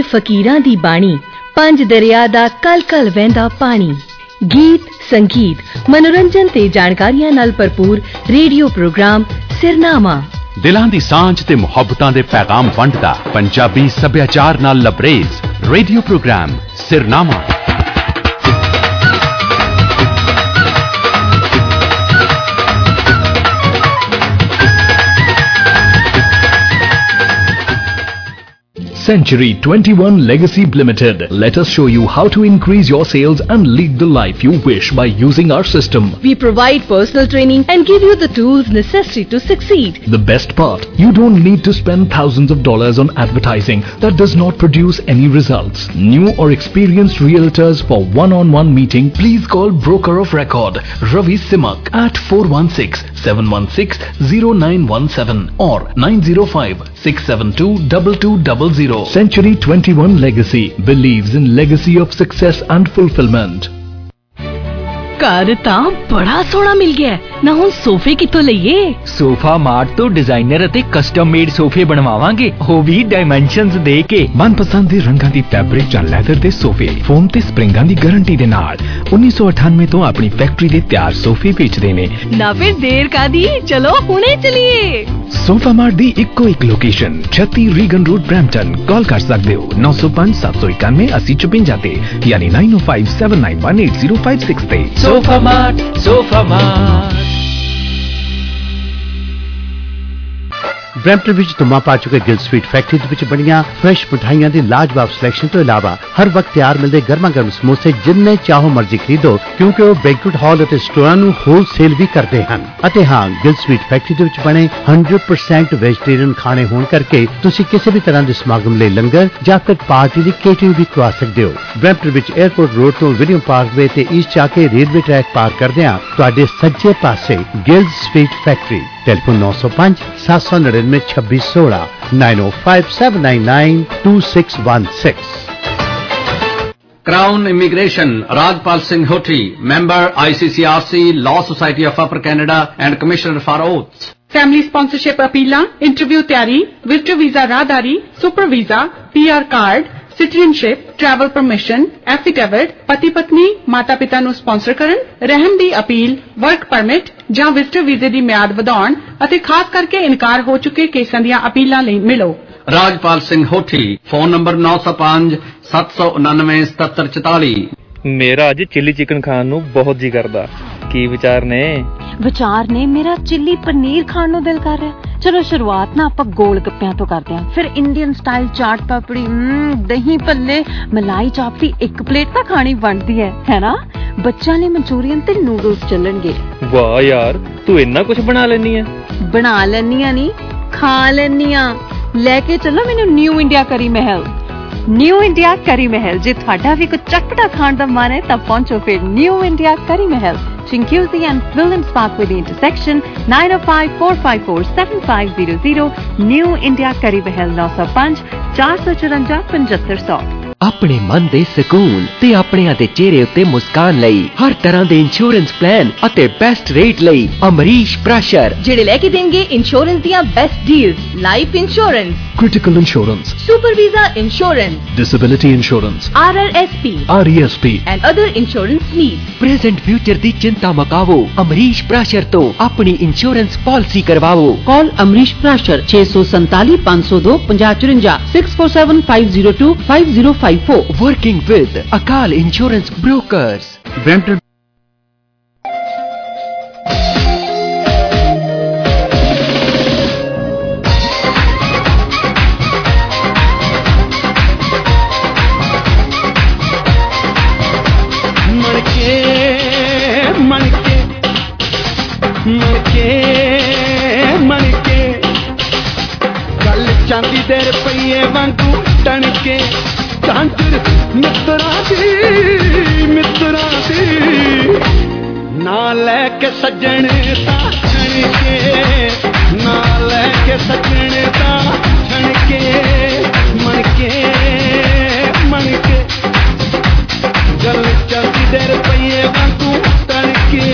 फकीरां दी बाणी, पंज दरिया दा कल कल वहंदा पानी। गीत, संगीत, मनोरंजन ते जानकारियां नाल भरपूर रेडियो प्रोग्राम सिरनामा। दिलां दी सांझ ते मुहब्बतां दे पैगाम वंडदा पंजाबी सभ्याचार नाल लबरेज radio programme Sirnama. Century 21 Legacy Limited. Let us show you how to increase your sales and lead the life you wish by using our system. We provide personal training and give you the tools necessary to succeed. The best part, you don't need to spend thousands of dollars on advertising that does not produce any results. New or experienced realtors for one-on-one meeting, please call Broker of Record Ravi Simak at 416-716-0917 or 905-672-2200. Century 21 Legacy believes in legacy of success and fulfillment. घर ਤਾਂ बड़ा सोहना मिल गया ना। हुण सोफे कित्थों लईए? Sofa mart तो डिजाइनर ਅਤੇ ਕਸਟਮ ਮੇਡ ਸੋਫੇ ਬਣਵਾਵਾਂਗੇ, ਉਹ ਵੀ ਡਾਈਮੈਂਸ਼ਨਸ ਦੇ ਕੇ। ਮਨਪਸੰਦ ਦੇ ਰੰਗਾਂ ਦੀ ਫੈਬਰਿਕ ਜਾਂ ਲੈਦਰ ਦੇ ਸੋਫੇ ਫੋਮ ਤੇ ਸਪ੍ਰਿੰਗਾਂ ਦੀ ਗਾਰੰਟੀ ਦੇ ਨਾਲ 1998 ਤੋਂ ਆਪਣੀ ਫੈਕਟਰੀ ਦੇ ਤਿਆਰ ਸੋਫੇ ਵੇਚਦੇ ਨੇ। ਨਾ ਫਿਰ ਦੇਰ ਕਾਦੀ, ਚਲੋ ਹੁਣੇ ਚਲੀਏ। ਸੋਫਾ ਮਾਰਟ ਦੀ ਇੱਕੋ ਇੱਕ location 36 Regan road Brampton. Call ਕਰ ਸਕਦੇ ਹੋ 905-791-8055 ਤੇ ਯਾਨੀ 9057918056 ਤੇ। Sofa mart, sofa mart. Brampton ਵਿੱਚ ਧੁੰਮਾਂ ਪਾ ਚੁੱਕੇ ਗਿਲ ਸਵੀਟ ਫੈਕਟਰੀ ਦੇ ਵਿੱਚ ਬਣੀਆਂ ਫਰੈਸ਼ ਮਿਠਾਈਆਂ ਦੀ ਲਾਜਵਾਬ ਸਿਲੈਕਸ਼ਨ ਤੋਂ ਇਲਾਵਾ ਹਰ ਵਕਤ ਤਿਆਰ ਮਿਲਦੇ ਗਰਮਾ ਗਰਮ ਸਮੋਸੇ ਜਿੰਨੇ ਚਾਹੋ ਮਰਜ਼ੀ ਖਰੀਦੋ, ਕਿਉਂਕਿ ਉਹ ਬੈਂਕੁਏਟ ਹਾਲ ਅਤੇ ਸਟੋਰਾਂ ਨੂੰ ਹੋਲਸੇਲ ਵੀ ਕਰਦੇ ਹਨ। ਅਤੇ ਹਾਂ, ਗਿਲ ਸਵੀਟ ਫੈਕਟਰੀ ਦੇ ਵਿੱਚ ਬਣੇ 100% ਵੈਜੀਟੇਰੀਅਨ ਖਾਣੇ ਹੋਣ ਕਰਕੇ ਤੁਸੀਂ ਕਿਸੇ ਵੀ ਤਰ੍ਹਾਂ ਦੇ ਸਮਾਗਮ ਲਈ ਲੰਗਰ ਜਾਂ ਫਿਰ ਪਾਰਟੀ ਦੀ ਕੇਟਰਿੰਗ ਵੀ ਕਰਵਾ ਸਕਦੇ ਹੋ। ਬਰੈਂਪਟਨ ਵਿੱਚ 에ਅਰਪੋਰਟ ਰੋਡ ਤੋਂ ਵਿਲੀਅਮ ਪਾਰਕਵੇ ਤੇ ਈਸਟ ਜਾ ਕੇ ਰੇਲਵੇ ਟਰੈਕ ਪਾਰ ਕਰਦਿਆਂ ਤੁਹਾਡੇ ਸੱਜੇ ਪਾਸੇ Gill sweet factory. Telephone 905-799-2616 9057992616। Crown Immigration, Rajpal Singh Hoti, member ICCRC, Law Society of Upper Canada and Commissioner for Oaths. Family sponsorship appeal, interview ਤਿਆਰੀ, visitor visa ਰਾਹਦਾਰੀ, super visa, PR card, citizenship, travel permission, affidavit, ਪਤੀ ਪਤਨੀ ਮਾਤਾ ਪਿਤਾ ਨੂੰ sponsor ਕਰਨ, ਰਹਿਮ ਦੀ ਅਪੀਲ, ਵਰਕ ਪਰਮਿਟ ਜਾਂ ਵਿਜ਼ਟਰ ਵੀਜ਼ੇ ਦੀ ਮਿਆਦ ਵਧਾਉਣ ਅਤੇ ਖਾਸ ਕਰਕੇ ਇਨਕਾਰ ਹੋ ਚੁੱਕੇ ਕੇਸਾਂ ਦੀਆਂ ਅਪੀਲਾਂ ਲਈ ਮਿਲੋ। Rajpal Singh Hothi, phone number 905-799-7744। ਮੇਰਾ ਅੱਜ ਚਿੱਲੀ ਚਿਕਨ ਖਾਣ ਨੂੰ ਬਹੁਤ ਜੀ ਕਰਦਾ। ਕੀ ਵਿਚਾਰ ਨੇ? ਮੇਰਾ ਚਿੱਲੀ ਪਨੀਰ ਖਾਣ ਨੂੰ ਦਿਲ ਕਰ ਰਿਹਾ। ਚਲੋ ਸ਼ੁਰੂਆਤ ਨਾ ਆਪਾਂ ਗੋਲ ਗੱਪਿਆਂ ਤੋਂ ਕਰਦੇ ਹਾਂ, ਫਿਰ ਇੰਡੀਅਨ ਸਟਾਈਲ ਚਾਟ ਪਾਪੜੀ, ਦਹੀਂ ਭੱਲੇ, ਮਲਾਈ ਚਾਪ ਦੀ ਇੱਕ ਪਲੇਟ ਤਾਂ ਖਾਣੀ ਬਣਦੀ ਹੈ ਨਾ। ਬੱਚਿਆਂ ਲਈ ਮਨਚੂਰੀਅਨ ਤੇ ਨੂਡਲਸ ਚੱਲਣਗੇ। ਵਾਹ ਯਾਰ, ਤੂੰ ਇੰਨਾ ਕੁਝ ਬਣਾ ਲੈਣੀ ਹੈ। ਬਣਾ ਲੈਣੀ ਆ ਨਹੀਂ, ਖਾ ਲੈਣੀ ਆ। ਲੈ ਕੇ ਚੱਲੋ ਮੈਨੂੰ ਨਿਊ ਇੰਡੀਆ ਕਰੀ ਮਹਿਲ। ਨਿਊ ਇੰਡੀਆ ਕਰੀ ਮਹਿਲ, ਜੇ ਤੁਹਾਡਾ ਵੀ ਕੁਝ ਚਟਪਟਾ ਖਾਣ ਦਾ ਮਨ ਹੈ ਤਾਂ ਪਹੁੰਚੋ ਫਿਰ ਨਿਊ ਇੰਡੀਆ ਕਰੀ ਮਹਿਲ, Chinguizi and Williams Parkway the intersection, 905-454-7500, New India Curry Mahal 905-454-7500। ਆਪਣੇ ਮਨ ਦੇ ਸਕੂਨ ਤੇ ਆਪਣਿਆਂ ਦੇ ਚਿਹਰੇ ਉੱਤੇ ਮੁਸਕਾਨ ਲਈ ਹਰ ਤਰ੍ਹਾਂ ਦੇ ਇੰਸ਼ੋਰੈਂਸ ਪਲਾਨ ਅਤੇ ਬੈਸਟ ਰੇਟ ਲਈ ਅਮਰੀਸ਼ ਪ੍ਰੈਸ਼ਰ, ਜਿਹੜੇ ਲੈ ਕੇ ਦੇਣਗੇ ਇੰਸ਼ੋਰੈਂਸ ਦੀਆਂ best deals, life insurance, critical insurance, super visa insurance, disability insurance, RRSP, RESP and other insurance needs. Present future ਦੀ ਚਿੰਤਾ ਮੁਕਾਵੋ, ਅਮਰੀਸ਼ ਪ੍ਰੈਸ਼ਰ ਤੋਂ ਆਪਣੀ ਇੰਸ਼ੋਰੈਂਸ ਪਾਲਿਸੀ ਕਰਵਾਓ। Call Amrish Prashar 647-502-5054, 647-502-5054. Working with Akal Insurance Brokers. Brampton ਚਾਂਦੀ ਦੇ ਰੁਪਈਏ ਵਾਂਗੂ ਟਣਕੇ ਝਾਂਜਰ ਮਿੱਤਰਾਂ ਦੀ ਨਾ ਲੈ ਕੇ ਸੱਜਣ ਤਾਂ ਛਣਕੇ, ਨਾ ਲੈ ਕੇ ਸੱਜਣ ਤਾਂ ਛਣਕੇ, ਮਣ ਕੇ ਗੱਲ ਚਾਂਦੀ ਦੇ ਰੁਪਈਏ ਵਾਂਗੂ ਟਣਕੇ।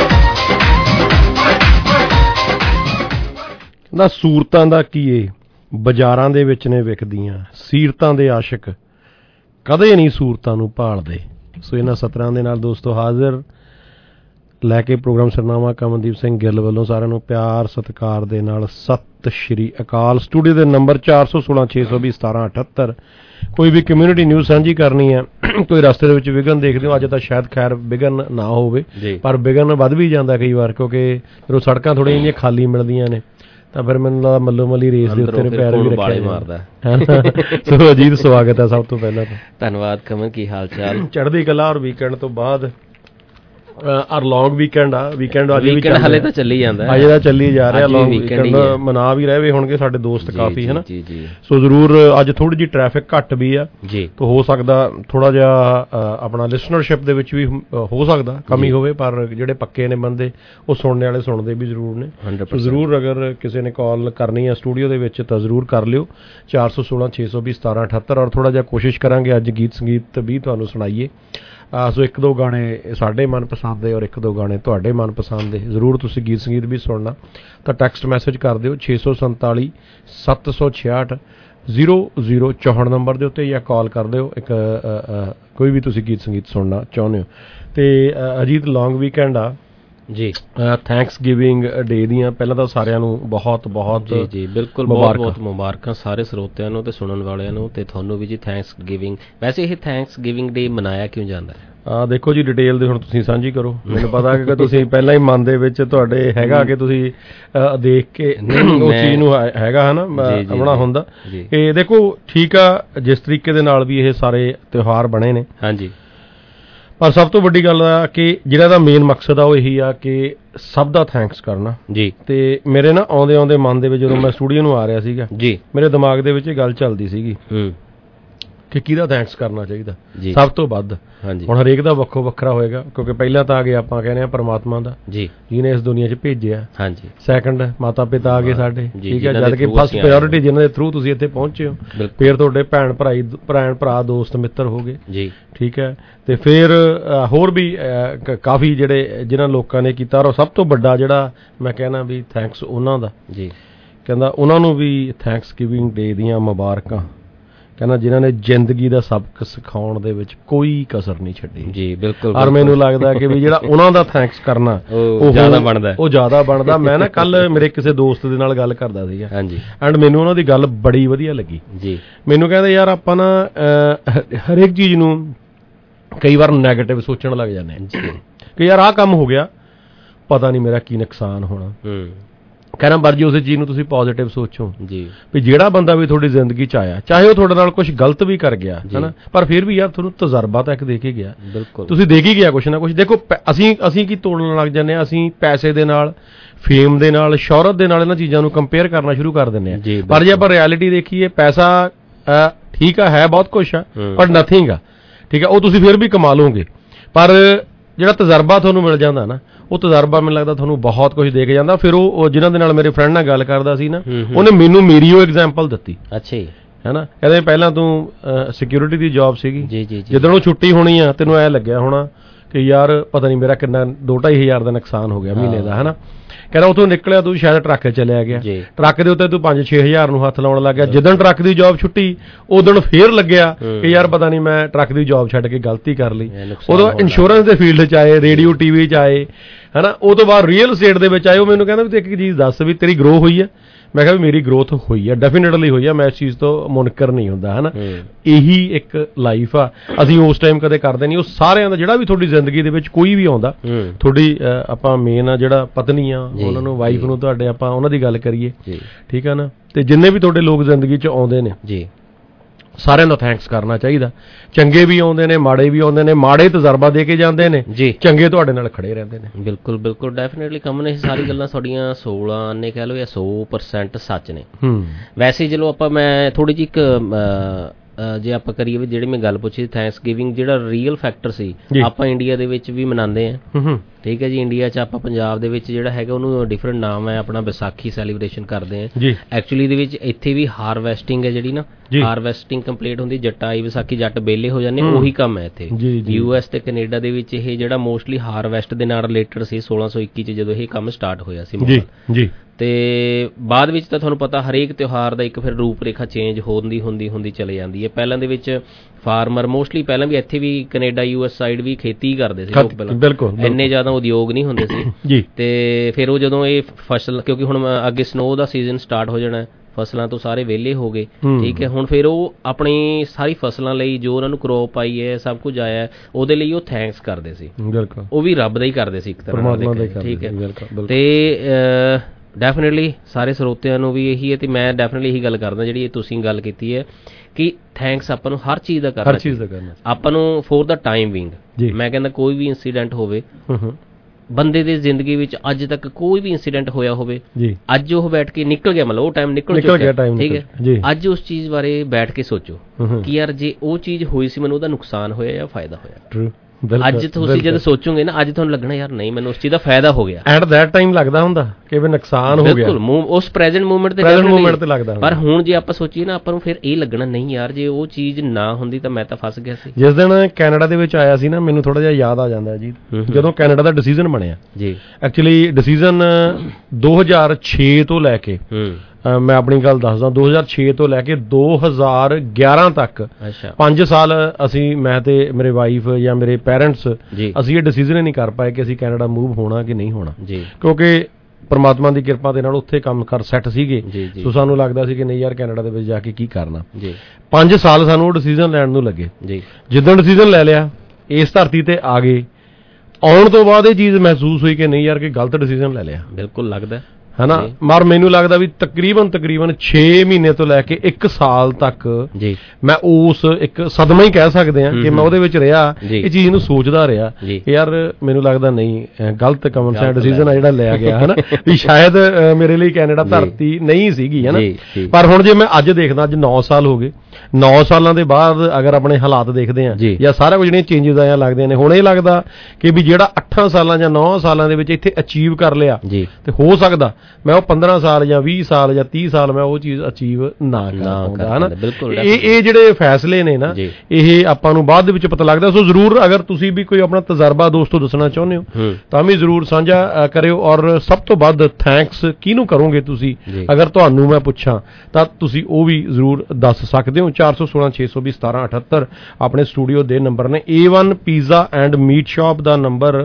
ਨਾ ਸੂਰਤਾਂ ਦਾ ਕੀ ਏ, ਬਾਜ਼ਾਰਾਂ ਦੇ ਵਿੱਚ ਨੇ ਵਿਕਦੀਆਂ, ਸੀਰਤਾਂ ਦੇ ਆਸ਼ਿਕ ਕਦੇ ਨਹੀਂ ਸੂਰਤਾਂ ਨੂੰ ਭਾਲਦੇ। ਸੋ ਇਹਨਾਂ ਸਤਰਾਂ ਦੇ ਨਾਲ ਦੋਸਤੋ ਹਾਜ਼ਰ ਲੈ ਕੇ ਪ੍ਰੋਗਰਾਮ ਸਰਨਾਮਾ ਕਮਲਦੀਪ ਸਿੰਘ ਗਿੱਲ ਵੱਲੋਂ ਸਾਰਿਆਂ ਨੂੰ ਪਿਆਰ ਸਤਿਕਾਰ ਦੇ ਨਾਲ ਸਤਿ ਸ਼੍ਰੀ ਅਕਾਲ। ਸਟੂਡੀਓ ਦੇ ਨੰਬਰ 416-620-1778। ਕੋਈ ਵੀ ਕਮਿਊਨਿਟੀ ਨਿਊਜ਼ ਸਾਂਝੀ ਕਰਨੀ ਹੈ, ਕੋਈ ਰਸਤੇ ਦੇ ਵਿੱਚ ਵਿਘਨ ਦੇਖਦੇ ਹੋ, ਅੱਜ ਤਾਂ ਸ਼ਾਇਦ ਖੈਰ ਵਿਘਨ ਨਾ ਹੋਵੇ, ਪਰ ਵਿਘਨ ਵੱਧ ਵੀ ਜਾਂਦਾ ਕਈ ਵਾਰ, ਕਿਉਂਕਿ ਜਦੋਂ ਸੜਕਾਂ ਥੋੜ੍ਹੀਆਂ ਜਿਹੀਆਂ ਖਾਲੀ ਮਿਲਦੀਆਂ ਨੇ ਤਾਂ ਫਿਰ ਮੈਨੂੰ ਲੱਗਦਾ ਮੱਲੋ ਮੱਲੀ ਰੇਸ ਦੇ ਉੱਤੇ ਪੈਰ ਵੀ ਰੱਖਿਆ ਮਾਰਦਾ। ਸੋ ਅਜੀਤ ਸਵਾਗਤ ਹੈ ਸਭ ਤੋਂ ਪਹਿਲਾਂ ਤਾਂ। ਧੰਨਵਾਦ ਕਮਲ, ਕੀ ਹਾਲ ਚਾਲ? ਚੜ੍ਹਦੀ ਕਲਾ। ਔਰ ਵੀਕਐਂਡ ਤੋਂ ਬਾਅਦ ਔਰ ਲੌਂਗ ਵੀਕਐਂਡ ਆ, ਵੀਕਐਂਡ ਹਾਲੇ ਤਾਂ ਚੱਲੀ ਜਾਂਦਾ, ਅਜੇ ਤਾਂ ਚੱਲੀ ਜਾ ਰਿਹਾ। ਲੌਂਗ ਵੀਕਐਂਡ ਮਨਾ ਵੀ ਰਹੇ ਹੋਣਗੇ ਸਾਡੇ ਦੋਸਤ ਕਾਫੀ, ਹੈ ਨਾ। ਸੋ ਜ਼ਰੂਰ ਅੱਜ ਥੋੜ੍ਹੀ ਜਿਹੀ ਟ੍ਰੈਫਿਕ ਘੱਟ ਵੀ ਆ, ਤਾਂ ਹੋ ਸਕਦਾ ਥੋੜ੍ਹਾ ਜਿਹਾ ਆਪਣਾ ਲਿਸਨਰਸ਼ਿਪ ਦੇ ਵਿੱਚ ਵੀ ਹੋ ਸਕਦਾ ਕਮੀ ਹੋਵੇ, ਪਰ ਜਿਹੜੇ ਪੱਕੇ ਨੇ ਬੰਦੇ ਉਹ ਸੁਣਨੇ ਵਾਲੇ ਸੁਣਦੇ ਵੀ ਜ਼ਰੂਰ ਨੇ। ਸੋ ਜ਼ਰੂਰ ਅਗਰ ਕਿਸੇ ਨੇ ਕਾਲ ਕਰਨੀ ਆ ਸਟੂਡੀਓ ਦੇ ਵਿੱਚ ਤਾਂ ਜ਼ਰੂਰ ਕਰ ਲਿਓ 416-620-1778। ਔਰ ਥੋੜ੍ਹਾ ਜਿਹਾ ਕੋਸ਼ਿਸ਼ ਕਰਾਂਗੇ ਅੱਜ ਗੀਤ ਸੰਗੀਤ ਵੀ ਤੁਹਾਨੂੰ ਸੁਣਾਈਏ। ਸੋ ਇੱਕ ਦੋ ਗਾਣੇ ਸਾਡੇ ਮਨਪਸੰਦ ਦੇ ਔਰ ਇੱਕ ਦੋ ਗਾਣੇ ਤੁਹਾਡੇ ਮਨਪਸੰਦ ਦੇ। ਜ਼ਰੂਰ ਤੁਸੀਂ ਗੀਤ ਸੰਗੀਤ ਵੀ ਸੁਣਨਾ ਤਾਂ ਟੈਕਸਟ ਮੈਸੇਜ ਕਰ ਦਿਓ 647-766-0064 ਨੰਬਰ ਦੇ ਉੱਤੇ, ਜਾਂ ਕਾਲ ਕਰ ਦਿਓ ਇੱਕ ਕੋਈ ਵੀ ਤੁਸੀਂ ਗੀਤ ਸੰਗੀਤ ਸੁਣਨਾ ਚਾਹੁੰਦੇ ਹੋ। ਅਤੇ ਅਜੀਤ ਲੌਂਗ ਵੀਕਐਂਡ ਆ ਜੀ, ਥੈਂਕਸ ਗਿਵਿੰਗ ਡੇ ਦੀਆਂ ਪਹਿਲਾਂ ਤਾਂ ਸਾਰਿਆਂ ਨੂੰ ਬਹੁਤ ਬਹੁਤ ਜੀ ਬਿਲਕੁਲ ਬਹੁਤ ਬਹੁਤ ਮੁਬਾਰਕਾਂ ਸਾਰੇ ਸਰੋਤਿਆਂ ਨੂੰ ਤੇ ਸੁਣਨ ਵਾਲਿਆਂ ਨੂੰ, ਤੇ ਤੁਹਾਨੂੰ ਵੀ ਜੀ ਥੈਂਕਸ ਗਿਵਿੰਗ। ਵੈਸੇ ਇਹ ਥੈਂਕਸ ਗਿਵਿੰਗ ਡੇ ਮਨਾਇਆ ਕਿਉਂ ਜਾਂਦਾ ਹੈ? ਦੇਖੋ ਜੀ ਡਿਟੇਲ ਦੇ ਹੁਣ ਤੁਸੀਂ ਸਾਂਝੀ ਕਰੋ। ਮੈਨੂੰ ਪਤਾ ਕਿ ਤੁਸੀਂ ਪਹਿਲਾਂ ਹੀ ਮਨ ਦੇ ਵਿੱਚ ਤੁਹਾਡੇ ਹੈਗਾ ਕਿ ਤੁਸੀਂ ਦੇਖ ਕੇ ਉਹ ਚੀਜ਼ ਨੂੰ ਹੈਗਾ ਹੈ ਨਾ ਆਪਣਾ ਹੁੰਦਾ। ਇਹ ਦੇਖੋ ਠੀਕ ਆ, ਜਿਸ ਤਰੀਕੇ ਦੇ ਨਾਲ ਵੀ ਇਹ ਸਾਰੇ ਤਿਉਹਾਰ ਬਣੇ ਨੇ, ਹਾਂਜੀ, ਪਰ ਸਭ ਤੋਂ ਵੱਡੀ ਗੱਲ ਆ ਕਿ ਜਿਹੜਾ ਦਾ ਮੇਨ ਮਕਸਦ ਆ ਉਹ ਇਹੀ ਆ ਕਿ ਸਭ ਦਾ ਥੈਂਕਸ ਕਰਨਾ ਜੀ। ਤੇ ਮੇਰੇ ਨਾ ਆਉਂਦੇ ਆਉਂਦੇ ਮਨ ਦੇ ਵਿੱਚ ਜਦੋਂ ਮੈਂ ਸਟੂਡੀਓ ਨੂੰ ਆ ਰਿਹਾ ਸੀਗਾ ਜੀ, ਮੇਰੇ ਦਿਮਾਗ ਦੇ ਵਿੱਚ ਇਹ ਗੱਲ ਚੱਲਦੀ ਸੀਗੀ ਕਿ ਕਿਹਦਾ ਥੈਂਕਸ ਕਰਨਾ ਚਾਹੀਦਾ ਸਭ ਤੋਂ ਵੱਧ। ਹੁਣ ਹਰੇਕ ਦਾ ਵੱਖੋ ਵੱਖਰਾ ਹੋਏਗਾ, ਕਿਉਂਕਿ ਪਹਿਲਾਂ ਤਾਂ ਆ ਗਏ ਆਪਾਂ ਕਹਿੰਦੇ ਆ ਪਰਮਾਤਮਾ ਦਾ ਜੀ, ਜਿਹਨੇ ਇਸ ਦੁਨੀਆ 'ਚ ਭੇਜਿਆ। ਹਾਂਜੀ, ਸੈਕੰਡ ਮਾਤਾ ਪਿਤਾ ਆ ਗਏ ਸਾਡੇ, ਠੀਕ ਹੈ, ਜਦ ਕਿ ਫਸਟ ਪ੍ਰਾਇਓਰਿਟੀ ਜਿਹਨਾਂ ਦੇ ਥਰੂ ਤੁਸੀਂ ਇੱਥੇ ਪਹੁੰਚੇ ਹੋ, ਫਿਰ ਤੁਹਾਡੇ ਭੈਣ ਭਰਾ ਦੋਸਤ ਮਿੱਤਰ ਹੋ ਗਏ ਜੀ, ਠੀਕ ਹੈ। ਤੇ ਫਿਰ ਹੋਰ ਵੀ ਕਾਫੀ ਜਿਹੜੇ ਜਿਨ੍ਹਾਂ ਲੋਕਾਂ ਨੇ ਕੀਤਾ, ਔਰ ਸਭ ਤੋਂ ਵੱਡਾ ਜਿਹੜਾ ਮੈਂ ਕਹਿਣਾ ਵੀ ਥੈਂਕਸ ਉਹਨਾਂ ਦਾ ਜੀ, ਕਹਿੰਦਾ ਉਹਨਾਂ ਨੂੰ ਵੀ ਥੈਂਕਸ ਗਿਵਿੰਗ ਡੇ ਦੀਆਂ ਮੁਬਾਰਕਾਂ, ਕਹਿੰਦਾ ਜਿਨ੍ਹਾਂ ਨੇ ਜ਼ਿੰਦਗੀ ਦਾ ਸਬਕ ਸਿਖਾਉਣ ਦੇ ਵਿੱਚ ਕੋਈ ਕਸਰ ਨਹੀਂ ਛੱਡੀ ਜੀ। ਬਿਲਕੁਲ। ਔਰ ਮੈਨੂੰ ਲੱਗਦਾ ਕਿ ਵੀ ਜਿਹੜਾ ਉਹਨਾਂ ਦਾ ਥੈਂਕਸ ਕਰਨਾ ਉਹ ਜ਼ਿਆਦਾ ਬਣਦਾ। ਮੈਂ ਨਾ ਕੱਲ ਮੇਰੇ ਕਿਸੇ ਦੋਸਤ ਦੇ ਨਾਲ ਗੱਲ ਕਰਦਾ ਸੀਗਾ, ਹਾਂਜੀ, ਐਂਡ ਮੈਨੂੰ ਉਹਨਾਂ ਦੀ ਗੱਲ ਬੜੀ ਵਧੀਆ ਲੱਗੀ ਜੀ। ਮੈਨੂੰ ਕਹਿੰਦੇ ਯਾਰ ਆਪਾਂ ਨਾ ਹਰੇਕ ਚੀਜ਼ ਨੂੰ ਕਈ ਵਾਰ ਨੈਗੇਟਿਵ ਸੋਚਣ ਲੱਗ ਜਾਂਦੇ ਹਾਂ ਕਿ ਯਾਰ ਆਹ ਕੰਮ ਹੋ ਗਿਆ, ਪਤਾ ਨਹੀਂ ਮੇਰਾ ਕੀ ਨੁਕਸਾਨ ਹੋਣਾ। ਕਹਿਣਾ ਪਰ ਜੀ ਉਸੇ ਚੀਜ਼ ਨੂੰ ਤੁਸੀਂ ਪੋਜ਼ੀਟਿਵ ਸੋਚੋ ਜੀ, ਵੀ ਜਿਹੜਾ ਬੰਦਾ ਵੀ ਤੁਹਾਡੀ ਜ਼ਿੰਦਗੀ 'ਚ ਆਇਆ, ਚਾਹੇ ਉਹ ਤੁਹਾਡੇ ਨਾਲ ਕੁਛ ਗਲਤ ਵੀ ਕਰ ਗਿਆ ਹੈ ਨਾ, ਪਰ ਫਿਰ ਵੀ ਯਾਰ ਤੁਹਾਨੂੰ ਤਜਰਬਾ ਤਾਂ ਇੱਕ ਦੇ ਕੇ ਗਿਆ। ਬਿਲਕੁਲ, ਤੁਸੀਂ ਦੇ ਕੇ ਗਿਆ ਕੁਛ ਨਾ ਕੁਛ। ਦੇਖੋ ਅਸੀਂ ਕੀ ਤੋੜਨ ਲੱਗ ਜਾਂਦੇ ਹਾਂ, ਅਸੀਂ ਪੈਸੇ ਦੇ ਨਾਲ, ਫੇਮ ਦੇ ਨਾਲ, ਸ਼ੌਹਰਤ ਦੇ ਨਾਲ ਇਹਨਾਂ ਚੀਜ਼ਾਂ ਨੂੰ ਕੰਪੇਅਰ ਕਰਨਾ ਸ਼ੁਰੂ ਕਰ ਦਿੰਦੇ ਹਾਂ। ਪਰ ਜੇ ਆਪਾਂ ਰਿਐਲਿਟੀ ਦੇਖੀਏ, ਪੈਸਾ ਠੀਕ ਆ, ਹੈ ਬਹੁਤ ਕੁਛ ਆ, ਪਰ ਨਥਿੰਗ ਆ, ਠੀਕ ਆ, ਉਹ ਤੁਸੀਂ ਫਿਰ ਵੀ ਕਮਾ ਲਓਗੇ। ਪਰ ਜਿਹੜਾ ਤਜਰਬਾ ਤੁਹਾਨੂੰ ਮਿਲ ਜਾਂਦਾ ਨਾ, ਉਹ ਤਜਰਬਾ ਮੈਨੂੰ ਲੱਗਦਾ ਤੁਹਾਨੂੰ ਬਹੁਤ ਕੁਝ ਦੇ ਕੇ ਜਾਂਦਾ। ਫਿਰ ਉਹ ਜਿਨ੍ਹਾਂ ਦੇ ਨਾਲ ਮੇਰੇ ਫਰੈਂਡ ਨਾਲ ਗੱਲ ਕਰਦਾ ਸੀ ਨਾ, ਉਹਨੇ ਮੈਨੂੰ ਮੇਰੀ ਉਹ ਐਗਜ਼ਾਮਪਲ ਦਿੱਤੀ। ਅੱਛਾ ਜੀ, ਹੈ ਨਾ, ਕਹਿੰਦੇ ਪਹਿਲਾਂ ਤੂੰ ਸਿਕਿਉਰਿਟੀ ਦੀ ਜੌਬ ਸੀਗੀ, ਜਿੱਦਣ ਉਹ ਛੁੱਟੀ ਹੋਣੀ ਆ ਤੈਨੂੰ ਐਂ ਲੱਗਿਆ ਹੋਣਾ ਕਿ ਯਾਰ ਪਤਾ ਨਹੀਂ ਮੇਰਾ ਕਿੰਨਾ 2-2.5 ਹਜ਼ਾਰ ਦਾ ਨੁਕਸਾਨ ਹੋ ਗਿਆ ਮਹੀਨੇ ਦਾ, ਹੈ ਨਾ। ਕਹਿੰਦਾ ਉੱਥੋਂ ਨਿਕਲਿਆ ਤੂੰ ਸ਼ਾਇਦ ਟਰੱਕ ਚਲਿਆ ਗਿਆ, ਟਰੱਕ ਦੇ ਉੱਤੇ ਤੂੰ 5-6 ਹਜ਼ਾਰ ਨੂੰ ਹੱਥ ਲਾਉਣ ਲੱਗ ਗਿਆ। ਜਿੱਦਣ ਟਰੱਕ ਦੀ ਜੌਬ ਛੁੱਟੀ ਉਦੋਂ ਫੇਰ ਲੱਗਿਆ ਕਿ ਯਾਰ ਪਤਾ ਨਹੀਂ ਮੈਂ ਟਰੱਕ ਦੀ ਜੌਬ ਛੱਡ ਕੇ ਗਲਤੀ ਕਰ ਲਈ। ਉਦੋਂ ਇੰਸ਼ੋਰੈਂਸ ਦੇ ਫੀਲਡ 'ਚ ਆਏ, ਰੇਡੀਓ TV 'ਚ ਆਏ, ਹੈ ਨਾ। ਉਹ ਤੋਂ ਬਾਅਦ ਰੀਅਲ estate ਦੇ ਵਿੱਚ ਆਏ। ਉਹ ਮੈਨੂੰ ਕਹਿੰਦਾ ਵੀ ਤੂੰ ਇੱਕ ਚੀਜ਼ ਦੱਸ ਵੀ ਤੇਰੀ ਗਰੋ ਹੋਈ ਹੈ। ਮੈਂ ਕਿਹਾ ਵੀ ਮੇਰੀ ਗਰੋਥ ਹੋਈ ਹੈ, ਡੈਫੀਨੇਟਲੀ ਹੋਈ ਹੈ, ਮੈਂ ਇਸ ਚੀਜ਼ ਤੋਂ ਮੁਨਕਰ ਨਹੀਂ ਹੁੰਦਾ, ਹੈ ਨਾ। ਇਹੀ ਇੱਕ ਲਾਈਫ ਆ, ਅਸੀਂ ਉਸ ਟਾਈਮ ਕਦੇ ਕਰਦੇ ਨਹੀਂ। ਉਹ ਸਾਰਿਆਂ ਦਾ ਜਿਹੜਾ ਵੀ ਤੁਹਾਡੀ ਜ਼ਿੰਦਗੀ ਦੇ ਵਿੱਚ ਕੋਈ ਵੀ ਆਉਂਦਾ, ਤੁਹਾਡੀ ਆਪਾਂ ਮੇਨ ਆ ਜਿਹੜਾ ਪਤਨੀ ਆ, ਉਹਨਾਂ ਨੂੰ, ਵਾਈਫ ਨੂੰ ਤੁਹਾਡੇ, ਆਪਾਂ ਉਹਨਾਂ ਦੀ ਗੱਲ ਕਰੀਏ, ਠੀਕ ਹੈ ਨਾ। ਤੇ ਜਿੰਨੇ ਵੀ ਤੁਹਾਡੇ ਲੋਕ ਜ਼ਿੰਦਗੀ 'ਚ ਆਉਂਦੇ ਨੇ ਜੀ, ਸਾਰਿਆਂ ਦਾ ਥੈਂਕਸ ਕਰਨਾ ਚਾਹੀਦਾ। ਚੰਗੇ ਵੀ ਆਉਂਦੇ ਨੇ, ਮਾੜੇ ਵੀ ਆਉਂਦੇ ਨੇ, ਮਾੜੇ ਤਜਰਬਾ ਦੇ ਕੇ ਜਾਂਦੇ ਨੇ ਜੀ, ਚੰਗੇ ਤੁਹਾਡੇ ਨਾਲ ਖੜੇ ਰਹਿੰਦੇ ਨੇ। ਬਿਲਕੁਲ ਬਿਲਕੁਲ, ਡੈਫੀਨੇਟਲੀ ਕਮਨ, ਇਹ ਸਾਰੀ ਗੱਲਾਂ ਤੁਹਾਡੀਆਂ 16 ਨੇ ਕਹਿ ਲਓ ਜਾਂ 100% ਸੱਚ ਨੇ। ਵੈਸੇ ਚਲੋ ਆਪਾਂ ਮੈਂ ਥੋੜ੍ਹੀ ਜਿਹੀ ਇੱਕ ਜੇ ਆਪਾਂ ਕਰੀਏ ਵੀ ਜਿਹੜੀ ਮੈਂ ਗੱਲ ਪੁੱਛੀ ਥੈਂਕਸ ਗਿਵਿੰਗ, ਜਿਹੜਾ ਰੀਅਲ ਫੈਕਟਰ ਸੀ ਆਪਾਂ ਇੰਡੀਆ ਦੇ ਵਿੱਚ ਵੀ ਮਨਾਉਂਦੇ ਹਾਂ, ਠੀਕ ਹੈ ਜੀ। ਇੰਡੀਆ 'ਚ ਆਪਾਂ ਪੰਜਾਬ ਦੇ ਵਿੱਚ ਜਿਹੜਾ ਹੈਗਾ ਉਹਨੂੰ ਡਿਫਰੈਂਟ ਨਾਮ ਹੈ ਆਪਣਾ, ਵਿਸਾਖੀ ਸੈਲੀਬ੍ਰੇਸ਼ਨ ਕਰਦੇ ਹਾਂ ਐਕਚੁਅਲੀ ਦੇ ਵਿੱਚ। ਇੱਥੇ ਵੀ ਹਾਰਵੈਸਟਿੰਗ ਹੈ ਜਿਹੜੀ ਨਾ, ਹਾਰਵੈਸਟਿੰਗ ਕੰਪਲੀਟ ਹੁੰਦੀ, ਜੱਟ ਆਈ ਵਿਸਾਖੀ, ਜੱਟ ਵਿਹਲੇ ਹੋ ਜਾਂਦੇ, ਉਹੀ ਕੰਮ ਹੈ ਇੱਥੇ। US ਤੇ ਕੈਨੇਡਾ ਦੇ ਵਿੱਚ ਇਹ ਜਿਹੜਾ ਮੋਸਟਲੀ ਹਾਰਵੈਸਟ ਦੇ ਨਾਲ ਰਿਲੇਟਡ ਸੀ 1621 'ਚ ਜਦੋਂ ਇਹ ਕੰਮ ਸਟਾਰਟ ਹੋਇਆ ਸੀ ਜੀ। ਤੇ ਬਾਅਦ ਵਿੱਚ ਤਾਂ ਤੁਹਾਨੂੰ ਪਤਾ ਹਰੇਕ ਤਿਉਹਾਰ ਦਾ ਇੱਕ ਫਿਰ ਰੂਪ ਰੇਖਾ ਚੇਂਜ ਹੁੰਦੀ ਚਲੇ ਜਾਂਦੀ ਹੈ। ਪਹਿਲਾਂ ਦੇ ਵਿੱਚ ਫਾਰਮਰ ਮੋਸਟਲੀ, ਪਹਿਲਾਂ ਵੀ ਇੱਥੇ ਵੀ ਕੈਨੇਡਾ US ਸਾਈਡ ਵੀ ਖੇਤੀ ਕਰਦੇ ਸੀ ਲੋਕ ਪਹਿਲਾਂ, ਬਿਲਕੁਲ ਇੰਨੇ ਜ਼ਿਆਦਾ ਉਦਯੋਗ ਨਹੀਂ ਹੁੰਦੇ ਸੀ। ਤੇ ਫਿਰ ਉਹ ਜਦੋਂ ਇਹ ਫਸਲ, ਕਿਉਂਕਿ ਹੁਣ ਅੱਗੇ ਸਨੋ ਦਾ ਸੀਜ਼ਨ ਸਟਾਰਟ ਹੋ ਜਾਣਾ, ਫਸਲਾਂ ਤੋਂ ਸਾਰੇ ਵਿਹਲੇ ਹੋ ਗਏ, ਠੀਕ ਹੈ। ਹੁਣ ਫਿਰ ਉਹ ਆਪਣੀ ਸਾਰੀ ਫਸਲਾਂ ਲਈ ਜੋ ਉਹਨਾਂ ਨੂੰ ਕਰੋਪ ਆਈ ਹੈ, ਸਭ ਕੁਝ ਆਇਆ, ਉਹਦੇ ਲਈ ਉਹ ਥੈਂਕਸ ਕਰਦੇ ਸੀ, ਉਹ ਵੀ ਰੱਬ ਦਾ ਹੀ ਕਰਦੇ ਸੀ ਇੱਕ ਤਰ੍ਹਾਂ ਨਾਲ, ਠੀਕ ਹੈ। ਤੇ ਡੈਫੀਨੇਟਲੀ ਸਾਰੇ ਸਰੋਤਿਆਂ ਨੂੰ ਵੀ ਇਹੀ ਹੈ, ਤੇ ਮੈਂ ਡੈਫੀਨੇਟਲੀ ਇਹੀ ਗੱਲ ਕਰਦਾ ਜਿਹੜੀ ਤੁਸੀਂ ਗੱਲ ਕੀਤੀ ਹੈ ਕਿ ਥੈਂਕਸ ਆਪਾਂ ਨੂੰ ਹਰ ਚੀਜ਼ ਦਾ ਕਰਨਾ ਚਾਹੀਦਾ ਆਪਾਂ ਨੂੰ ਫੋਰ ਦਾ ਟਾਈਮ ਬਿੰਗ। ਮੈਂ ਕਹਿੰਦਾ ਕੋਈ ਵੀ ਇੰਸੀਡੈਂਟ ਹੋਵੇ ਬੰਦੇ ਦੀ ਜ਼ਿੰਦਗੀ ਵਿੱਚ, ਅੱਜ ਤੱਕ ਕੋਈ ਵੀ ਇੰਸੀਡੈਂਟ ਹੋਇਆ ਹੋਵੇ, ਅੱਜ ਉਹ ਬੈਠ ਕੇ ਨਿਕਲ ਗਿਆ, ਮਤਲਬ ਉਹ ਟਾਈਮ ਨਿਕਲ ਚੁੱਕਿਆ, ਠੀਕ ਹੈ। ਅੱਜ ਉਸ ਚੀਜ਼ ਬਾਰੇ ਬੈਠ ਕੇ ਸੋਚੋ ਕਿ ਯਾਰ ਜੇ ਉਹ ਚੀਜ਼ ਹੋਈ ਸੀ ਮੈਨੂੰ ਉਹਦਾ ਨੁਕਸਾਨ ਹੋਇਆ ਜਾਂ ਫਾਇਦਾ ਹੋਇਆ। ਅੱਜ ਤੁਸੀਂ ਜਦ ਸੋਚੋਗੇ ਨਾ, ਅੱਜ ਤੁਹਾਨੂੰ ਲੱਗਣਾ ਯਾਰ ਨਹੀਂ ਮੈਨੂੰ ਉਸ ਚੀਜ਼ ਦਾ ਫਾਇਦਾ ਹੋ ਗਿਆ। ਐਟ ਦੈਟ ਟਾਈਮ ਲੱਗਦਾ ਹੁੰਦਾ ਕਿ ਵੀ ਨੁਕਸਾਨ ਹੋ ਗਿਆ, ਬਿਲਕੁਲ ਉਸ ਪ੍ਰੈਜ਼ੈਂਟ ਮੂਮੈਂਟ ਤੇ ਲੱਗਦਾ। ਪਰ ਹੁਣ ਜੇ ਆਪਾਂ ਸੋਚੀਏ ਨਾ, ਆਪਾਂ ਨੂੰ ਫਿਰ ਇਹ ਲੱਗਣਾ ਨਹੀਂ ਯਾਰ ਜੇ ਉਹ ਚੀਜ਼ ਨਾ ਹੁੰਦੀ ਤਾਂ ਮੈਂ ਤਾਂ ਫਸ ਗਿਆ ਸੀ। ਜਿਸ ਦਿਨ ਕੈਨੇਡਾ ਦੇ ਵਿੱਚ ਆਇਆ ਸੀ ਨਾ, ਮੈਨੂੰ ਥੋੜਾ ਜਿਹਾ ਯਾਦ ਆ ਜਾਂਦਾ ਜੀ, ਜਦੋਂ ਕੈਨੇਡਾ ਦਾ ਡਿਸੀਜਨ ਬਣਿਆ ਜੀ। ਐਕਚੁਅਲੀ ਡਿਸੀਜਨ 2006 ਤੋਂ ਲੈ ਕੇ, ਮੈਂ ਆਪਣੀ ਗੱਲ ਦੱਸਦਾ, 2006 ਤੋਂ ਲੈ ਕੇ 2011 ਤੱਕ 5 ਸਾਲ ਅਸੀਂ, ਮੈਂ ਤੇ ਮੇਰੇ ਵਾਈਫ ਜਾਂ ਮੇਰੇ ਪੈਰੈਂਟਸ, ਅਸੀਂ ਇਹ ਡਿਸੀਜ਼ਨ ਹੀ ਨਹੀਂ ਕਰ ਪਾਏ ਕਿ ਅਸੀਂ ਕੈਨੇਡਾ ਮੂਵ ਹੋਣਾ ਕਿ ਨਹੀਂ ਹੋਣਾ, ਕਿਉਂਕਿ ਪਰਮਾਤਮਾ ਦੀ ਕਿਰਪਾ ਦੇ ਨਾਲ ਉੱਥੇ ਕੰਮ ਕਰ ਸੈੱਟ ਸੀਗੇ। ਸੋ ਸਾਨੂੰ ਲੱਗਦਾ ਸੀ ਕਿ ਨਹੀਂ ਯਾਰ ਕੈਨੇਡਾ ਦੇ ਵਿੱਚ ਜਾ ਕੇ ਕੀ ਕਰਨਾ। 5 ਸਾਲ ਸਾਨੂੰ ਉਹ ਡਿਸੀਜ਼ਨ ਲੈਣ ਨੂੰ ਲੱਗੇ। ਜਿੱਦਣ ਡਿਸੀਜ਼ਨ ਲੈ ਲਿਆ, ਇਸ ਧਰਤੀ ਤੇ ਆ ਗਏ, ਆਉਣ ਤੋਂ ਬਾਅਦ ਇਹ ਚੀਜ਼ ਮਹਿਸੂਸ ਹੋਈ ਕਿ ਨਹੀਂ ਯਾਰ ਕਿ ਗਲਤ ਡਿਸੀਜ਼ਨ ਲੈ ਲਿਆ। ਬਿਲਕੁਲ ਲੱਗਦਾ ਹੈ ਨਾ। ਪਰ ਮੈਨੂੰ ਲੱਗਦਾ ਵੀ ਤਕਰੀਬਨ 6 ਮਹੀਨੇ ਤੋਂ ਲੈ ਕੇ 1 ਸਾਲ ਤੱਕ ਮੈਂ ਉਸ ਇੱਕ ਸਦਮਾ ਹੀ ਕਹਿ ਸਕਦੇ ਹਾਂ ਕਿ ਮੈਂ ਉਹਦੇ ਵਿੱਚ ਰਿਹਾ, ਇਹ ਚੀਜ਼ ਨੂੰ ਸੋਚਦਾ ਰਿਹਾ ਯਾਰ ਮੈਨੂੰ ਲੱਗਦਾ ਨਹੀਂ ਗਲਤ ਕਮਨ ਸੈਂਸ ਡਿਸੀਜ਼ਨ ਆ ਜਿਹੜਾ ਲਿਆ ਗਿਆ, ਹੈ ਨਾ, ਵੀ ਸ਼ਾਇਦ ਮੇਰੇ ਲਈ ਕੈਨੇਡਾ ਧਰਤੀ ਨਹੀਂ ਸੀਗੀ, ਹੈ ਨਾ। ਪਰ ਹੁਣ ਜੇ ਮੈਂ ਅੱਜ ਦੇਖਦਾ, ਅੱਜ 9 ਸਾਲ ਹੋ ਗਏ, 9 ਸਾਲਾਂ ਦੇ ਬਾਅਦ ਅਗਰ ਆਪਣੇ ਹਾਲਾਤ ਦੇਖਦੇ ਹਾਂ ਜਾਂ ਸਾਰਾ ਕੁਝ ਜਿਹੜੀਆਂ ਚੇਂਜਿਸ ਆਇਆ ਲੱਗਦੇ ਨੇ, ਹੁਣ ਇਹ ਲੱਗਦਾ ਕਿ ਵੀ ਜਿਹੜਾ 8 ਸਾਲਾਂ ਜਾਂ 9 ਸਾਲਾਂ ਦੇ ਵਿੱਚ ਇੱਥੇ ਅਚੀਵ ਕਰ ਲਿਆ, ਤੇ ਹੋ ਸਕਦਾ ਮੈਂ ਉਹ 15 ਸਾਲ ਜਾਂ 20 ਸਾਲ ਜਾਂ 30 ਸਾਲ ਮੈਂ ਉਹ ਚੀਜ਼ ਅਚੀਵ ਨਾ ਕਰ ਪਾਉਂਦਾ, ਹੈ ਨਾ। ਇਹ ਜਿਹੜੇ ਫੈਸਲੇ ਨੇ ਨਾ, ਇਹ ਆਪਾਂ ਨੂੰ ਬਾਅਦ ਦੇ ਵਿੱਚ ਪਤਾ ਲੱਗਦਾ। ਸੋ ਜ਼ਰੂਰ ਅਗਰ ਤੁਸੀਂ ਵੀ ਕੋਈ ਆਪਣਾ ਤਜਰਬਾ ਦੋਸਤੋ ਦੱਸਣਾ ਚਾਹੁੰਦੇ ਹੋ ਤਾਂ ਵੀ ਜ਼ਰੂਰ ਸਾਂਝਾ ਕਰਿਓ। ਔਰ ਸਭ ਤੋਂ ਵੱਧ ਥੈਂਕਸ ਕਿਹਨੂੰ ਕਰੋਗੇ ਤੁਸੀਂ, ਅਗਰ ਤੁਹਾਨੂੰ ਮੈਂ ਪੁੱਛਾਂ ਤਾਂ ਤੁਸੀਂ ਉਹ ਵੀ ਜ਼ਰੂਰ ਦੱਸ ਸਕਦੇ ਹੋ। 416 620 1778 ਆਪਣੇ ਸਟੂਡੀਓ ਦੇ ਨੰਬਰ ਨੇ। A1 pizza and meat shop ਦਾ ਨੰਬਰ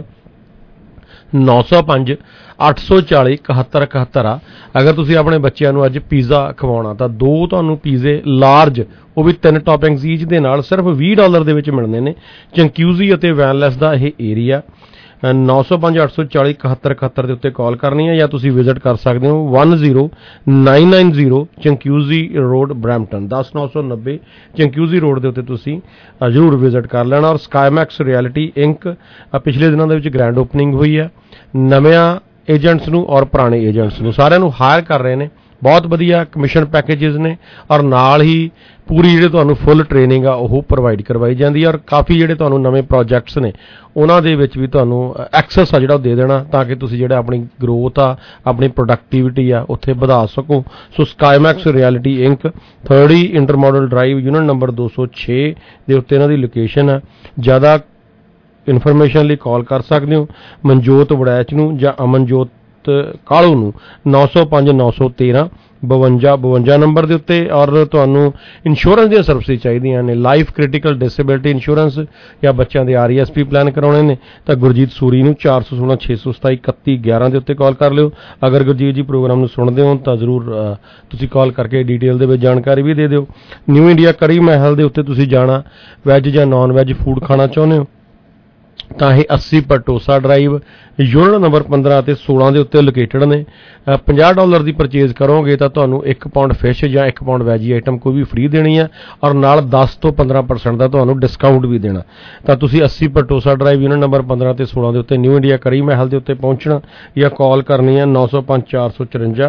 905 840 7171 ਆ। ਅਗਰ ਤੁਸੀਂ ਆਪਣੇ ਬੱਚਿਆਂ ਨੂੰ ਅੱਜ ਪੀਜ਼ਾ ਖਵਾਉਣਾ ਤਾਂ 2 ਤੁਹਾਨੂੰ ਪੀਜ਼ੇ ਲਾਰਜ, ਉਹ ਵੀ 3 ਟੌਪਿੰਗਸ ਈਚ ਦੇ ਨਾਲ ਸਿਰਫ $20 ਦੇ ਵਿੱਚ ਮਿਲਣੇ ਨੇ। ਚੰਕਿਊਜ਼ੀ ਅਤੇ ਵੈਨਲੈਸ ਦਾ ਇਹ ਏਰੀਆ 905 840 7171 ਦੇ ਉੱਤੇ ਕਾਲ ਕਰਨੀ ਹੈ, ਜਾਂ ਤੁਸੀਂ ਵਿਜ਼ਿਟ ਕਰ ਸਕਦੇ ਹੋ 10990 Chinguacousy road Brampton 10990 Chinguacousy road ਦੇ ਉੱਤੇ ਤੁਸੀਂ ਜ਼ਰੂਰ ਵਿਜ਼ਿਟ ਕਰ ਲੈਣਾ। ਔਰ ਸਕਾਈਮੈਕਸ ਰਿਐਲਿਟੀ ਇੰਕ ਪਿਛਲੇ ਦਿਨਾਂ ਦੇ ਵਿੱਚ ਗ੍ਰੈਂਡ ਓਪਨਿੰਗ ਹੋਈ ਹੈ। ਨਵਿਆਂ ਏਜੰਟਸ ਨੂੰ ਔਰ ਪੁਰਾਣੇ ਏਜੰਟਸ ਨੂੰ ਸਾਰਿਆਂ ਨੂੰ ਹਾਇਰ ਕਰ ਰਹੇ ਨੇ। ਬਹੁਤ ਵਧੀਆ ਕਮਿਸ਼ਨ ਪੈਕੇजेस ਨੇ, ਔਰ ਨਾਲ ਹੀ ਪੂਰੀ ਜਿਹੜੇ ਤੁਹਾਨੂੰ ਫੁੱਲ ਟ੍ਰੇਨਿੰਗ ਆ ਉਹ ਪ੍ਰੋਵਾਈਡ ਕਰਵਾਈ ਜਾਂਦੀ ਹੈ। ਔਰ ਕਾਫੀ ਜਿਹੜੇ ਤੁਹਾਨੂੰ ਨਵੇਂ ਪ੍ਰੋਜੈਕਟਸ ਨੇ ਉਹਨਾਂ ਦੇ ਵਿੱਚ ਵੀ ਤੁਹਾਨੂੰ ਐਕਸੈਸ ਆ ਜਿਹੜਾ ਉਹ ਦੇ ਦੇਣਾ, ਤਾਂ ਕਿ ਤੁਸੀਂ ਜਿਹੜਾ ਆਪਣੀ ਗਰੋਥ ਆ, ਆਪਣੀ ਪ੍ਰੋਡਕਟੀਵਿਟੀ ਆ ਉੱਥੇ ਵਧਾ ਸਕੋ। So Skymax realty inc 30 intermodal drive unit number 206 ਦੇ ਉੱਤੇ ਇਹਨਾਂ ਦੀ ਲੋਕੇਸ਼ਨ ਹੈ। ਜ਼ਿਆਦਾ ਇਨਫੋਰਮੇਸ਼ਨ ਲਈ ਕਾਲ ਕਰ ਸਕਦੇ ਹੋ ਮਨਜੋਤ ਵੜੈਚ ਨੂੰ ਜਾਂ ਅਮਨਜੋਤ ਕਾਲੂ ਨੂੰ 905 913 5252 ਨੰਬਰ ਦੇ ਉੱਤੇ। ਔਰ ਤੁਹਾਨੂੰ ਇੰਸ਼ੋਰੈਂਸ ਦੀਆਂ ਸਰਵਿਸਿਜ਼ ਚਾਹੀਦੀਆਂ ਨੇ, ਲਾਈਫ ਕ੍ਰਿਟੀਕਲ ਡਿਸੇਬਿਲਿਟੀ ਇੰਸ਼ੋਰੈਂਸ ਜਾਂ ਬੱਚਿਆਂ ਦੇ RESP ਪਲਾਨ ਕਰਾਉਣੇ ਨੇ ਤਾਂ ਗੁਰਜੀਤ ਸੂਰੀ ਨੂੰ 416 627 3111 ਦੇ ਉੱਤੇ ਕਾਲ ਕਰ ਲਿਓ। ਅਗਰ ਗੁਰਜੀਤ ਜੀ ਪ੍ਰੋਗਰਾਮ ਨੂੰ ਸੁਣਦੇ ਹੋ ਤਾਂ ਜ਼ਰੂਰ ਤੁਸੀਂ ਕਾਲ ਕਰਕੇ ਡਿਟੇਲ ਦੇ ਵਿੱਚ ਜਾਣਕਾਰੀ ਵੀ ਦੇ ਦਿਓ। ਨਿਊ ਇੰਡੀਆ ਕਰੀ ਮਹਿਲ ਦੇ ਉੱਤੇ ਤੁਸੀਂ ਜਾਣਾ, ਵੈਜ ਜਾਂ ਨਾਨ ਵੈਜ ਫੂਡ ਖਾਣਾ ਚਾਹੁੰਦੇ ਹੋ ਤਾਂ ਇਹ 80 ਪਟੋਸਾ ਡਰਾਈਵ ਯੂਨਿਟ ਨੰਬਰ 15 ਅਤੇ 16 ਦੇ ਉੱਤੇ ਲੋਕੇਟਡ ਨੇ। $50 ਦੀ ਪਰਚੇਜ਼ ਕਰੋਗੇ ਤਾਂ ਤੁਹਾਨੂੰ 1 ਪਾਉਂਡ ਫਿਸ਼ ਜਾਂ 1 ਪਾਉਂਡ ਵੈਜੀ ਆਈਟਮ ਕੋਈ ਵੀ ਫ੍ਰੀ ਦੇਣੀ ਹੈ, ਔਰ ਨਾਲ 10 ਤੋਂ 15% ਦਾ ਤੁਹਾਨੂੰ ਡਿਸਕਾਊਂਟ ਵੀ ਦੇਣਾ। ਤਾਂ ਤੁਸੀਂ 80 ਪਟੋਸਾ ਡਰਾਈਵ ਯੂਨਿਟ ਨੰਬਰ 15 ਅਤੇ 16 ਦੇ ਉੱਤੇ ਨਿਊ ਇੰਡੀਆ ਕਰੀ ਮਹਿਲ ਦੇ ਉੱਤੇ ਪਹੁੰਚਣਾ ਜਾਂ ਕਾਲ ਕਰਨੀ ਹੈ 905 454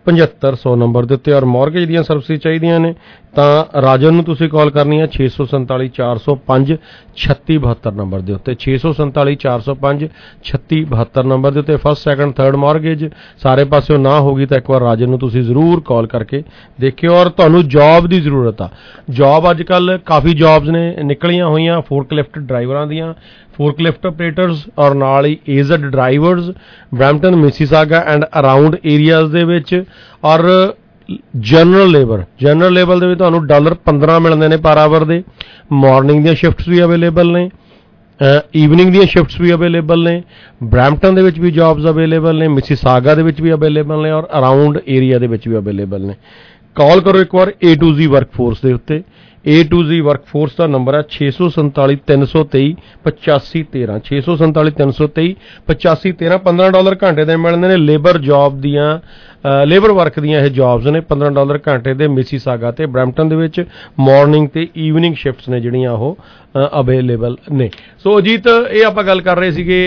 7500 ਨੰਬਰ ਦੇ ਉੱਤੇ। ਔਰ ਮੌਰਗੇਜ ਦੀਆਂ ਸਰਵਿਸਿਜ਼ ਚਾਹੀਦੀਆਂ ਨੇ ਤਾਂ ਰਾਜਨ ਨੂੰ ਤੁਸੀਂ ਕਾਲ ਕਰਨੀ ਹੈ 647 405 3672 ਨੰਬਰ ਦੇ ਉੱਤੇ, 647 405 3672 ਨੰਬਰ ਦੇ ਉੱਤੇ। ਫਸਟ ਸੈਕੰਡ ਥਰਡ ਮੌਰਗੇਜ ਸਾਰੇ ਪਾਸਿਓਂ ਨਾ ਹੋਗੀ ਤਾਂ ਇੱਕ ਵਾਰ ਰਾਜਨ ਨੂੰ ਤੁਸੀਂ ਜ਼ਰੂਰ ਕਾਲ ਕਰਕੇ ਦੇਖਿਓ। ਔਰ ਤੁਹਾਨੂੰ ਜੌਬ ਦੀ ਜ਼ਰੂਰਤ ਆ, ਜੌਬ ਅੱਜ ਕੱਲ੍ਹ ਕਾਫੀ ਜੌਬਸ ਨੇ ਨਿਕਲੀਆਂ ਹੋਈਆਂ ਫੋਰਕਲਿਫਟ ਡਰਾਈਵਰਾਂ ਦੀਆਂ, ਫੋਰਕਲਿਫਟ ਆਪਰੇਟਰਸ ਔਰ ਨਾਲ ਹੀ AZ drivers Brampton, Mississauga and around areas ਦੇ ਵਿੱਚ। ਔਰ ਜਨਰਲ ਲੇਬਰ ਦੇ ਵਿੱਚ ਤੁਹਾਨੂੰ $15 ਮਿਲਦੇ ਨੇ ਪਰ ਆਵਰ ਦੇ। ਮਾਰਨਿੰਗ ਦੀਆਂ ਸ਼ਿਫਟਸ ਵੀ ਅਵੇਲੇਬਲ ਨੇ, ਈਵਨਿੰਗ ਦੀਆਂ ਸ਼ਿਫਟਸ ਵੀ ਅਵੇਲੇਬਲ ਨੇ। ਬਰੈਂਪਟਨ ਦੇ ਵਿੱਚ ਵੀ ਜੌਬਸ ਅਵੇਲੇਬਲ ਨੇ, ਮਿਸੀਸਾਗਾ ਦੇ ਵਿੱਚ ਵੀ ਅਵੇਲੇਬਲ ਨੇ ਔਰ ਅਰਾਊਂਡ ਏਰੀਆ ਦੇ ਵਿੱਚ ਵੀ ਅਵੇਲੇਬਲ ਨੇ। ਕਾਲ ਕਰੋ ਇੱਕ ਵਾਰ A to Z ਵਰਕਫੋਰਸ ਦੇ ਉੱਤੇ। A to Z ਵਰਕਫੋਰਸ ਦਾ ਨੰਬਰ ਹੈ 647 323 8513, 647 323 8513। $15 ਘੰਟੇ ਦੇ ਮਿਲਦੇ ਨੇ। ਲੇਬਰ ਜੌਬ ਦੀਆਂ ਲੇਬਰ ਵਰਕ ਦੀਆਂ ਇਹ ਜੌਬਸ ਨੇ, $15 ਘੰਟੇ ਦੇ ਮਿਸੀਸਾਗਾ ਤੇ ਬਰੈਂਪਟਨ ਦੇ ਵਿੱਚ ਮਾਰਨਿੰਗ ਤੇ ਈਵਨਿੰਗ ਸ਼ਿਫਟਸ ਨੇ ਜਿਹੜੀਆਂ ਉਹ ਅਵੇਲੇਬਲ ਨੇ। ਸੋ ਅਜੀਤ, ਇਹ ਆਪਾਂ ਗੱਲ ਕਰ ਰਹੇ ਸੀਗੇ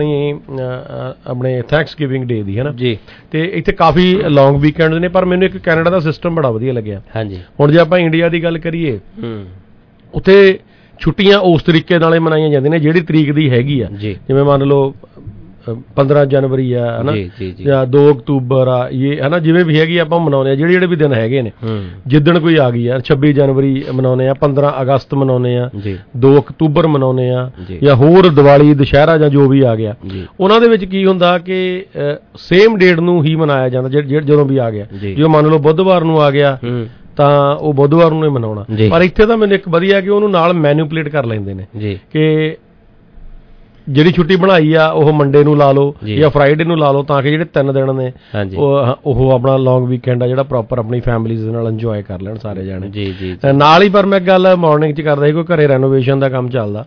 ਆਪਣੇ ਥੈਂਕਸ ਗਿਵਿੰਗ ਡੇ ਦੀ, ਹੈ ਨਾ ਜੀ। ਤੇ ਇੱਥੇ ਕਾਫੀ ਲੌਂਗ ਵੀਕਐਂਡ ਨੇ ਪਰ ਮੈਨੂੰ ਇੱਕ ਕੈਨੇਡਾ ਦਾ ਸਿਸਟਮ ਬੜਾ ਵਧੀਆ ਲੱਗਿਆ। ਹਾਂਜੀ, ਹੁਣ ਜੇ ਆਪਾਂ ਇੰਡੀਆ ਦੀ ਗੱਲ ਕਰੀਏ ਉੱਥੇ ਛੁੱਟੀਆਂ ਉਸ ਤਰੀਕੇ ਨਾਲ ਮਨਾਈਆਂ ਜਾਂਦੀਆਂ ਨੇ ਜਿਹੜੀ ਤਰੀਕ ਦੀ ਹੈਗੀ ਆ। ਜਿਵੇਂ ਮੰਨ ਲਓ 15 ਜਨਵਰੀ ਆ, ਹੈ ਨਾ, ਜਾਂ 2 ਅਕਤੂਬਰ ਆ, ਇਹ ਹੈ ਨਾ, ਜਿਵੇਂ ਵੀ ਹੈਗੀ ਆਪਾਂ ਮਨਾਉਂਦੇ ਆ ਜਿਹੜੇ ਵੀ ਦਿਨ ਹੈਗੇ ਨੇ। ਜਿੱਦਣ ਕੋਈ ਆ ਗਈ ਆ, 26 ਜਨਵਰੀ ਮਨਾਉਂਦੇ ਆ, 15 ਅਗਸਤ ਮਨਾਉਂਦੇ ਆ, 2 ਅਕਤੂਬਰ ਮਨਾਉਂਦੇ ਆ, ਜਾਂ ਹੋਰ ਦੀਵਾਲੀ, ਦੁਸ਼ਹਿਰਾ ਜਾਂ ਜੋ ਵੀ ਆ ਗਿਆ। ਉਹਨਾਂ ਦੇ ਵਿੱਚ ਕੀ ਹੁੰਦਾ ਕਿ ਸੇਮ ਡੇਟ ਨੂੰ ਹੀ ਮਨਾਇਆ ਜਾਂਦਾ ਜਦੋਂ ਵੀ ਆ ਗਿਆ। ਜੇ ਮੰਨ ਲਓ ਬੁੱਧਵਾਰ ਨੂੰ ਆ ਗਿਆ ਤਾਂ ਉਹ ਬੁੱਧਵਾਰ ਨੂੰ ਹੀ ਮਨਾਉਣਾ। ਪਰ ਇੱਥੇ ਤਾਂ ਮੈਨੂੰ ਇੱਕ ਵਧੀਆ ਕਿ ਉਹਨੂੰ ਨਾਲ ਮੈਨੂਪਲੇਟ ਕਰ ਲੈਂਦੇ ਨੇ ਕਿ ਜਿਹੜੀ ਛੁੱਟੀ ਬਣਾਈ ਆ ਉਹ ਮੰਡੇ ਨੂੰ ਲਾ ਲਓ ਜਾਂ ਫਰਾਈਡੇ ਨੂੰ ਲਾ ਲਓ ਤਾਂ ਕਿ ਜਿਹੜੇ 3 ਦਿਨ ਨੇ ਉਹ ਆਪਣਾ ਲੌਂਗ ਵੀਕਐਂਡ ਆ ਜਿਹੜਾ ਪ੍ਰੋਪਰ ਆਪਣੀ ਫੈਮਿਲੀਜ਼ ਨਾਲ ਇੰਜੋਏ ਕਰ ਲੈਣ ਸਾਰੇ ਜਾਣੇ ਨਾਲ ਹੀ। ਪਰ ਮੈਂ ਗੱਲ ਮਾਰਨਿੰਗ 'ਚ ਕਰਦਾ ਸੀ, ਕੋਈ ਘਰੇ ਰੈਨੋਵੇਸ਼ਨ ਦਾ ਕੰਮ ਚੱਲਦਾ।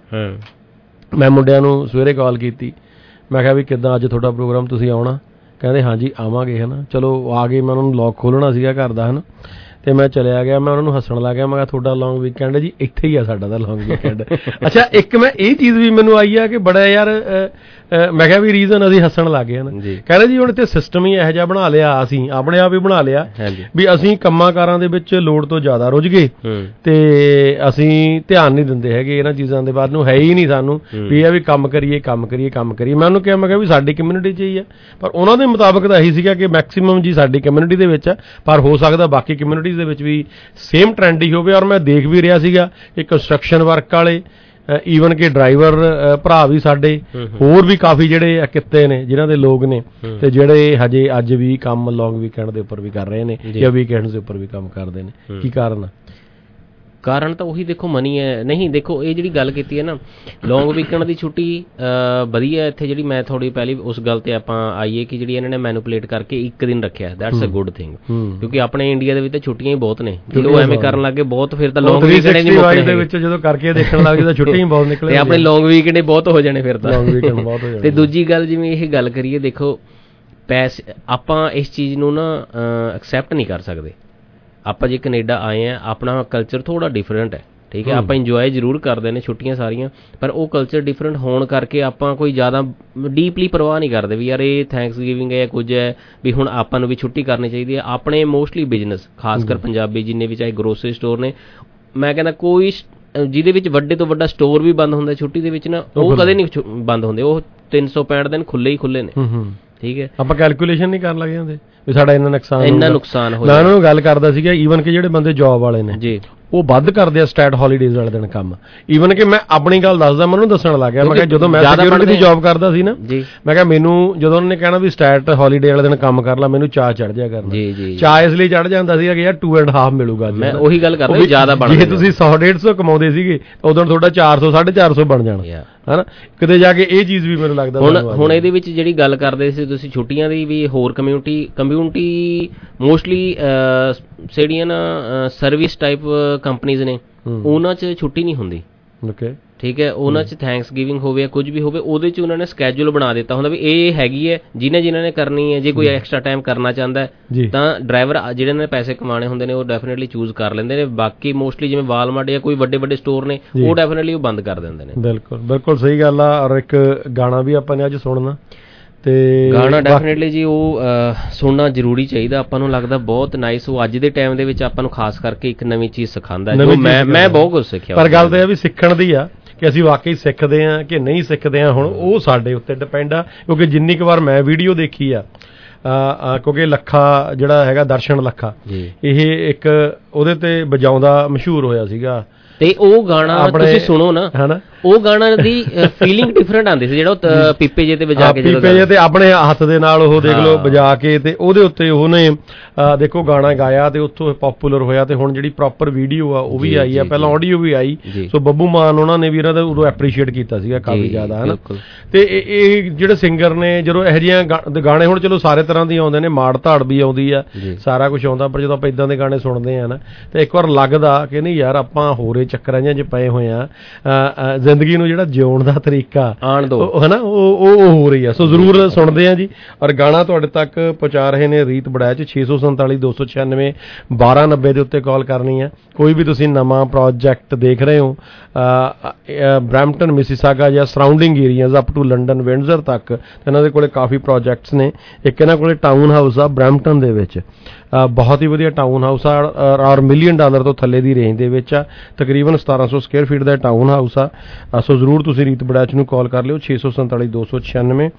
ਮੈਂ ਮੁੰਡਿਆਂ ਨੂੰ ਸਵੇਰੇ ਕਾਲ ਕੀਤੀ, ਮੈਂ ਕਿਹਾ ਵੀ ਕਿੱਦਾਂ ਅੱਜ ਤੁਹਾਡਾ ਪ੍ਰੋਗਰਾਮ, ਤੁਸੀਂ ਆਉਣਾ? ਕਹਿੰਦੇ ਹਾਂਜੀ ਆਵਾਂਗੇ, ਹੈ ਨਾ। ਚਲੋ ਆ ਗਏ, ਮੈਂ ਉਹਨਾਂ ਨੂੰ ਲੌਕ ਖੋਲ੍ਹਣਾ ਸੀਗਾ ਘਰ ਦਾ, ਹੈ ਨਾ, ਤੇ ਮੈਂ ਚਲਿਆ ਗਿਆ। ਮੈਂ ਉਹਨਾਂ ਨੂੰ ਹੱਸਣ ਲੱਗ ਗਿਆ, ਮੈਂ ਕਿਹਾ ਤੁਹਾਡਾ ਲੌਂਗ ਵੀਕਐਂਡ ਹੈ ਜੀ, ਇੱਥੇ ਹੀ ਆ ਸਾਡਾ ਤਾਂ ਲੌਂਗ ਵੀਕਐਂਡ। ਅੱਛਾ, ਇੱਕ ਮੈਂ ਇਹ ਚੀਜ਼ ਵੀ ਮੈਨੂੰ ਆਈ ਆ ਕਿ ਬੜਾ ਯਾਰ ਮੈਂ ਕਿਹਾ ਵੀ ਰੀਜ਼ਨ ਅਸੀਂ ਹੱਸਣ ਲੱਗ ਗਏ ਨਾ। ਕਹਿੰਦੇ ਜੀ ਹੁਣ ਇੱਥੇ ਸਿਸਟਮ ਹੀ ਇਹੋ ਜਿਹਾ ਬਣਾ ਲਿਆ, ਅਸੀਂ ਆਪਣੇ ਆਪ ਹੀ ਬਣਾ ਲਿਆ ਵੀ ਅਸੀਂ ਕੰਮਾਂ ਕਾਰਾਂ ਦੇ ਵਿੱਚ ਲੋੜ ਤੋਂ ਜ਼ਿਆਦਾ ਰੁੱਝ ਗਏ ਤੇ ਅਸੀਂ ਧਿਆਨ ਨਹੀਂ ਦਿੰਦੇ ਹੈਗੇ ਇਹਨਾਂ ਚੀਜ਼ਾਂ ਦੇ ਬਾਅਦ ਨੂੰ। ਹੈ ਹੀ ਨਹੀਂ ਸਾਨੂੰ ਵੀ ਇਹ ਵੀ ਕੰਮ ਕਰੀਏ। ਮੈਂ ਉਹਨੂੰ ਕਿਹਾ, ਮੈਂ ਕਿਹਾ ਵੀ ਸਾਡੀ ਕਮਿਊਨਿਟੀ 'ਚ ਹੀ ਆ। ਪਰ ਉਹਨਾਂ ਦੇ ਮੁਤਾਬਕ ਤਾਂ ਇਹੀ ਸੀਗਾ ਕਿ ਮੈਕਸੀਮਮ ਜੀ ਸਾਡੀ ਕਮਿਊਨਿਟੀ ਦੇ ਵਿੱਚ ਆ, ਪਰ ਹੋ ਸਕਦਾ ਬਾਕੀ ਕਮਿਊਨਿਟੀ ਦੇ ਵਿੱਚ ਵੀ ਸੇਮ ਟ੍ਰੈਂਡ ਹੀ ਹੋਵੇ। ਔਰ ਮੈਂ ਦੇਖ ਵੀ ਰਿਹਾ ਸੀਗਾ ਕਿ ਕੰਸਟਰਕਸ਼ਨ ਵਰਕ ਵਾਲੇ, ਈਵਨ ਕਿ ਡਰਾਈਵਰ ਭਰਾ ਵੀ ਸਾਡੇ, ਹੋਰ ਵੀ ਕਾਫੀ ਜਿਹੜੇ ਕਿੱਤੇ ਨੇ ਜਿਨ੍ਹਾਂ ਦੇ ਲੋਕ ਨੇ ਤੇ ਜਿਹੜੇ ਹਜੇ ਅੱਜ ਵੀ ਕੰਮ ਲੌਂਗ ਵੀਕਐਂਡ ਦੇ ਉੱਪਰ ਵੀ ਕਰ ਰਹੇ ਨੇ ਜਾਂ ਵੀਕਐਂਡਸ ਦੇ ਉੱਪਰ ਵੀ ਕੰਮ ਕਰਦੇ ਨੇ। ਕੀ ਕਾਰਨ ਤਾਂ ਉਹੀ ਦੇਖੋ ਮਨੀ ਹੈ। ਨਹੀਂ ਦੇਖੋ, ਇਹ ਜਿਹੜੀ ਗੱਲ ਕੀਤੀ ਹੈ ਨਾ ਲੌਂਗ ਵੀਕਐਂਡ ਦੀ ਛੁੱਟੀ ਵਧੀਆ ਇੱਥੇ। ਜਿਹੜੀ ਮੈਂ ਥੋੜੀ ਪਹਿਲੀ ਉਸ ਗੱਲ ਤੇ ਆਪਾਂ ਆਈਏ ਕਿ ਜਿਹੜੀ ਇਹਨਾਂ ਨੇ ਮੈਨੂਪਲੇਟ ਕਰਕੇ ਇੱਕ ਦਿਨ ਰੱਖਿਆ, ਦੈਟਸ ਅ ਗੁੱਡ ਥਿੰਗ। ਕਿਉਂਕਿ ਆਪਣੇ ਇੰਡੀਆ ਦੇ ਵਿੱਚ ਛੁੱਟੀਆਂ ਹੀ ਬਹੁਤ ਨੇ, ਜਦੋਂ ਐਵੇਂ ਕਰਨ ਲੱਗੇ ਬਹੁਤ ਫਿਰ ਤਾਂ ਲੌਂਗ ਵੀਕਐਂਡ ਨਹੀਂ ਮੁੱਕਣੇ ਦੇ ਵਿੱਚ। ਜਦੋਂ ਕਰਕੇ ਦੇਖਣ ਲੱਗ ਜਾਂਦਾ ਛੁੱਟੀਆਂ ਹੀ ਬਹੁਤ ਨਿਕਲੇ ਤੇ ਆਪਣੇ ਲੌਂਗ ਵੀਕਐਂਡ ਬਹੁਤ ਹੋ ਜਾਣੇ ਫਿਰ ਤਾਂ। ਤੇ ਦੂਜੀ ਗੱਲ, ਜਿਵੇਂ ਇਹ ਗੱਲ ਕਰੀਏ, ਦੇਖੋ ਪੈਸੇ ਆਪਾਂ ਇਸ ਚੀਜ਼ ਨੂੰ ਨਾ ਐਕਸੈਪਟ ਨਹੀਂ ਕਰ ਸਕਦੇ। ਆਪਾਂ ਜੇ ਕੈਨੇਡਾ ਆਏ ਹਾਂ, ਆਪਣਾ ਕਲਚਰ ਥੋੜ੍ਹਾ ਡਿਫਰੈਂਟ ਹੈ, ਠੀਕ ਹੈ। ਆਪਾਂ ਇੰਜੋਏ ਜ਼ਰੂਰ ਕਰਦੇ ਨੇ ਛੁੱਟੀਆਂ ਸਾਰੀਆਂ, ਪਰ ਉਹ ਕਲਚਰ ਡਿਫਰੈਂਟ ਹੋਣ ਕਰਕੇ ਆਪਾਂ ਕੋਈ ਜ਼ਿਆਦਾ ਡੀਪਲੀ ਪਰਵਾਹ ਨਹੀਂ ਕਰਦੇ ਵੀ ਯਾਰ ਇਹ ਥੈਂਕਸ ਗਿਵਿੰਗ ਹੈ, ਕੁਝ ਹੈ ਵੀ ਹੁਣ ਆਪਾਂ ਨੂੰ ਵੀ ਛੁੱਟੀ ਕਰਨੀ ਚਾਹੀਦੀ ਹੈ। ਆਪਣੇ ਮੋਸਟਲੀ ਬਿਜ਼ਨਸ, ਖਾਸ ਕਰ ਪੰਜਾਬੀ ਜਿੰਨੇ ਵੀ ਚਾਹੇ ਗਰੋਸਰੀ ਸਟੋਰ ਨੇ, ਮੈਂ ਕਹਿੰਦਾ ਕੋਈ ਜਿਹਦੇ ਵਿੱਚ ਵੱਡੇ ਤੋਂ ਵੱਡਾ ਸਟੋਰ ਵੀ ਬੰਦ ਹੁੰਦਾ ਛੁੱਟੀ ਦੇ ਵਿੱਚ ਨਾ, ਉਹ ਕਦੇ ਨਹੀਂ ਬੰਦ ਹੁੰਦੇ। ਉਹ 365 ਦਿਨ ਖੁੱਲ੍ਹੇ ਹੀ ਖੁੱਲ੍ਹੇ ਨੇ, ਠੀਕ ਹੈ। ਆਪਾਂ ਕੈਲਕੂਲੇਸ਼ਨ ਨਹੀਂ ਕਰਨ ਲੱਗ ਜਾਂਦੇ ਵੀ ਸਾਡਾ ਇੰਨਾ ਨੁਕਸਾਨ ਹੋ ਜਾਂਦਾ। ਮੈਂ ਉਹਨਾਂ ਨੂੰ ਗੱਲ ਕਰਦਾ ਸੀਗਾ, ਈਵਨ ਕਿ ਜਿਹੜੇ ਬੰਦੇ ਜੌਬ ਵਾਲੇ ਨੇ ਜੀ ਉਹ ਵੱਧ ਕਰਦੇ ਆ ਸਟੈਟ ਹੌਲੀਡੇਜ਼ ਵਾਲੇ ਦਿਨ ਕੰਮ। ਈਵਨ ਕਿ ਮੈਂ ਆਪਣੀ ਗੱਲ ਦੱਸਦਾ, ਮੈਂ ਉਹਨੂੰ ਦੱਸਣ ਲੱਗ ਗਿਆ, ਮੈਂ ਕਿਹਾ ਜਦੋਂ ਮੈਂ ਸਿਕਿਉਰਿਟੀ ਦੀ ਜੌਬ ਕਰਦਾ ਸੀ ਨਾ, ਮੈਂ ਕਿਹਾ ਮੈਨੂੰ ਜਦੋਂ ਉਹਨਾਂ ਨੇ ਕਹਿਣਾ ਵੀ ਸਟੈਟ ਹੌਲੀਡੇ ਵਾਲੇ ਦਿਨ ਕੰਮ ਕਰ ਲਾ, ਮੈਨੂੰ ਚਾਅ ਚੜ ਜਾਇਆ ਕਰਨਾ। ਚਾਅ ਇਸ ਲਈ ਚੜ ਜਾਂਦਾ ਸੀਗਾ ਕਿ ਯਾਰ 2.5 ਮਿਲੂਗਾ। ਮੈਂ ਉਹੀ ਗੱਲ ਕਰਦਾ, ਜ਼ਿਆਦਾ ਬਣ ਜੇ ਤੁਸੀਂ 100-150 ਕਮਾਉਂਦੇ ਸੀਗੇ ਉਦੋਂ ਤੁਹਾਡਾ 400-450 ਬਣ ਜਾਣਾ, ਹਨਾ। ਕਿਤੇ ਜਾ ਕੇ ਇਹ ਚੀਜ਼ ਵੀ ਮੈਨੂੰ ਲੱਗਦਾ ਹੁਣ ਇਹਦੇ ਵਿੱਚ ਜਿਹੜੀ ਗੱਲ ਕਰਦੇ ਸੀ ਤੁਸੀਂ ਛੁੱਟੀਆਂ ਦੀ, ਵੀ ਹੋਰ ਕਮਿਊਨਿਟੀ ਮੋਸਟਲੀ ਜਿਹੜੀਆਂ ਨਾ ਸਰਵਿਸ ਟਾਈਪ ਕੰਪਨੀਜ਼ ਨੇ ਉਹਨਾਂ 'ਚ ਛੁੱਟੀ ਨਹੀਂ ਹੁੰਦੀ, ਠੀਕ ਹੈ। ਉਹਨਾਂ 'ਚ ਥੈਂਕਸ ਗਿਵਿੰਗ ਹੋਵੇ ਜਾਂ ਕੁਝ ਵੀ ਹੋਵੇ, ਉਹਦੇ 'ਚ ਉਹਨਾਂ ਨੇ ਸਕੈਜੂਲ ਬਣਾ ਦਿੱਤਾ ਹੁੰਦਾ ਵੀ ਇਹ ਹੈਗੀ ਹੈ ਜਿਨ੍ਹਾਂ ਨੇ ਕਰਨੀ ਹੈ। ਜੇ ਕੋਈ ਐਕਸਟਰਾ ਟਾਈਮ ਕਰਨਾ ਚਾਹੁੰਦਾ ਹੈ ਤਾਂ ਡਰਾਈਵਰ ਜਿਹਨਾਂ ਨੇ ਪੈਸੇ ਕਮਾਉਣੇ ਹੁੰਦੇ ਨੇ ਉਹ ਡੈਫੀਨੇਟਲੀ ਚੂਜ਼ ਕਰ ਲੈਂਦੇ ਨੇ। ਬਾਕੀ ਮੋਸਟਲੀ ਜਿਵੇਂ ਵਾਲਮਾਰਟ ਜਾਂ ਕੋਈ ਵੱਡੇ ਸਟੋਰ ਨੇ ਉਹ ਡੈਫੀਨੇਟਲੀ ਉਹ ਬੰਦ ਕਰ ਦਿੰਦੇ ਨੇ। ਬਿਲਕੁਲ ਸਹੀ ਗੱਲ ਆ। ਔਰ ਇੱਕ ਗਾਣਾ ਵੀ ਆਪਾਂ ਨੇ ਅੱਜ ਸੁਣਨਾ, ਤੇ ਗਾਣਾ ਡੈਫੀਨਿਟਲੀ ਜੀ ਉਹ ਸੁਣਨਾ ਜ਼ਰੂਰੀ ਚਾਹੀਦਾ ਆਪਾਂ ਨੂੰ, ਲੱਗਦਾ ਬਹੁਤ ਨਾਈਸ। ਉਹ ਅੱਜ ਦੇ ਟਾਈਮ ਦੇ ਵਿੱਚ ਆਪਾਂ ਨੂੰ ਖਾਸ ਕਰਕੇ ਇੱਕ ਨਵੀਂ ਚੀਜ਼ ਸਿਖਾਉਂਦਾ, ਜੋ ਮੈਂ ਬਹੁਤ ਕੁਝ ਸਿੱਖਿਆ। ਪਰ ਗੱਲ ਤਾਂ ਇਹ ਵੀ ਸਿੱਖਣ ਦੀ ਆ ਕਿ ਅਸੀਂ ਵਾਕਈ ਸਿੱਖਦੇ ਹਾਂ ਕਿ ਨਹੀਂ ਸਿੱਖਦੇ ਹਾਂ, ਹੁਣ ਉਹ ਸਾਡੇ ਉੱਤੇ ਡਿਪੈਂਡ ਆ। ਕਿਉਂਕਿ ਜਿੰਨੀ ਕੁ ਵਾਰ ਮੈਂ ਵੀਡੀਓ ਦੇਖੀ ਆ, ਕਿਉਂਕਿ ਲੱਖਾ ਜਿਹੜਾ ਹੈਗਾ ਦਰਸ਼ਨ ਲੱਖਾ, ਇਹ ਇੱਕ ਉਹਦੇ ਤੇ ਵਜਾਉਂਦਾ ਮਸ਼ਹੂਰ ਹੋਇਆ ਸੀਗਾ, ਤੇ ਉਹ ਗਾਣਾ ਤੁਸੀਂ ਸੁਣੋ ਨਾ, ਹਨਾ, ਉਹ ਗਾਣਾ ਦੀ ਫੀਲਿੰਗ ਡਿਫਰੈਂਟ ਆਉਂਦੀ ਸੀ, ਜਿਹੜਾ ਉਹ ਪੀਪੇ ਜੇ ਤੇ ਵਜਾ ਕੇ, ਪੀਪੇ ਜੇ ਤੇ ਆਪਣੇ ਹੱਥ ਦੇ ਨਾਲ ਉਹ ਦੇਖ ਲਓ ਵਜਾ ਕੇ, ਤੇ ਉਹਦੇ ਉੱਤੇ ਉਹਨੇ ਦੇਖੋ ਗਾਣਾ ਗਾਇਆ ਤੇ ਉੱਥੋਂ ਪਾਪੂਲਰ ਹੋਇਆ। ਤੇ ਹੁਣ ਜਿਹੜੀ ਪ੍ਰੋਪਰ ਵੀਡੀਓ ਆ ਉਹ ਵੀ ਆਈ ਆ, ਪਹਿਲਾਂ ਆਡੀਓ ਵੀ ਆਈ। ਸੋ ਬੱਬੂ ਮਾਨ ਉਹਨਾਂ ਨੇ ਵੀ ਇਹਨਾਂ ਦਾ ਉਦੋਂ ਐਪਰੀਸ਼ੀਏਟ ਕੀਤਾ ਸੀਗਾ ਕਾਫੀ ਜ਼ਿਆਦਾ, ਹਨਾ। ਤੇ ਇਹ ਜਿਹੜੇ ਸਿੰਗਰ ਨੇ ਜਦੋਂ ਇਹੋ ਜਿਹੀਆਂ ਗਾਣੇ, ਹੁਣ ਚਲੋ ਸਾਰੇ ਤਰ੍ਹਾਂ ਦੇ ਆਉਂਦੇ ਨੇ, ਮਾੜ ਧਾੜ ਵੀ ਆਉਂਦੀ ਆ, ਸਾਰਾ ਕੁਝ ਆਉਂਦਾ, ਪਰ ਜਦੋਂ ਆਪਾਂ ਇਦਾਂ ਦੇ ਗਾਣੇ ਸੁਣਦੇ ਆ ਨਾ, ਤੇ ਇੱਕ ਵਾਰ ਲੱਗਦਾ ਕਿ ਨਹੀਂ ਯਾਰ ਆਪਾਂ ਹੋਰੇ ਚੱਕਰਾਂ ਜਿਹੇ ਪਏ ਹੋਏ ਆ, ਜ਼ਿੰਦਗੀ ਨੂੰ ਜਿਹੜਾ ਜਿਉਣ ਦਾ ਤਰੀਕਾ ਆਣ ਦੋ, ਹਨਾ, ਉਹ ਹੋ ਰਹੀ ਆ। ਸੋ ਜ਼ਰੂਰ ਸੁਣਦੇ ਆ ਜੀ। ਔਰ ਗਾਣਾ ਤੁਹਾਡੇ ਤੱਕ ਪਹੁੰਚਾ ਰਹੇ ਨੇ ਰੀਤ ਬੜੈਚ। 647 296 1290 ਦੇ ਉੱਤੇ ਕਾਲ ਕਰਨੀ ਆ। ਕੋਈ ਵੀ ਤੁਸੀਂ ਨਵਾਂ ਪ੍ਰੋਜੈਕਟ ਦੇਖ ਰਹੇ ਹੋ, ਬਰੈਂਪਟਨ, ਮਿਸੀਸਾਗਾ ਜਾਂ surrounding areas up to London, Windsor ਤੱਕ, ਇਹਨਾਂ ਦੇ ਕੋਲੇ ਕਾਫੀ ਪ੍ਰੋਜੈਕਟਸ ਨੇ। ਇੱਕ ਇਹਨਾਂ ਕੋਲੇ ਟਾਊਨ ਹਾਊਸ ਆ ਬਰੈਂਪਟਨ ਦੇ ਵਿੱਚ, ਬਹੁਤ ਹੀ ਵਧੀਆ ਟਾਊਨ ਹਾਊਸ ਆ, ਔਰ $1 ਮਿਲੀਅਨ ਤੋਂ ਥੱਲੇ ਦੀ ਰੇਂਜ ਦੇ ਵਿੱਚ ਆ। ਤਕਰੀਬਨ 1700 ਸਕੁਅਰ ਫੀਟ ਦਾ ਟਾਊਨ ਹਾਊਸ ਆ। ਸੋ ਜ਼ਰੂਰ ਤੁਸੀਂ ਰੀਤ ਬੜੈਚ ਨੂੰ ਕਾਲ ਕਰ ਲਿਓ 647 296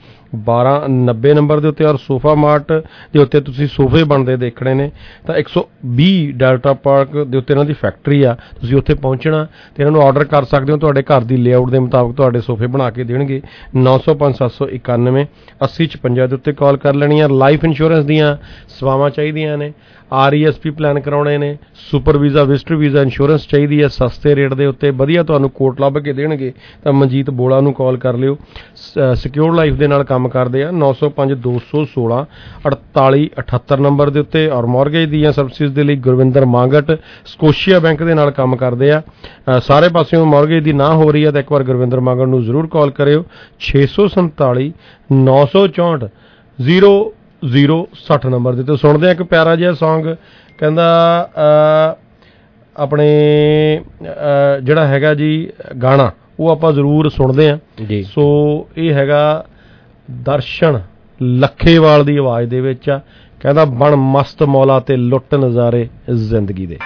1290 ਨੰਬਰ ਦੇ ਉੱਤੇ। ਔਰ ਸੋਫਾ ਮਾਰਟ ਦੇ ਉੱਤੇ ਤੁਸੀਂ ਸੋਫੇ ਬਣਦੇ ਦੇਖਣੇ ਨੇ ਤਾਂ 120 ਡੈਲਟਾ ਪਾਰਕ ਦੇ ਉੱਤੇ ਇਹਨਾਂ ਦੀ ਫੈਕਟਰੀ ਆ, ਤੁਸੀਂ ਉੱਥੇ ਪਹੁੰਚਣਾ ਤੇ ਇਹਨਾਂ ਨੂੰ ਆਰਡਰ ਕਰ ਸਕਦੇ ਹੋ। ਤੁਹਾਡੇ ਘਰ ਦੀ ਲੇਆਊਟ ਦੇ ਮੁਤਾਬਕ ਤੁਹਾਡੇ ਸੋਫੇ ਬਣਾ ਕੇ ਦੇਣਗੇ। 905 791 8056 ਦੇ ਉੱਤੇ ਕਾਲ ਕਰ ਲੈਣੀ ਆ। ਲਾਈਫ ਇੰਸ਼ੋਰੈਂਸ ਦੀਆਂ ਸੇਵਾਵਾਂ ਚਾਹੀਦੀਆਂ ਨੇ, RESP ਪਲਾਨ ਕਰਾਉਣੇ ਨੇ, super visa, visitor visa insurance ਚਾਹੀਦੀ ਹੈ ਸਸਤੇ ਰੇਟ ਦੇ ਉੱਤੇ, ਵਧੀਆ ਤੁਹਾਨੂੰ ਕੋਟ ਲੱਭ ਕੇ ਦੇਣਗੇ, ਤਾਂ ਮਨਜੀਤ ਬੋਲਾ ਨੂੰ ਕਾਲ ਕਰ ਲਿਓ। ਸਿਕਿਉਰ ਲਾਈਫ ਦੇ ਨਾਲ ਕੰਮ ਕਰਦੇ ਆ। 905 216 4878 ਨੰਬਰ ਦੇ ਉੱਤੇ। ਔਰ ਮੌਰਗੇਜ ਦੀਆਂ ਸਰਵਿਸਿਜ਼ ਦੇ ਲਈ ਗੁਰਵਿੰਦਰ ਮਾਂਗਟ ਸਕੋਸ਼ੀਆ ਬੈਂਕ ਦੇ ਨਾਲ ਕੰਮ ਕਰਦੇ ਆ। ਸਾਰੇ ਪਾਸਿਓਂ ਮੌਰਗੇਜ ਦੀ ਨਾ ਹੋ ਰਹੀ ਹੈ ਤਾਂ ਇੱਕ ਵਾਰ ਗੁਰਵਿੰਦਰ ਮਾਂਗਟ ਨੂੰ ਜ਼ਰੂਰ ਕਾਲ ਕਰਿਓ। 647 964 0060 ਨੰਬਰ ਦੇ। ਤੇ ਸੁਣਦੇ ਆ ਇੱਕ ਪਿਆਰਾ ਜਿਹਾ ਸੌਂਗ, ਕਹਿੰਦਾ ਆਪਣੇ ਜਿਹੜਾ ਹੈਗਾ ਜੀ ਗਾਣਾ ਉਹ ਆਪਾਂ ਜ਼ਰੂਰ ਸੁਣਦੇ ਆ ਜੀ। ਸੋ ਇਹ ਹੈਗਾ ਦਰਸ਼ਨ ਲੱਖੇਵਾਲ ਦੀ ਆਵਾਜ਼ ਦੇ ਵਿੱਚ ਆ, ਕਹਿੰਦਾ ਬਣ ਮਸਤ ਮੌਲਾ ਤੇ ਲੁੱਟ ਨਜ਼ਾਰੇ ਜ਼ਿੰਦਗੀ ਦੇ।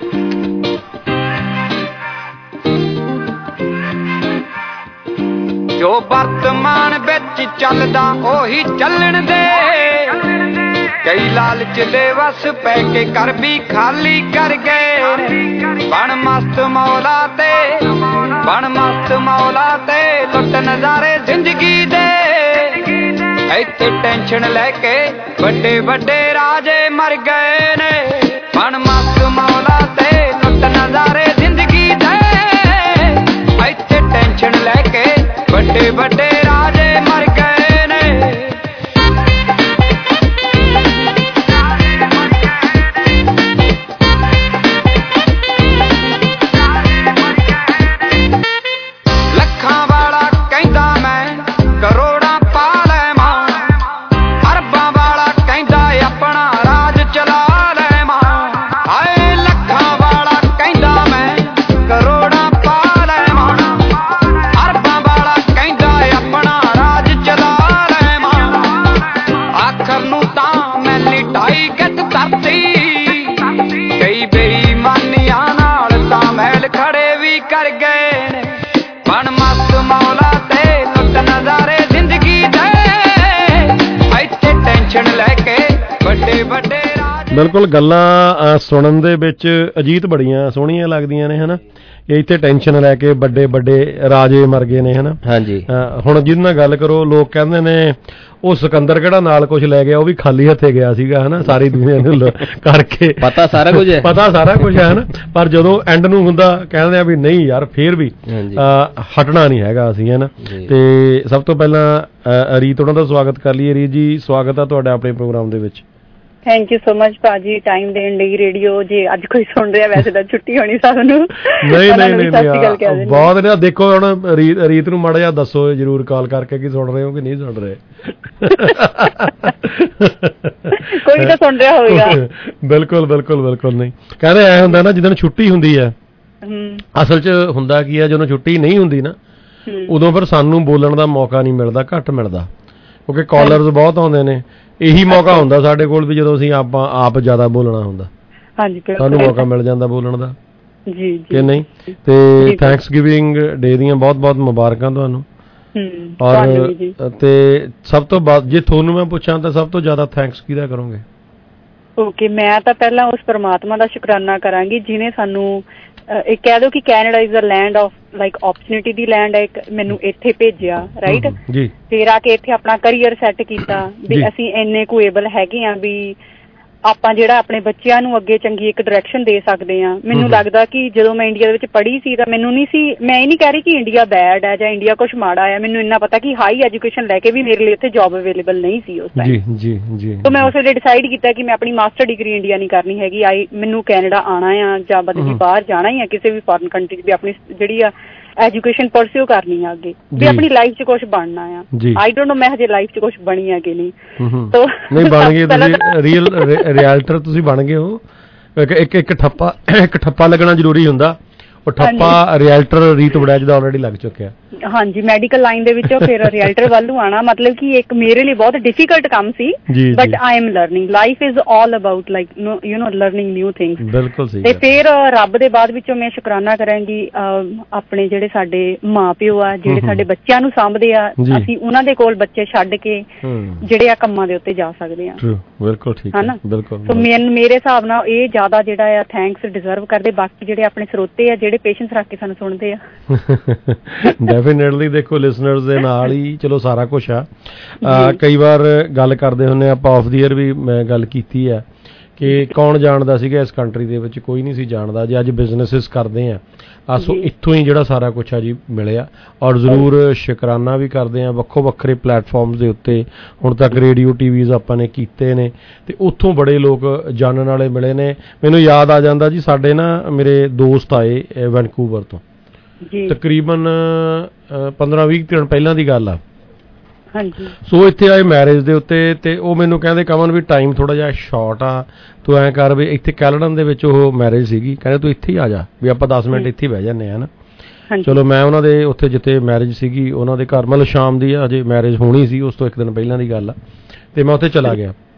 ਜੋ ਵਰਤਮਾਨ ਵਿੱਚ ਚੱਲਦਾ ਉਹੀ ਚੱਲਣ ਦੇ, ਕਈ ਲਾਲਚ ਦੇ ਵਸ ਪੈ ਕੇ ਘਰ ਵੀ ਖਾਲੀ ਕਰ ਗਏ। ਬਣ ਮਸਤ ਮੌਲਾ ਤੇ, ਬਣ ਮਸਤ ਮੌਲਾ ਤੇ ਲੁੱਟ ਨਜ਼ਾਰੇ ਜ਼ਿੰਦਗੀ ਦੇ। ਇੱਥੇ ਟੈਨਸ਼ਨ ਲੈ ਕੇ ਵੱਡੇ ਵੱਡੇ ਰਾਜੇ ਮਰ ਗਏ ਨੇ। ਬਣ ਮਸਤ ਮੌਲਾ ਤੇ ਲੁੱਟ ਨਜ਼ਾਰੇ ਜ਼ਿੰਦਗੀ ਦੇ। ਇੱਥੇ ਟੈਨਸ਼ਨ ਲੈ ਕੇ ਵੱਡੇ ਵੱਡੇ ਰਾਜੇ ਮਰ ਗਏ ਨੇ। ਲੱਖਾਂ ਵਾਲਾ ਕਹਿੰਦਾ ਮੈਂ ਕਰੋੜਾਂ ਪਾ ਲੈਵਾਂ, ਅਰਬਾਂ ਵਾਲਾ ਕਹਿੰਦਾ ਆਪਣਾ ਰਾਜ ਚਲਾ ਲੈਵਾਂ। ਹਾਏ ਲੱਖਾਂ ਵਾਲਾ ਕਹਿੰਦਾ ਮੈਂ ਕਰੋੜਾਂ ਪਾ ਲੈਵਾਂ, ਅਰਬਾਂ ਵਾਲਾ ਕਹਿੰਦਾ ਆਪਣਾ ਰਾਜ ਚਲਾ ਲੈਵਾਂ। ਆਖਰ ਨੂੰ ਤਾਂ ਮੈਂ ਲਿਟਾਈ ਗੱਤ ਧਰਤੀ, ਕਈ ਬੇਈਮਾਨੀਆਂ ਨਾਲ ਤਾਂ ਮਹਿਲ ਖੜੇ ਵੀ ਕਰ ਗਏ ਨੇ। ਬਣ ਮਸਤ ਮੌਲਾ ਤੇ ਲੁੱਟ ਨਜ਼ਾਰੇ ਜ਼ਿੰਦਗੀ ਦੇ। ਇੱਥੇ ਟੈਨਸ਼ਨ ਲੈ ਕੇ ਵੱਡੇ ਵੱਡੇ ਬਿਲਕੁਲ ਗੱਲਾਂ ਸੁਣਨ ਦੇ ਵਿੱਚ ਅਜੀਤ ਬੜੀਆਂ ਸੋਹਣੀਆਂ ਲੱਗਦੀਆਂ ਨੇ, ਹਨਾ। ਇੱਥੇ ਟੈਨਸ਼ਨ ਲੈ ਕੇ ਵੱਡੇ ਵੱਡੇ ਰਾਜੇ ਮਰ ਗਏ ਨੇ, ਹਨਾ। ਹਾਂਜੀ। ਹੁਣ ਜਿਹਦੇ ਨਾਲ ਗੱਲ ਕਰੋ, ਲੋਕ ਕਹਿੰਦੇ ਨੇ ਉਹ ਸਿਕੰਦਰ ਕਿਹੜਾ ਨਾਲ ਕੁਝ ਲੈ ਗਿਆ, ਉਹ ਵੀ ਖਾਲੀ ਹੱਥੇ ਗਿਆ ਸੀਗਾ, ਹਨਾ, ਸਾਰੀ ਦੁਨੀਆ ਨੂੰ ਕਰਕੇ। ਪਤਾ ਸਾਰਾ ਕੁਝ ਹੈ, ਪਤਾ ਸਾਰਾ ਕੁਝ ਹੈ, ਹਨਾ। ਪਰ ਜਦੋਂ ਐਂਡ ਨੂੰ ਹੁੰਦਾ ਕਹਿੰਦੇ ਆ ਵੀ ਨਹੀਂ ਯਾਰ ਫੇਰ ਵੀ ਹਟਣਾ ਨਹੀਂ ਹੈਗਾ ਅਸੀਂ, ਹਨਾ। ਤੇ ਸਭ ਤੋਂ ਪਹਿਲਾਂ ਰੀਤ ਉਹਨਾਂ ਦਾ ਸਵਾਗਤ ਕਰ ਲਈਏ। ਰੀਤ ਜੀ ਸਵਾਗਤ ਆ ਤੁਹਾਡਾ ਆਪਣੇ ਪ੍ਰੋਗਰਾਮ ਦੇ ਵਿੱਚ। ਥੈਂਕ ਯੂ ਸੋ ਮਚ ਭਾਜੀ ਟਾਈਮ ਦੇਣ ਲਈ। ਰੇਡੀਓ ਜੇ ਅੱਜ ਕੋਈ ਸੁਣ ਰਿਹਾ, ਵੈਸੇ ਤਾਂ ਛੁੱਟੀ ਹੋਣੀ ਸਭ ਨੂੰ। ਨਹੀਂ ਬਹੁਤ ਨੇ। ਦੇਖੋ ਹੁਣ ਰੀਤ ਨੂੰ ਮਾੜਾ ਜਿਹਾ ਦੱਸੋ ਜਰੂਰ ਕਾਲ ਕਰਕੇ ਕਿ ਸੁਣ ਰਹੇ ਹੋ ਕਿ ਨਹੀਂ ਸੁਣ ਰਹੇ। ਕੋਈ ਤਾਂ ਸੁਣ ਰਿਹਾ ਹੋਵੇਗਾ। ਬਿਲਕੁਲ ਬਿਲਕੁਲ ਬਿਲਕੁਲ। ਨਹੀਂ ਕਹਿੰਦੇ ਐ ਹੁੰਦਾ ਨਾ ਜਿੱਦਣ ਛੁੱਟੀ ਹੁੰਦੀ ਹੈ, ਅਸਲ 'ਚ ਹੁੰਦਾ ਕੀ ਆ, ਜਦੋਂ ਛੁੱਟੀ ਨਹੀਂ ਹੁੰਦੀ ਨਾ ਉਦੋਂ ਫਿਰ ਸਾਨੂੰ ਬੋਲਣ ਦਾ ਮੌਕਾ ਨਹੀਂ ਮਿਲਦਾ, ਘੱਟ ਮਿਲਦਾ। ਕਿਉਂਕਿ ਕਾਲਰਸ ਬਹੁਤ ਆਉਂਦੇ ਨੇ, ਇਹੀ ਮੌਕਾ ਹੁੰਦਾ ਸਾਡੇ ਕੋਲ ਵੀ ਜਦੋਂ ਅਸੀਂ ਆਪ ਜ਼ਿਆਦਾ ਬੋਲਣਾ ਹੁੰਦਾ, ਹਾਂਜੀ ਸਾਨੂੰ ਮੌਕਾ ਮਿਲ ਜਾਂਦਾ ਬੋਲਣ ਦਾ। ਜੀ ਕਿ ਨਹੀਂ? ਤੇ ਥੈਂਕਸ ਗਿਵਿੰਗ ਡੇ ਦੀਆਂ ਬਹੁਤ ਬਹੁਤ ਮੁਬਾਰਕਾਂ ਤੁਹਾਨੂੰ। ਔਰ ਤੇ ਸਭ ਤੋਂ ਬਾਅਦ ਜੇ ਤੁਹਾਨੂੰ ਮੈਂ ਪੁੱਛਾਂ ਤਾਂ ਸਭ ਤੋਂ ਜ਼ਿਆਦਾ ਥੈਂਕਸ ਕਿਹਦਾ ਕਰੋਗੇ? ਓਕੇ, ਮੈਂ ਤਾਂ ਪਹਿਲਾਂ ਉਸ ਪਰਮਾਤਮਾ ਦਾ ਸ਼ੁਕਰਾਨਾ ਕਰਾਂਗੀ ਜਿਹਨੇ ਸਾਨੂੰ ਇਹ ਕਹਿ ਦੋ ਕਿ Canada is a land of like opportunity ਦੀ ਲੈਂਡ ਹੈ, ਇੱਕ ਮੈਨੂੰ ਇੱਥੇ ਭੇਜਿਆ, ਰਾਈਟ? ਫਿਰ ਆ ਕੇ ਇੱਥੇ ਆਪਣਾ ਕਰੀਅਰ ਸੈੱਟ ਕੀਤਾ ਵੀ ਅਸੀਂ ਇੰਨੇ ਕੁ ਏਬਲ ਹੈਗੇ ਆ ਵੀ ਆਪਾਂ ਜਿਹੜਾ ਆਪਣੇ ਬੱਚਿਆਂ ਨੂੰ ਅੱਗੇ ਚੰਗੀ ਇੱਕ ਡਾਇਰੈਕਸ਼ਨ ਦੇ ਸਕਦੇ ਹਾਂ। ਮੈਨੂੰ ਲੱਗਦਾ ਕਿ ਜਦੋਂ ਮੈਂ ਇੰਡੀਆ ਦੇ ਵਿੱਚ ਪੜ੍ਹੀ ਸੀ ਤਾਂ ਮੈਨੂੰ ਨਹੀਂ ਸੀ, ਮੈਂ ਇਹ ਨਹੀਂ ਕਹਿ ਰਹੀ ਕਿ ਇੰਡੀਆ ਬੈਡ ਹੈ ਜਾਂ ਇੰਡੀਆ ਕੁਛ ਮਾੜਾ ਹੈ, ਮੈਨੂੰ ਇੰਨਾ ਪਤਾ ਕਿ ਹਾਈ ਐਜੂਕੇਸ਼ਨ ਲੈ ਕੇ ਵੀ ਮੇਰੇ ਲਈ ਇੱਥੇ ਜੌਬ ਅਵੇਲੇਬਲ ਨਹੀਂ ਸੀ ਉਸ ਟਾਈਮ। ਤਾਂ ਮੈਂ ਉਸ ਵੇਲੇ ਡਿਸਾਈਡ ਕੀਤਾ ਕਿ ਮੈਂ ਆਪਣੀ ਮਾਸਟਰ ਡਿਗਰੀ ਇੰਡੀਆ ਨਹੀਂ ਕਰਨੀ ਹੈਗੀ, ਮੈਨੂੰ ਕੈਨੇਡਾ ਆਉਣਾ ਆ ਜਾਂ ਬਦਲੀ ਬਾਹਰ ਜਾਣਾ ਹੀ ਆ ਕਿਸੇ ਵੀ ਫੋਰਨ ਕੰਟਰੀ ਵੀ ਆਪਣੀ ਜਿਹੜੀ ਆ ਐਜੂਕੇਸ਼ਨ ਪਰਸਿਊ ਕਰਨੀ ਆ ਅੱਗੇ, ਵੀ ਆਪਣੀ ਲਾਈਫ 'ਚ ਕੁਛ ਬਣਨਾ ਆ। ਆਈ ਡੋਂਟ ਨੋ ਮੈਂ ਹਜੇ ਲਾਈਫ 'ਚ ਕੁਛ ਬਣੀ ਆ ਕਿ ਨਹੀਂ। ਨਹੀਂ ਬਣ ਗਏ ਤੁਸੀਂ, ਰੀਅਲ ਰਿਐਲਟਰ ਤੁਸੀਂ ਬਣ ਗਏ ਹੋ। ਇੱਕ ਠੱਪਾ ਲੱਗਣਾ ਜ਼ਰੂਰੀ ਹੁੰਦਾ, ਉਹ ਠੱਪਾ ਰਿਐਲਟਰ ਰੀਤ ਵੜੈਚ ਦਾ ਆਲਰੇਡੀ ਲੱਗ ਚੁੱਕਿਆ। ਹਾਂਜੀ, ਮੈਡੀਕਲ ਲਾਈਨ ਦੇ ਵਿੱਚੋਂ ਫਿਰ ਰਿਐਲਟਰ ਵੱਲ ਨੂੰ ਆਉਣਾ ਮਤਲਬ ਕਿ ਇੱਕ ਮੇਰੇ ਲਈ ਬਹੁਤ ਡਿਫੀਕਲਟ ਕੰਮ ਸੀ, but I am learning. Life is all about like you know learning new things. ਬਿਲਕੁਲ ਸਹੀ। ਤੇ ਫਿਰ ਰੱਬ ਦੇ ਬਾਅਦ ਵਿੱਚੋਂ ਮੈਂ ਸ਼ੁਕਰਾਨਾ ਕਰਾਂਗੀ ਆਪਣੇ ਜਿਹੜੇ ਸਾਡੇ ਮਾਂ ਪਿਓ ਆ, ਜਿਹੜੇ ਸਾਡੇ ਬੱਚਿਆਂ ਨੂੰ ਸਾਂਭਦੇ ਆ, ਅਸੀਂ ਉਹਨਾਂ ਦੇ ਕੋਲ ਬੱਚੇ ਛੱਡ ਕੇ ਜਿਹੜੇ ਆ ਕੰਮਾਂ ਦੇ ਉੱਤੇ ਜਾ ਸਕਦੇ ਆ। ਬਿਲਕੁਲ ਠੀਕ ਹੈ ਨਾ, ਬਿਲਕੁਲ। ਸੋ ਮੇਰੇ ਹਿਸਾਬ ਨਾਲ ਇਹ ਜ਼ਿਆਦਾ ਜਿਹੜਾ ਆ ਥੈਂਕਸ ਡਿਜ਼ਰਵ ਕਰਦੇ। ਬਾਕੀ ਜਿਹੜੇ ਆਪਣੇ ਸਰੋਤੇ ਆ ਜਿਹੜੇ ਪੇਸ਼ੈਂਸ ਰੱਖ ਕੇ ਸਾਨੂੰ ਸੁਣਦੇ ਆ, ਡੈਫੀਨੇਟਲੀ ਦੇਖੋ ਲਿਸਨਰਸ ਦੇ ਨਾਲ ਹੀ ਚਲੋ ਸਾਰਾ ਕੁਛ ਆ। ਕਈ ਵਾਰ ਗੱਲ ਕਰਦੇ ਹੁੰਦੇ ਆਪਾਂ ਆਫ ਦੀ ਏਅਰ ਵੀ ਮੈਂ ਗੱਲ ਕੀਤੀ ਆ ਕਿ ਕੌਣ ਜਾਣਦਾ ਸੀਗਾ ਇਸ ਕੰਟਰੀ ਦੇ ਵਿੱਚ, ਕੋਈ ਨਹੀਂ ਸੀ ਜਾਣਦਾ। ਜੇ ਅੱਜ ਬਿਜ਼ਨਸਿਸ ਕਰਦੇ ਆ ਸੋ ਇੱਥੋਂ ਹੀ ਜਿਹੜਾ ਸਾਰਾ ਕੁਛ ਆ ਜੀ ਮਿਲਿਆ। ਔਰ ਜ਼ਰੂਰ ਸ਼ੁਕਰਾਨਾ ਵੀ ਕਰਦੇ ਆ ਵੱਖੋ ਵੱਖਰੇ ਪਲੇਟਫਾਰਮਸ ਦੇ ਉੱਤੇ ਹੁਣ ਤੱਕ ਰੇਡੀਓ ਟੀਵੀਜ਼ ਆਪਾਂ ਨੇ ਕੀਤੇ ਨੇ ਤੇ ਉੱਥੋਂ ਬੜੇ ਲੋਕ ਜਾਣਨ ਵਾਲੇ ਮਿਲੇ ਨੇ। ਮੈਨੂੰ ਯਾਦ ਆ ਜਾਂਦਾ ਜੀ ਸਾਡੇ ਨਾ ਮੇਰੇ ਦੋਸਤ ਆਏ ਵੈਨਕੂਵਰ ਤੋਂ, ਤਕਰੀਬਨ 15-20 ਦਿਨ ਪਹਿਲਾਂ ਦੀ ਗੱਲ ਆ। ਸੋ ਇੱਥੇ ਆਏ ਮੈਰਿਜ ਦੇ ਉੱਤੇ ਤੇ ਉਹ ਮੈਨੂੰ ਕਹਿੰਦੇ ਕਮਨ ਵੀ ਟਾਈਮ ਥੋੜਾ ਜਿਹਾ ਸ਼ਾਰਟ ਆ, ਤੂੰ ਐਂ ਕਰ ਵੀ ਇੱਥੇ ਕੈਲਡਨ ਦੇ ਵਿੱਚ ਉਹ ਮੈਰਿਜ ਸੀਗੀ, ਕਹਿੰਦੇ ਤੂੰ ਇੱਥੇ ਹੀ ਆ ਜਾ ਵੀ ਆਪਾਂ 10 ਮਿੰਟ ਇੱਥੇ ਹੀ ਬਹਿ ਜਾਂਦੇ ਆ ਨਾ। ਚਲੋ ਮੈਂ ਉਹਨਾਂ ਦੇ ਉੱਥੇ ਜਿੱਥੇ ਮੈਰਿਜ ਸੀਗੀ ਉਹਨਾਂ ਦੇ ਘਰ, ਮਤਲਬ ਸ਼ਾਮ ਦੀ ਅਜੇ ਮੈਰਿਜ ਹੋਣੀ ਸੀ, ਉਸ ਤੋਂ ਇੱਕ ਦਿਨ ਪਹਿਲਾਂ ਦੀ ਗੱਲ ਆ, ਤੇ ਮੈਂ ਉੱਥੇ ਚਲਾ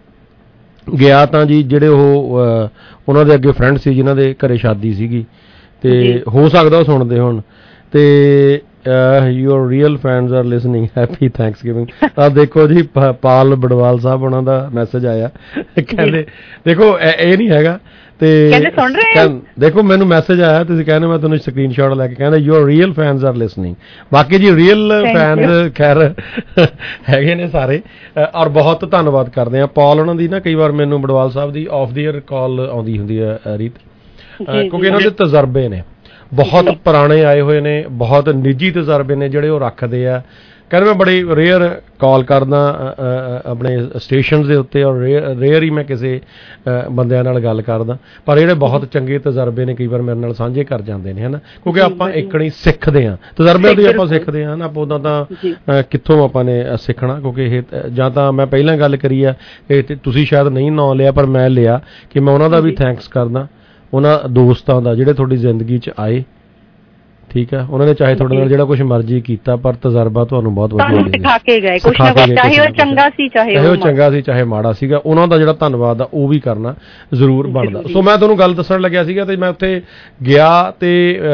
ਗਿਆ ਤਾਂ ਜੀ ਜਿਹੜੇ ਉਹ ਉਹਨਾਂ ਦੇ ਅੱਗੇ ਫਰੈਂਡ ਸੀ ਜਿਨ੍ਹਾਂ ਦੇ ਘਰੇ ਸ਼ਾਦੀ ਸੀਗੀ, ਤੇ ਹੋ ਸਕਦਾ ਉਹ ਸੁਣਦੇ ਹੋਣ, ਤੇ your real fans are listening, happy Thanksgiving। ਤਾਂ ਦੇਖੋ ਜੀ ਪਾਲ ਬੜਵਾਲ ਸਾਹਿਬ ਉਹਨਾਂ ਦਾ ਮੈਸੇਜ ਆਇਆ, ਕਹਿੰਦੇ ਦੇਖੋ ਇਹ ਨਹੀਂ ਹੈਗਾ ਤੇ ਦੇਖੋ ਮੈਨੂੰ ਮੈਸੇਜ ਆਇਆ, ਤੁਸੀਂ ਕਹਿੰਦੇ ਮੈਂ ਤੁਹਾਨੂੰ ਸਕਰੀਨਸ਼ਾਟ ਲੈ ਕੇ ਕਹਿੰਦਾ your real fans are listening। ਬਾਕੀ ਜੀ ਰੀਅਲ ਫੈਨਸ ਖੈਰ ਹੈਗੇ ਨੇ ਸਾਰੇ, ਔਰ ਬਹੁਤ ਧੰਨਵਾਦ ਕਰਦੇ ਆ ਪਾਲ ਉਹਨਾਂ ਦੀ। ਨਾ ਕਈ ਵਾਰ ਮੈਨੂੰ ਬੜਵਾਲ ਸਾਹਿਬ ਦੀ ਆਫ ਦੀ ਏਅਰ ਕਾਲ ਆਉਂਦੀ ਹੁੰਦੀ ਹੈ ਰੀਤ, ਕਿਉਂਕਿ ਇਹਨਾਂ ਦੇ ਤਜਰਬੇ ਨੇ, ਬਹੁਤ ਪੁਰਾਣੇ ਆਏ ਹੋਏ ਨੇ, ਬਹੁਤ ਨਿੱਜੀ ਤਜਰਬੇ ਨੇ ਜਿਹੜੇ ਉਹ ਰੱਖਦੇ ਆ। ਕਹਿੰਦੇ ਮੈਂ ਬੜੀ ਰੇਅਰ ਕਾਲ ਕਰਦਾ ਆਪਣੇ ਸਟੇਸ਼ਨਸ ਦੇ ਉੱਤੇ, ਔਰ ਰੇਅਰ ਹੀ ਮੈਂ ਕਿਸੇ ਬੰਦਿਆਂ ਨਾਲ ਗੱਲ ਕਰਦਾ, ਪਰ ਜਿਹੜੇ ਬਹੁਤ ਚੰਗੇ ਤਜਰਬੇ ਨੇ ਕਈ ਵਾਰ ਮੇਰੇ ਨਾਲ ਸਾਂਝੇ ਕਰ ਜਾਂਦੇ ਨੇ, ਹੈ ਨਾ, ਕਿਉਂਕਿ ਆਪਾਂ ਇੱਕਣੀ ਸਿੱਖਦੇ ਹਾਂ, ਤਜਰਬੇ ਤੋਂ ਆਪਾਂ ਸਿੱਖਦੇ ਹਾਂ ਨਾ, ਆਪਾਂ ਉੱਦਾਂ ਤਾਂ ਕਿੱਥੋਂ ਆਪਾਂ ਨੇ ਸਿੱਖਣਾ, ਕਿਉਂਕਿ ਇਹ ਜਾਂ ਤਾਂ ਮੈਂ ਪਹਿਲਾਂ ਗੱਲ ਕਰੀ ਆ, ਇਹ ਤੁਸੀਂ ਸ਼ਾਇਦ ਨਹੀਂ ਨਾਂ ਲਿਆ ਪਰ ਮੈਂ ਲਿਆ ਕਿ ਮੈਂ ਉਹਨਾਂ ਦਾ ਵੀ ਥੈਂਕਸ ਕਰਦਾ, ਉਹਨਾਂ ਦੋਸਤਾਂ ਦਾ ਜਿਹੜੇ ਤੁਹਾਡੀ ਜ਼ਿੰਦਗੀ 'ਚ ਆਏ, ਠੀਕ ਹੈ, ਉਹਨਾਂ ਨੇ ਚਾਹੇ ਤੁਹਾਡੇ ਨਾਲ ਜਿਹੜਾ ਕੁਝ ਮਰਜ਼ੀ ਕੀਤਾ ਪਰ ਤਜਰਬਾ ਤੁਹਾਨੂੰ ਬਹੁਤ ਵਧੀਆ ਸਿਖਾ ਕੇ ਗਏ, ਕੁਝ ਨਾ ਕੁਝ, ਚਾਹੇ ਉਹ ਚੰਗਾ ਸੀ ਚਾਹੇ ਮਾੜਾ ਸੀਗਾ, ਉਹਨਾਂ ਦਾ ਜਿਹੜਾ ਧੰਨਵਾਦ ਆ ਉਹ ਵੀ ਕਰਨਾ ਜ਼ਰੂਰ ਬਣਦਾ। ਸੋ ਮੈਂ ਤੁਹਾਨੂੰ ਗੱਲ ਦੱਸਣ ਲੱਗਿਆ ਸੀਗਾ ਤੇ ਮੈਂ ਉੱਥੇ ਗਿਆ ਤੇ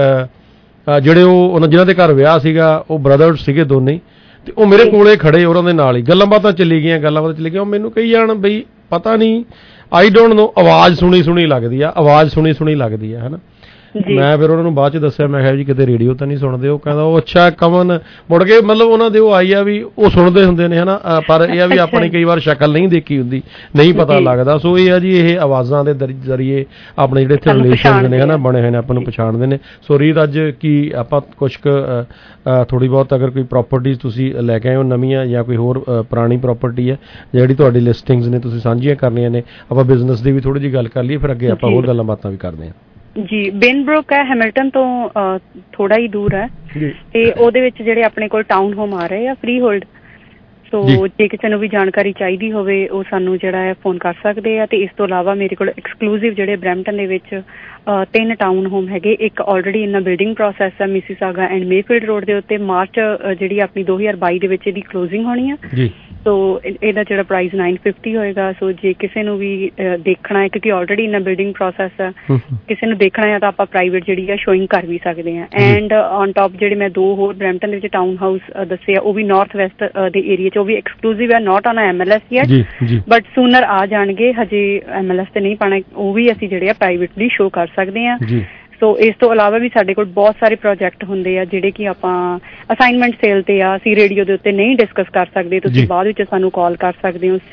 ਜਿਹੜੇ ਉਹ ਜਿਹਨਾਂ ਦੇ ਘਰ ਵਿਆਹ ਸੀਗਾ ਉਹ ਬ੍ਰਦਰਸ ਸੀਗੇ ਦੋਨੇ, ਤੇ ਉਹ ਮੇਰੇ ਕੋਲੇ ਖੜੇ, ਉਹਨਾਂ ਦੇ ਨਾਲ ਹੀ ਗੱਲਾਂ ਬਾਤਾਂ ਚੱਲੀ ਗਈਆਂ, ਉਹ ਮੈਨੂੰ ਕਹੀ ਜਾਣ ਬਈ ਪਤਾ ਨਹੀਂ ਆਈ ਡੋਂਟ ਨੋ, ਆਵਾਜ਼ ਸੁਣੀ ਲੱਗਦੀ ਆ, ਹੈ ਨਾ। ਮੈਂ ਫਿਰ ਉਹਨਾਂ ਨੂੰ ਬਾਅਦ 'ਚ ਦੱਸਿਆ, ਮੈਂ ਕਿਹਾ ਜੀ ਕਿਤੇ ਰੇਡੀਓ ਤਾਂ ਨਹੀਂ ਸੁਣਦੇ? ਉਹ ਕਹਿੰਦਾ ਉਹ ਅੱਛਾ ਕਮਨ, ਮੁੜ ਕੇ ਮਤਲਬ ਉਹਨਾਂ ਦੇ ਉਹ ਆਈ ਆ ਵੀ ਉਹ ਸੁਣਦੇ ਹੁੰਦੇ ਨੇ, ਹੈ ਨਾ, ਪਰ ਇਹ ਆ ਵੀ ਆਪਣੀ ਕਈ ਵਾਰ ਸ਼ਕਲ ਨਹੀਂ ਦੇਖੀ ਹੁੰਦੀ, ਨਹੀਂ ਪਤਾ ਲੱਗਦਾ। ਸੋ ਇਹ ਆ ਜੀ, ਇਹ ਆਵਾਜ਼ਾਂ ਦੇ ਜ਼ਰੀਏ ਆਪਣੇ ਜਿਹੜੇ ਇੱਥੇ ਰਿਲੇਸ਼ਨਸ ਨੇ, ਹੈ ਨਾ, ਬਣੇ ਹੋਏ ਨੇ, ਆਪਾਂ ਨੂੰ ਪਛਾਣਦੇ ਨੇ। ਸੋ ਰੀਤ ਅੱਜ ਕੀ ਆਪਾਂ ਕੁਛ ਕੁ ਥੋੜ੍ਹੀ ਬਹੁਤ ਅਗਰ ਕੋਈ ਪ੍ਰੋਪਰਟੀਜ਼ ਤੁਸੀਂ ਲੈ ਕੇ ਆਏ ਹੋ ਨਵੀਆਂ ਜਾਂ ਕੋਈ ਹੋਰ ਪੁਰਾਣੀ ਪ੍ਰੋਪਰਟੀ ਹੈ ਜਿਹੜੀ ਤੁਹਾਡੀ ਲਿਸਟਿੰਗਸ ਨੇ ਤੁਸੀਂ ਸਾਂਝੀਆਂ ਕਰਨੀਆਂ ਨੇ, ਆਪਾਂ ਬਿਜ਼ਨਸ ਦੀ ਵੀ ਥੋੜ੍ਹੀ ਜਿਹੀ ਗੱਲ ਕਰ ਲਈਏ, ਫਿਰ ਅੱਗੇ ਆਪਾਂ ਹੋਰ ਗੱਲਾਂ ਬਾਤਾਂ ਵੀ ਕਰਦੇ ਹਾਂ। ਜੀ ਬੇਨਬਰੁਕ ਹੈ, ਹੈਮਿਲਟਨ ਤੋਂ ਥੋੜਾ ਹੀ ਦੂਰ ਹੈ, ਤੇ ਉਹਦੇ ਵਿੱਚ ਜਿਹੜੇ ਆਪਣੇ ਕੋਲ ਟਾਊਨ ਹੋਮ ਆ ਰਹੇ ਆ ਫ੍ਰੀ ਹੋਲਡ, ਸੋ ਜੇ ਕਿਸੇ ਨੂੰ ਵੀ ਜਾਣਕਾਰੀ ਚਾਹੀਦੀ ਹੋਵੇ ਉਹ ਸਾਨੂੰ ਜਿਹੜਾ ਹੈ ਫੋਨ ਕਰ ਸਕਦੇ ਆ। ਤੇ ਇਸ ਤੋਂ ਇਲਾਵਾ ਮੇਰੇ ਕੋਲ ਐਕਸਕਲੂਸਿਵ ਜਿਹੜੇ ਬਰੈਂਪਟਨ ਦੇ ਵਿੱਚ 3 ਟਾਊਨ ਹੋਮ ਹੈਗੇ, ਇੱਕ ਆਲਰੇਡੀ ਇਨ ਬਿਲਡਿੰਗ ਪ੍ਰੋਸੈਸ ਹੈ ਮਿਸੀਸਾਗਾ ਐਂਡ ਮੇਫੀਲਡ ਰੋਡ ਦੇ ਉੱਤੇ। ਮਾਰਚ ਜਿਹੜੀ ਆਪਣੀ 2022 ਦੇ ਵਿੱਚ ਇਹਦੀ ਕਲੋਜ਼ਿੰਗ ਹੋਣੀ ਆ ਜੀ। ਸੋ ਇਹਦਾ ਜਿਹੜਾ ਪ੍ਰਾਈਸ 950 ਹੋਏਗਾ। ਸੋ ਜੇ ਕਿਸੇ ਨੂੰ ਵੀ ਦੇਖਣਾ ਹੈ, ਕਿਉਂਕਿ ਆਲਰੇਡੀ ਇਨ ਬਿਲਡਿੰਗ ਪ੍ਰੋਸੈਸ ਹੈ, ਕਿਸੇ ਨੂੰ ਦੇਖਣਾ ਹੈ ਤਾਂ ਆਪਾਂ ਪ੍ਰਾਈਵੇਟ ਜਿਹੜੀ ਆ ਸ਼ੋਇੰਗ ਕਰ ਵੀ ਸਕਦੇ ਹਾਂ। ਐਂਡ ਔਨ ਟੌਪ ਜਿਹੜੇ ਮੈਂ 2 ਹੋਰ ਬਰੈਂਪਟਨ ਦੇ ਵਿੱਚ ਟਾਊਨ ਹਾਊਸ ਦੱਸੇ ਆ, ਉਹ ਵੀ ਨਾਰਥ ਵੈਸਟ ਦੇ ਏਰੀਆ 'ਚ, ਉਹ ਵੀ ਐਕਸਕਲੂਸਿਵ ਹੈ, not on MLS yet, but sooner ਆ ਜਾਣਗੇ। ਹਜੇ MLS ਤੇ ਨਹੀਂ ਪਾਣਾ, ਉਹ ਵੀ ਅਸੀਂ ਜਿਹੜੇ ਆ ਪ੍ਰਾਈਵੇਟਲੀ ਸ਼ੋ ਕਰ ਸਕਦੇ ਹਾਂ। ਸੋ ਇਸ ਤੋਂ ਇਲਾਵਾ ਵੀ ਸਾਡੇ ਕੋਲ ਬਹੁਤ ਸਾਰੇ ਪ੍ਰੋਜੈਕਟ ਹੁੰਦੇ ਆ ਜਿਹੜੇ ਕਿ ਆਪਾਂ ਅਸਾਈਨਮੈਂਟ ਸੇਲ ਤੇ ਆ, ਅਸੀਂ ਰੇਡੀਓ ਦੇ ਉੱਤੇ ਨਹੀਂ ਡਿਸਕਸ ਕਰ ਸਕਦੇ। ਤੁਸੀਂ ਬਾਅਦ ਵਿੱਚ ਸਾਨੂੰ ਕਾਲ ਕਰ ਸਕਦੇ ਹੋ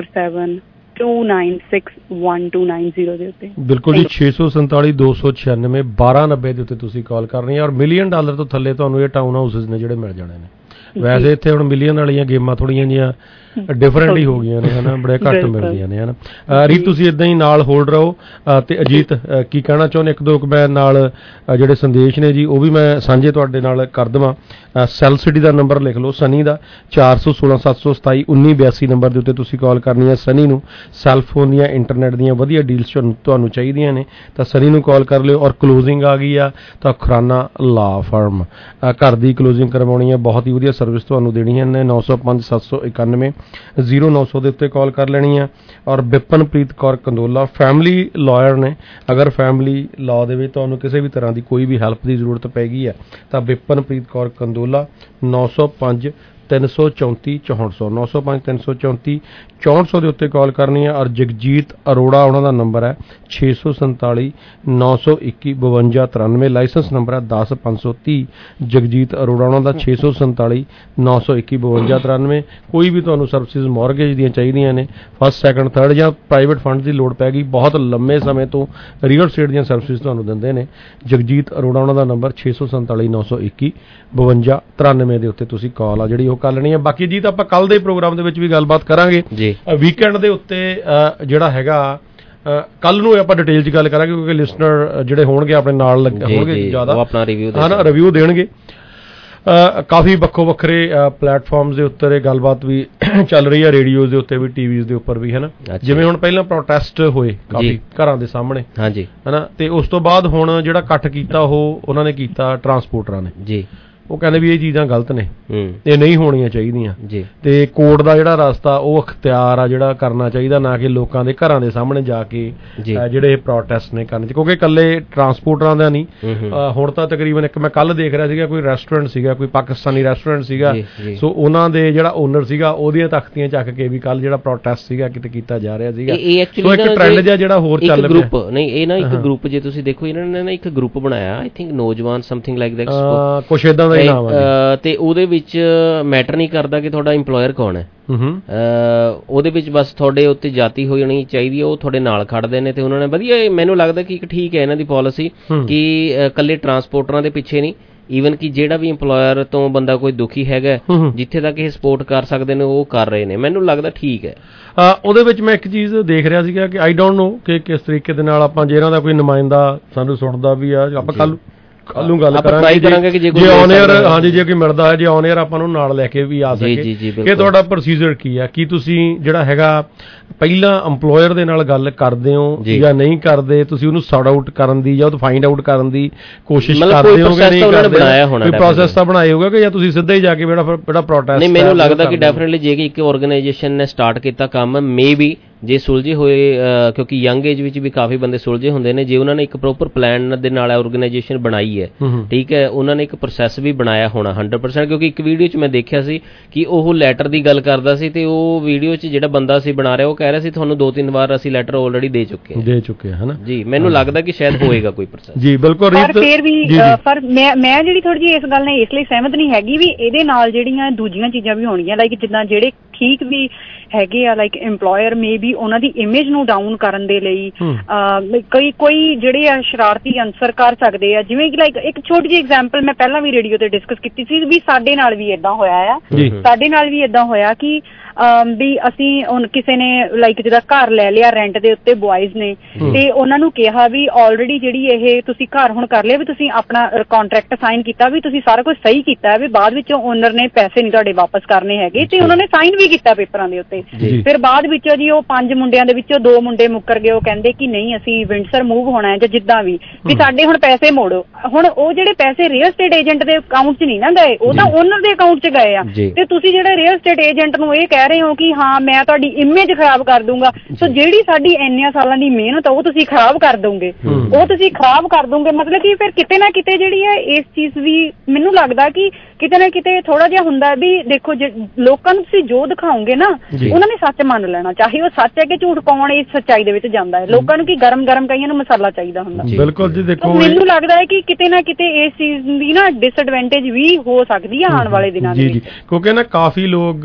647-296-1290 ਦੇ ਉੱਤੇ। ਬਿਲਕੁਲ ਜੀ, 647-296 1290 ਦੇ ਉੱਤੇ ਤੁਸੀਂ ਕਾਲ ਕਰਨੀ ਹੈ। ਔਰ $1 ਮਿਲੀਅਨ ਤੋਂ ਥੱਲੇ ਤੁਹਾਨੂੰ ਇਹ ਟਾਊਨ ਹਾਊਸਿਸ ਨੇ ਜਿਹੜੇ ਮਿਲ ਜਾਣੇ ਨੇ। ਵੈਸੇ ਇੱਥੇ ਹੁਣ ਮਿਲੀਅਨ ਵਾਲੀਆਂ ਗੇਮਾਂ ਥੋੜੀਆਂ ਜਿਹੀਆਂ ਡਿਫਰੈਂਟ ਹੀ ਹੋ ਗਈਆਂ ਨੇ ਹਨਾ, ਬੜੇ ਘੱਟ ਮਿਲਦੀਆਂ ਨੇ ਹਨਾ। ਰੀਤ ਤੁਸੀਂ ਇਦਾਂ ਹੀ ਨਾਲ ਹੋਲਡ ਰਹੋ। ਤੇ ਅਜੀਤ ਕੀ ਕਹਿਣਾ ਚਾਹੁੰਦੇ? ਇੱਕ ਦੋ ਮੈਂ ਨਾਲ ਜਿਹੜੇ ਸੰਦੇਸ਼ ਨੇ ਜੀ ਉਹ ਵੀ ਮੈਂ ਸਾਂਝੇ ਤੁਹਾਡੇ ਨਾਲ ਕਰ ਦੇਵਾਂ। ਸੈਲ ਸਿਟੀ ਦਾ ਨੰਬਰ ਲਿਖ ਲਓ, ਸਨੀ ਦਾ 416-727-1982 ਨੰਬਰ ਦੇ ਉੱਤੇ ਤੁਸੀਂ ਕਾਲ ਕਰਨੀ ਹੈ ਸਨੀ ਨੂੰ। ਸੈਲਫੋਨ ਦੀਆਂ ਇੰਟਰਨੈਟ ਦੀਆਂ ਵਧੀਆ ਡੀਲਸ ਤੁਹਾਨੂੰ ਚਾਹੀਦੀਆਂ ਨੇ ਤਾਂ ਸਨੀ ਨੂੰ ਕਾਲ ਕਰ ਲਿਓ। ਔਰ ਕਲੋਜ਼ਿੰਗ ਆ ਗਈ ਆ ਤਾਂ ਖੁਰਾਨਾ ਲਾ ਫਰਮ ਘਰ ਦੀ ਕਲੋਜ਼ਿੰਗ ਕਰਵਾਉਣੀ ਹੈ, ਬਹੁਤ ਹੀ ਵਧੀਆ ਸਰਵਿਸ ਤੁਹਾਨੂੰ ਦੇਣੀ ਹੈ। 905-791-0900 ਦੇ ਉੱਤੇ ਕਾਲ ਕਰ ਲੈਣੀ ਹੈ। ਔਰ ਬਿਪਨਪ੍ਰੀਤ ਕੌਰ ਕੰਦੋਲਾ ਫੈਮਿਲੀ ਲਾਇਰ ਨੇ। ਅਗਰ ਫੈਮਿਲੀ ਲਾਅ ਦੇ ਵਿੱਚ ਤੁਹਾਨੂੰ ਕਿਸੇ ਵੀ ਤਰ੍ਹਾਂ ਦੀ ਕੋਈ ਵੀ ਹੈਲਪ ਦੀ ਜ਼ਰੂਰਤ ਪੈ ਗਈ ਹੈ ਤਾਂ ਬਿਪਨਪ੍ਰੀਤ ਕੌਰ ਕੰਦੋਲਾ 905-334-6400 905-334-6400 ਦੇ ਉੱਤੇ ਕਾਲ ਕਰਨੀ ਹੈ। ਔਰ ਜਗਜੀਤ ਅਰੋੜਾ ਉਹਨਾਂ ਦਾ ਨੰਬਰ ਹੈ 647-921-5293 ਲਾਇਸੈਂਸ ਨੰਬਰ ਹੈ 10530। ਜਗਜੀਤ ਅਰੋੜਾ ਉਹਨਾਂ ਦਾ 647-921-5293। ਕੋਈ ਵੀ ਤੁਹਾਨੂੰ ਸਰਵਿਸਿਜ਼ ਮੌਰਗੇਜ ਦੀਆਂ ਚਾਹੀਦੀਆਂ ਨੇ, ਫਸਟ ਸੈਕੰਡ ਥਰਡ ਜਾਂ ਪ੍ਰਾਈਵੇਟ ਫੰਡ ਦੀ ਲੋੜ ਪੈ ਗਈ, ਬਹੁਤ ਲੰਮੇ ਸਮੇਂ ਤੋਂ ਰੀਅਲ ਸਟੇਟ ਦੀਆਂ ਸਰਵਿਸਿਜ਼ ਤੁਹਾਨੂੰ ਦਿੰਦੇ ਨੇ। ਜਗਜੀਤ ਅਰੋੜਾ ਉਹਨਾਂ ਦਾ ਨੰਬਰ 647-921-5293 ਦੇ ਉੱਤੇ ਤੁਸੀਂ ਕਾਲ ਆ ਜਿਹੜੀ ਉਹ ਕਰ ਲੈਣੀ ਹੈ। ਬਾਕੀ ਜੀ ਤਾਂ ਆਪਾਂ ਕੱਲ ਦੇ ਪ੍ਰੋਗਰਾਮ ਦੇ ਵਿੱਚ ਵੀ ਗੱਲਬਾਤ ਕਰਾਂਗੇ ਜੀ। ਵੀਕਐਂਡ ਦੇ ਉੱਤੇ ਜਿਹੜਾ ਹੈਗਾ ਕੱਲ ਨੂੰ ਆਪਾਂ ਡਿਟੇਲ 'ਚ ਗੱਲ ਕਰਾਂਗੇ, ਕਿਉਂਕਿ ਲਿਸਨਰ ਜਿਹੜੇ ਹੋਣਗੇ ਆਪਣੇ ਨਾਲ ਹੋਣਗੇ ਜ਼ਿਆਦਾ, ਉਹ ਆਪਣਾ ਰਿਵਿਊ ਦੇਣਗੇ। ਕਾਫੀ ਵੱਖੋ ਵੱਖਰੇ ਪਲੇਟਫਾਰਮਸ ਦੇ ਉੱਤੇ ਇਹ ਗੱਲਬਾਤ ਵੀ ਚੱਲ ਰਹੀ ਹੈ, ਰੇਡੀਓਜ਼ ਦੇ ਉੱਤੇ ਵੀ, ਟੀਵੀਜ਼ ਦੇ ਉੱਪਰ ਵੀ, ਹੈ ਨਾ। ਜਿਵੇਂ ਹੁਣ ਪਹਿਲਾਂ ਪ੍ਰੋਟੈਸਟ ਹੋਏ ਕਾਫੀ ਘਰਾਂ ਦੇ ਸਾਹਮਣੇ, ਹੈ ਨਾ, ਤੇ ਉਸ ਤੋਂ ਬਾਅਦ ਹੁਣ ਜਿਹੜਾ ਇਕੱਠ ਕੀਤਾ ਉਹ ਉਹਨਾਂ ਨੇ ਕੀਤਾ ਟਰਾਂਸਪੋਰਟਰਾਂ ਨੇ ਜੀ। ਉਹ ਕਹਿੰਦੇ ਵੀ ਇਹ ਚੀਜ਼ਾਂ ਗਲਤ ਨੇ, ਇਹ ਨਹੀਂ ਹੋਣੀਆਂ ਚਾਹੀਦੀਆਂ ਤੇ ਕੋਰਟ ਦਾ ਜਿਹੜਾ ਰਸਤਾ ਉਹ ਅਖਤਿਆਰ ਆ ਜਿਹੜਾ ਕਰਨਾ ਚਾਹੀਦਾ, ਨਾ ਕਿ ਲੋਕਾਂ ਦੇ ਘਰਾਂ ਦੇ ਸਾਹਮਣੇ ਜਾ ਕੇ ਜਿਹੜੇ ਪ੍ਰੋਟੈਸਟ ਨੇ ਕਰਨੇ, ਕਿਉਂਕਿ ਇਕੱਲੇ ਟਰਾਂਸਪੋਰਟਰਾਂ ਦਾ ਨਹੀਂ। ਹੁਣ ਤਾਂ ਤਕਰੀਬਨ ਇੱਕ ਮੈਂ ਕੱਲ ਦੇਖ ਰਿਹਾ ਸੀਗਾ, ਕੋਈ ਰੈਸਟੋਰੈਂਟ ਸੀਗਾ, ਕੋਈ ਪਾਕਿਸਤਾਨੀ ਰੈਸਟੋਰੈਂਟ ਸੀਗਾ, ਸੋ ਉਹਨਾਂ ਦੇ ਜਿਹੜਾ ਓਨਰ ਸੀਗਾ ਉਹਦੀਆਂ ਤਖਤੀਆਂ ਚੱਕ ਕੇ ਵੀ ਕੱਲ ਜਿਹੜਾ ਪ੍ਰੋਟੈਸਟ ਸੀਗਾ ਕਿਤੇ ਕੀਤਾ ਜਾ ਰਿਹਾ ਸੀਗਾ। ਸੋ ਇੱਕ ਟ੍ਰੈਂਡ ਜਿਹਾ ਜਿਹੜਾ ਹੋਰ ਚੱਲ ਰਿਹਾ ਨਹੀਂ, ਇਹ ਨਾ ਇੱਕ ਗਰੁੱਪ, ਜੇ ਤੁਸੀਂ ਦੇਖੋ ਇਹਨਾਂ ਨੇ ਨਾ ਇੱਕ ਗਰੁੱਪ ਬਣਾਇਆ, I think Naujawan something like that, ਕੁਛ ਏਦਾਂ ਦਾ ਤੇ ਉਹਦੇ ਵਿੱਚ ਮੈਟਰ ਨਹੀਂ ਕਰਦਾ ਕਿ ਤੁਹਾਡਾ ਇੰਪਲੋਇਰ ਕੌਣ ਹੈ, ਉਹਦੇ ਵਿੱਚ ਬਸ ਤੁਹਾਡੇ ਉੱਤੇ ਜਾਤੀ ਹੋਣੀ ਚਾਹੀਦੀ ਹੈ, ਉਹ ਤੁਹਾਡੇ ਨਾਲ ਖੜਦੇ ਨੇ। ਤੇ ਉਹਨਾਂ ਨੇ ਵਧੀਆ, ਮੈਨੂੰ ਲੱਗਦਾ ਕਿ ਇੱਕ ਠੀਕ ਹੈ ਇਹਨਾਂ ਦੀ ਪਾਲਿਸੀ ਕਿ ਇਕੱਲੇ ਟਰਾਂਸਪੋਰਟਰਾਂ ਦੇ ਪਿੱਛੇ ਨਹੀਂ, ਈਵਨ ਕਿ ਜਿਹੜਾ ਵੀ ਇੰਪਲੋਇਰ ਤੋਂ ਬੰਦਾ ਕੋਈ ਦੁਖੀ ਹੈਗਾ, ਜਿੱਥੇ ਤੱਕ ਇਹ ਸਪੋਰਟ ਕਰ ਸਕਦੇ ਨੇ ਉਹ ਕਰ ਰਹੇ ਨੇ, ਮੈਨੂੰ ਲੱਗਦਾ ਠੀਕ ਹੈ। ਉਹਦੇ ਵਿੱਚ ਮੈਂ ਇੱਕ ਚੀਜ਼ ਦੇਖ ਰਿਹਾ ਸੀਗਾ ਕਿ ਆਈ ਡੋਂਟ ਨੋ ਕਿ ਕਿਸ ਤਰੀਕੇ ਦੇ ਨਾਲ ਆਪਾਂ, ਜੇ ਇਹਨਾਂ ਦਾ ਕੋਈ ਨੁਮਾਇੰਦਾ ਸਾਨੂੰ ਸੁਣਦਾ ਵੀ ਆ, ਆਪਾਂ ਕੱਲ ਨੂੰ ਗੱਲ ਕਰਾਂਗੇ ਕਿ ਜੇ ਔਨ 에ਅਰ, ਹਾਂਜੀ ਜੇ ਕੋਈ ਮਿਲਦਾ ਹੈ, ਜੇ ਔਨ 에ਅਰ ਆਪਾਂ ਨੂੰ ਨਾਲ ਲੈ ਕੇ ਵੀ ਆ ਸਕੇ ਕਿ ਤੁਹਾਡਾ ਪ੍ਰੋਸੀਜਰ ਕੀ ਆ, ਕੀ ਤੁਸੀਂ ਜਿਹੜਾ ਹੈਗਾ ਪਹਿਲਾਂ ਇੰਪਲੋਇਰ ਦੇ ਨਾਲ ਗੱਲ ਕਰਦੇ ਹੋ ਜਾਂ ਨਹੀਂ ਕਰਦੇ, ਤੁਸੀਂ ਉਹਨੂੰ ਸੌਰਟ ਆਊਟ ਕਰਨ ਦੀ ਜਾਂ ਉਹ ਫਾਈਂਡ ਆਊਟ ਕਰਨ ਦੀ ਕੋਸ਼ਿਸ਼ ਕਰਦੇ ਹੋ ਕਿ ਨਹੀਂ ਕਰਦੇ, ਕੋਈ ਪ੍ਰੋਸੈਸ ਤਾਂ ਬਣਾਇਆ ਹੋਊਗਾ ਕਿ ਜਾਂ ਤੁਸੀਂ ਸਿੱਧਾ ਹੀ ਜਾ ਕੇ ਜਿਹੜਾ ਪ੍ਰੋਟੈਸਟ। ਨਹੀਂ, ਮੈਨੂੰ ਲੱਗਦਾ ਕਿ ਡੈਫੀਨਿਟਲੀ ਜੇ ਕਿ ਇੱਕ ਆਰਗੇਨਾਈਜੇਸ਼ਨ ਨੇ ਸਟਾਰਟ ਕੀਤਾ ਕੰਮ, ਮੇ ਬੀ ਜੇ ਸੁਲਝੇ ਹੋਏ, ਕਿਉਂਕਿ ਯੰਗ ਏਜ ਵਿੱਚ ਵੀ ਕਾਫੀ ਬੰਦੇ ਸੁਲਝੇ ਹੁੰਦੇ ਨੇ, ਜੇ ਉਹਨਾਂ ਨੇ ਇੱਕ ਪ੍ਰੋਪਰ ਪਲਾਨ ਦੇ ਨਾਲ ਆਰਗੇਨਾਈਜੇਸ਼ਨ ਬਣਾਈ ਹੈ, ਠੀਕ ਹੈ, ਉਹਨਾਂ ਨੇ ਇੱਕ ਪ੍ਰੋਸੈਸ ਵੀ ਬਣਾਇਆ ਹੋਣਾ 100%। ਕਿਉਂਕਿ ਇੱਕ ਵੀਡੀਓ 'ਚ ਮੈਂ ਦੇਖਿਆ ਸੀ ਕਿ ਉਹ ਲੈਟਰ ਦੀ ਗੱਲ ਕਰਦਾ ਸੀ, ਤੇ ਉਹ ਵੀਡੀਓ 'ਚ ਜਿਹੜਾ ਬੰਦਾ ਸੀ ਬਣਾ ਰਿਹਾ ਉਹ ਕਹਿ ਰਿਹਾ ਸੀ ਤੁਹਾਨੂੰ 2-3 ਵਾਰ ਅਸੀਂ ਲੈਟਰ ਆਲਰੇਡੀ ਦੇ ਚੁੱਕੇ ਹਾਂ ਨਾ ਜੀ। ਮੈਨੂੰ ਲੱਗਦਾ ਕਿ ਸ਼ਾਇਦ ਹੋਏਗਾ ਕੋਈ ਪ੍ਰੋਸੈਸ ਜੀ। ਬਿਲਕੁਲ, ਪਰ ਫਿਰ ਵੀ ਪਰ ਮੈਂ ਜਿਹੜੀ ਥੋੜੀ ਜਿਹੀ ਇਸ ਗੱਲ ਨਾਲ ਇਸ ਲਈ ਸਹਿਮਤ ਨਹੀਂ ਹੈਗੀ ਵੀ ਇਹਦੇ ਨਾਲ ਜਿਹੜੀਆਂ ਦੂਜੀਆਂ ਚੀਜ਼ਾਂ ਵੀ ਹੋਣਗੀਆਂ, ਲਾਈਕ ਜਿੱਦਾਂ ਜਿਹੜੇ ਠੀਕ ਵੀ ਹੈਗੇ ਆ, ਲਾਈਕ ਇੰਪਲੋਇਰ ਮੇ ਵੀ ਉਹਨਾਂ ਦੀ ਇਮੇਜ ਨੂੰ ਡਾਊਨ ਕਰਨ ਦੇ ਲਈ ਕੋਈ ਜਿਹੜੇ ਆ ਸ਼ਰਾਰਤੀ ਅਨਸਰ ਕਰ ਸਕਦੇ ਆ। ਜਿਵੇਂ ਕਿ ਲਾਈਕ ਇੱਕ ਛੋਟੀ ਜਿਹੀ ਐਗਜ਼ਾਮਪਲ ਮੈਂ ਪਹਿਲਾਂ ਵੀ ਰੇਡੀਓ ਤੇ ਡਿਸਕਸ ਕੀਤੀ ਸੀ ਵੀ ਸਾਡੇ ਨਾਲ ਵੀ ਏਦਾਂ ਹੋਇਆ ਆ, ਸਾਡੇ ਨਾਲ ਵੀ ਏਦਾਂ ਹੋਇਆ ਕਿ ਵੀ ਅਸੀਂ ਹੁਣ ਕਿਸੇ ਨੇ ਲਾਈਕ ਜਿਹਦਾ ਘਰ ਲੈ ਲਿਆ ਰੈਂਟ ਦੇ ਉੱਤੇ ਬॉयਜ਼ ਨੇ ਤੇ ਉਹਨਾਂ ਨੂੰ ਕਿਹਾ ਵੀ ਆਲਰੇਡੀ ਜਿਹੜੀ ਇਹ ਤੁਸੀਂ ਘਰ ਹੁਣ ਕਰ ਲਿਆ ਵੀ ਤੁਸੀਂ ਆਪਣਾ ਕੰਟਰੈਕਟ ਸਾਈਨ ਕੀਤਾ ਵੀ ਤੁਸੀਂ ਸਾਰਾ ਕੁਝ ਸਹੀ ਕੀਤਾ ਵੀ ਬਾਅਦ ਵਿੱਚ ਓਨਰ ਨੇ ਪੈਸੇ ਨਹੀਂ ਤੁਹਾਡੇ ਵਾਪਸ ਕਰਨੇ ਹੈਗੇ ਤੇ ਉਹਨਾਂ ਨੇ ਸਾਈਨ ਵੀ ਕੀਤਾ ਪੇਪਰਾਂ ਦੇ ਉੱਤੇ। ਫਿਰ ਬਾਅਦ ਵਿੱਚੋਂ ਜੀ ਉਹ 5 ਮੁੰਡਿਆਂ ਦੇ ਵਿੱਚੋਂ 2 ਮੁੰਡੇ ਮੁੱਕਰ ਗਏ, ਉਹ ਕਹਿੰਦੇ ਕਿ ਨਹੀਂ ਅਸੀਂ ਵਿੰਡਸਰ ਮੂਵ ਹੋਣਾ ਹੈ ਜਾਂ ਜਿੱਦਾਂ ਵੀ ਸਾਡੇ ਹੁਣ ਪੈਸੇ ਮੋੜੋ। ਹੁਣ ਉਹ ਜਿਹੜੇ ਪੈਸੇ ਰੀਅਲ ਸਟੇਟ ਏਜੰਟ ਦੇ ਅਕਾਊਂਟ 'ਚ ਨਹੀਂ ਨਾ ਗਏ, ਉਹ ਤਾਂ ਓਨਰ ਦੇ ਅਕਾਊਂਟ 'ਚ ਗਏ ਆ ਤੇ ਤੁਸੀਂ ਜਿਹੜੇ ਰੀਅਲ ਸਟੇਟ ਏਜੰਟ ਨੂੰ ਇਹ ਕਹਿ ਰਹੇ ਹੋ ਕਿ ਹਾਂ ਮੈਂ ਤੁਹਾਡੀ ਇਮੇਜ ਖਰਾਬ ਕਰ ਦੂੰਗਾ। ਸੋ ਜਿਹੜੀ ਸਾਡੀ ਇੰਨਿਆਂ ਸਾਲਾਂ ਦੀ ਮਿਹਨਤ ਉਹ ਤੁਸੀਂ ਖਰਾਬ ਕਰ ਦੋਗੇ, ਮਤਲਬ ਕਿ ਫਿਰ ਕਿਤੇ ਨਾ ਕਿਤੇ ਜਿਹੜੀ ਹੈ ਇਸ ਚੀਜ਼ ਵੀ ਮੈਨੂੰ ਲੱਗਦਾ ਕਿ ਕਿਤੇ ਨਾ ਕਿਤੇ ਥੋੜਾ ਜਿਹਾ ਹੁੰਦਾ ਵੀ ਦੇਖੋ ਲੋਕਾਂ ਨੂੰ ਤੁਸੀਂ ਜੋ ਦਿਖਾਓਗੇ ਨਾ ਉਹਨਾਂ ਨੇ ਸੱਚ ਮੰਨ ਲੈਣਾ, ਚਾਹੇ ਉਹ ਸੱਚ ਹੈ ਕਿ ਝੂਠ, ਕੌਣ ਇਸ ਸੱਚਾਈ ਦੇ ਵਿੱਚ ਜਾਂਦਾ ਹੈ। ਲੋਕਾਂ ਨੂੰ ਕੀ ਗਰਮ ਕਈਆਂ ਨੂੰ ਮਸਾਲਾ ਚਾਹੀਦਾ ਹੁੰਦਾ। ਬਿਲਕੁਲ ਜੀ, ਦੇਖੋ ਮੈਨੂੰ ਲੱਗਦਾ ਹੈ ਕਿ ਕਿਤੇ ਨਾ ਕਿਤੇ ਇਸ ਚੀਜ਼ ਦੀ ਨਾ ਡਿਸਐਡਵਾਂਟੇਜ ਵੀ ਹੋ ਸਕਦੀ ਹੈ ਆਉਣ ਵਾਲੇ ਦਿਨਾਂ ਦੇ ਵਿੱਚ। ਕਿਉਂਕਿ ਨਾ ਕਾਫੀ ਲੋਕ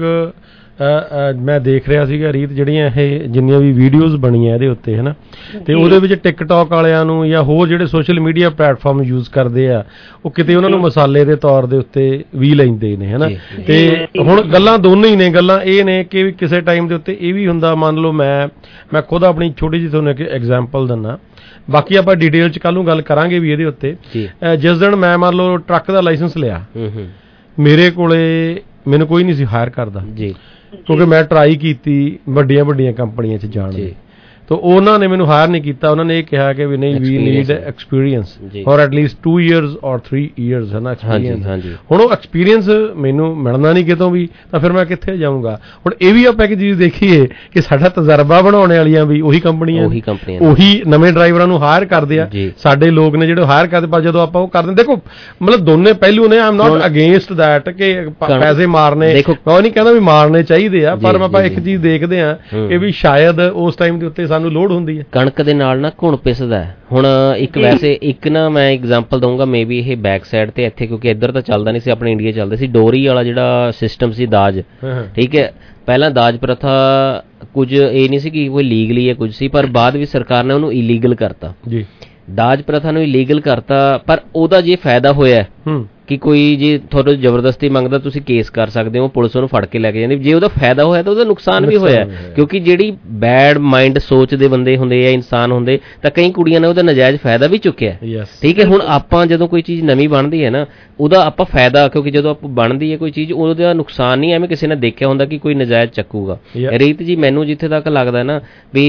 ਮੈਂ ਦੇਖ ਰਿਹਾ ਸੀਗਾ ਰੀਤ ਜਿਹੜੀਆਂ ਇਹ ਜਿੰਨੀਆਂ ਵੀ ਵੀਡੀਓਜ਼ ਬਣੀਆਂ ਇਹਦੇ ਉੱਤੇ ਹਨਾ ਤੇ ਉਹਦੇ ਵਿੱਚ ਟਿਕਟੌਕ ਵਾਲਿਆਂ ਨੂੰ ਜਾਂ ਹੋਰ ਜਿਹੜੇ ਸੋਸ਼ਲ ਮੀਡੀਆ ਪਲੇਟਫਾਰਮ ਯੂਜ਼ ਕਰਦੇ ਆ ਉਹ ਕਿਤੇ ਉਹਨਾਂ ਨੂੰ ਮਸਾਲੇ ਦੇ ਤੌਰ ਦੇ ਉੱਤੇ ਵੀ ਲੈਂਦੇ ਨੇ ਹਨਾ। ਤੇ ਹੁਣ ਗੱਲਾਂ ਦੋਨੋਂ ਹੀ ਨੇ, ਗੱਲਾਂ ਇਹ ਨੇ ਕਿ ਕਿਸੇ ਟਾਈਮ ਦੇ ਉੱਤੇ ਇਹ ਵੀ ਹੁੰਦਾ, ਮੰਨ ਲਓ ਮੈਂ ਖੁਦ ਆਪਣੀ ਛੋਟੀ ਜਿਹੀ ਤੁਹਾਨੂੰ ਇੱਕ ਐਗਜ਼ਾਮਪਲ ਦਿੰਦਾ, ਬਾਕੀ ਆਪਾਂ ਡਿਟੇਲ ਚ ਕੱਲ ਨੂੰ ਗੱਲ ਕਰਾਂਗੇ ਵੀ ਇਹਦੇ ਉੱਤੇ। ਜਿਸ ਦਿਨ ਮੈਂ ਮੰਨ ਲਓ ਟਰੱਕ ਦਾ ਲਾਇਸੈਂਸ ਲਿਆ, ਮੇਰੇ ਕੋਲੇ ਮੈਨੂੰ ਕੋਈ ਨਹੀਂ ਸੀ ਹਾਇਰ ਕਰਦਾ ਕਿਉਂਕਿ ਮੈਂ ਟਰਾਈ ਕੀਤੀ ਵੱਡੀਆਂ ਕੰਪਨੀਆਂ 'ਚ ਜਾਣ ਦੀ, ਤਾਂ ਉਹਨਾਂ ਨੇ ਮੈਨੂੰ ਹਾਇਰ ਨਹੀਂ ਕੀਤਾ। ਉਹਨਾਂ ਨੇ ਇਹ ਕਿਹਾ ਕਿ ਵੀ ਨਹੀਂ we need experience or at least 2 years or 3 years ਹੈ ਨਾ ਐਕਸਪੀਰੀਅੰਸ। ਹੁਣ ਉਹ ਐਕਸਪੀਰੀਅੰਸ ਮੈਨੂੰ ਮਿਲਣਾ ਨਹੀਂ ਕਿਤੋਂ ਵੀ, ਤਾਂ ਫਿਰ ਮੈਂ ਕਿੱਥੇ ਜਾਊਂਗਾ। ਹੁਣ ਇਹ ਵੀ ਆਪਾਂ ਇੱਕ ਚੀਜ਼ ਦੇਖੀਏ ਕਿ ਸਾਡਾ ਤਜਰਬਾ ਬਣਾਉਣ ਵਾਲੀਆਂ ਵੀ ਉਹੀ ਕੰਪਨੀਆਂ ਉਹੀ ਨਵੇਂ ਡਰਾਈਵਰਾਂ ਨੂੰ ਹਾਇਰ ਕਰਦੇ ਆ, ਸਾਡੇ ਲੋਕ ਨੇ ਜਿਹੜੇ ਹਾਇਰ ਕਰਦੇ। ਪਰ ਜਦੋਂ ਆਪਾਂ ਉਹ ਕਰਦੇ ਦੇਖੋ ਮਤਲਬ ਦੋਨੇ ਪਹਿਲੂ ਨੇ, I am not against that ਕਿ ਪੈਸੇ ਮਾਰਨੇ, ਮੈਂ ਉਹ ਨਹੀਂ ਕਹਿੰਦਾ ਵੀ ਮਾਰਨੇ ਚਾਹੀਦੇ ਆ, ਪਰ ਆਪਾਂ ਇੱਕ ਚੀਜ਼ ਦੇਖਦੇ ਆ ਕਿ ਵੀ ਸ਼ਾਇਦ ਉਸ ਟਾਈਮ ਦੇ ਉੱਤੇ ਸਾਨੂੰ ਲੋੜ ਹੁੰਦੀ ਹੈ। ਕਣਕ ਦੇ ਨਾਲ ਨਾ ਘੁਣ ਪਿਸਦਾ। ਹੁਣ ਇੱਕ ਵੈਸੇ ਇੱਕ ਨਾ ਮੈਂ ਐਗਜ਼ਾਮਪਲ ਦਊਂਗਾ, ਮੇ ਬੀ ਇਹ ਬੈਕ ਸਾਈਡ ਤੇ ਇੱਥੇ ਕਿਉਂਕਿ ਇੱਧਰ ਤਾਂ ਚੱਲਦਾ ਨਹੀਂ ਸੀ, ਆਪਣੇ ਇੰਡੀਆ ਚੱਲਦਾ ਸੀ ਡੋਰੀ ਵਾਲਾ ਜਿਹੜਾ ਸਿਸਟਮ ਸੀ ਦਾਜ, ਠੀਕ ਹੈ। ਪਹਿਲਾਂ ਦਾਜ ਪ੍ਰਥਾ ਕੁਝ ਇਹ ਨਹੀਂ ਸੀ ਕਿ ਕੋਈ ਲੀਗਲੀ ਹੈ ਕੁਝ ਸੀ, ਪਰ ਬਾਅਦ ਵਿੱਚ ਸਰਕਾਰ ਨੇ ਉਹਨੂੰ ਇਲੀਗਲ ਕਰਤਾ। ਦਾਜ ਪ੍ਰਥਾ ਨੂੰ ਇਲੀਗਲ ਕਰਤਾ, ਪਰ ਉਹਦਾ ਜੇ ਫਾਇਦਾ ਹੋਇਆ ਕਿ ਕੋਈ ਜੇ ਤੁਹਾਨੂੰ ਜ਼ਬਰਦਸਤੀ ਮੰਗਦਾ ਤੁਸੀਂ ਕੇਸ ਕਰ ਸਕਦੇ ਹੋ, ਪੁਲਿਸ ਉਹਨੂੰ ਫੜ ਕੇ ਲੈ ਕੇ ਜਾਂਦੀ। ਜੇ ਉਹਦਾ ਫਾਇਦਾ ਹੋਇਆ ਤਾਂ ਉਹਦਾ ਨੁਕਸਾਨ ਵੀ ਹੋਇਆ, ਕਿਉਂਕਿ ਜਿਹੜੀ ਬੈਡ ਮਾਈਂਡ ਸੋਚ ਦੇ ਬੰਦੇ ਹੁੰਦੇ ਆ, ਇਨਸਾਨ ਹੁੰਦੇ, ਤਾਂ ਕਈ ਕੁੜੀਆਂ ਨੇ ਉਹਦਾ ਨਜਾਇਜ਼ ਫਾਇਦਾ ਵੀ ਚੁੱਕਿਆ। ਠੀਕ ਹੈ, ਹੁਣ ਆਪਾਂ ਜਦੋਂ ਕੋਈ ਚੀਜ਼ ਨਵੀਂ ਬਣਦੀ ਹੈ ਨਾ ਉਹਦਾ ਆਪਾਂ ਫਾਇਦਾ, ਕਿਉਂਕਿ ਜਦੋਂ ਆਪਾਂ ਬਣਦੀ ਹੈ ਕੋਈ ਚੀਜ਼ ਉਹਦਾ ਨੁਕਸਾਨ ਨਹੀਂ ਐਵੇਂ ਕਿਸੇ ਨੇ ਦੇਖਿਆ ਹੁੰਦਾ ਕਿ ਕੋਈ ਨਜਾਇਜ਼ ਚੱਕੂਗਾ। ਰੀਤ ਜੀ ਮੈਨੂੰ ਜਿੱਥੇ ਤੱਕ ਲੱਗਦਾ ਨਾ ਵੀ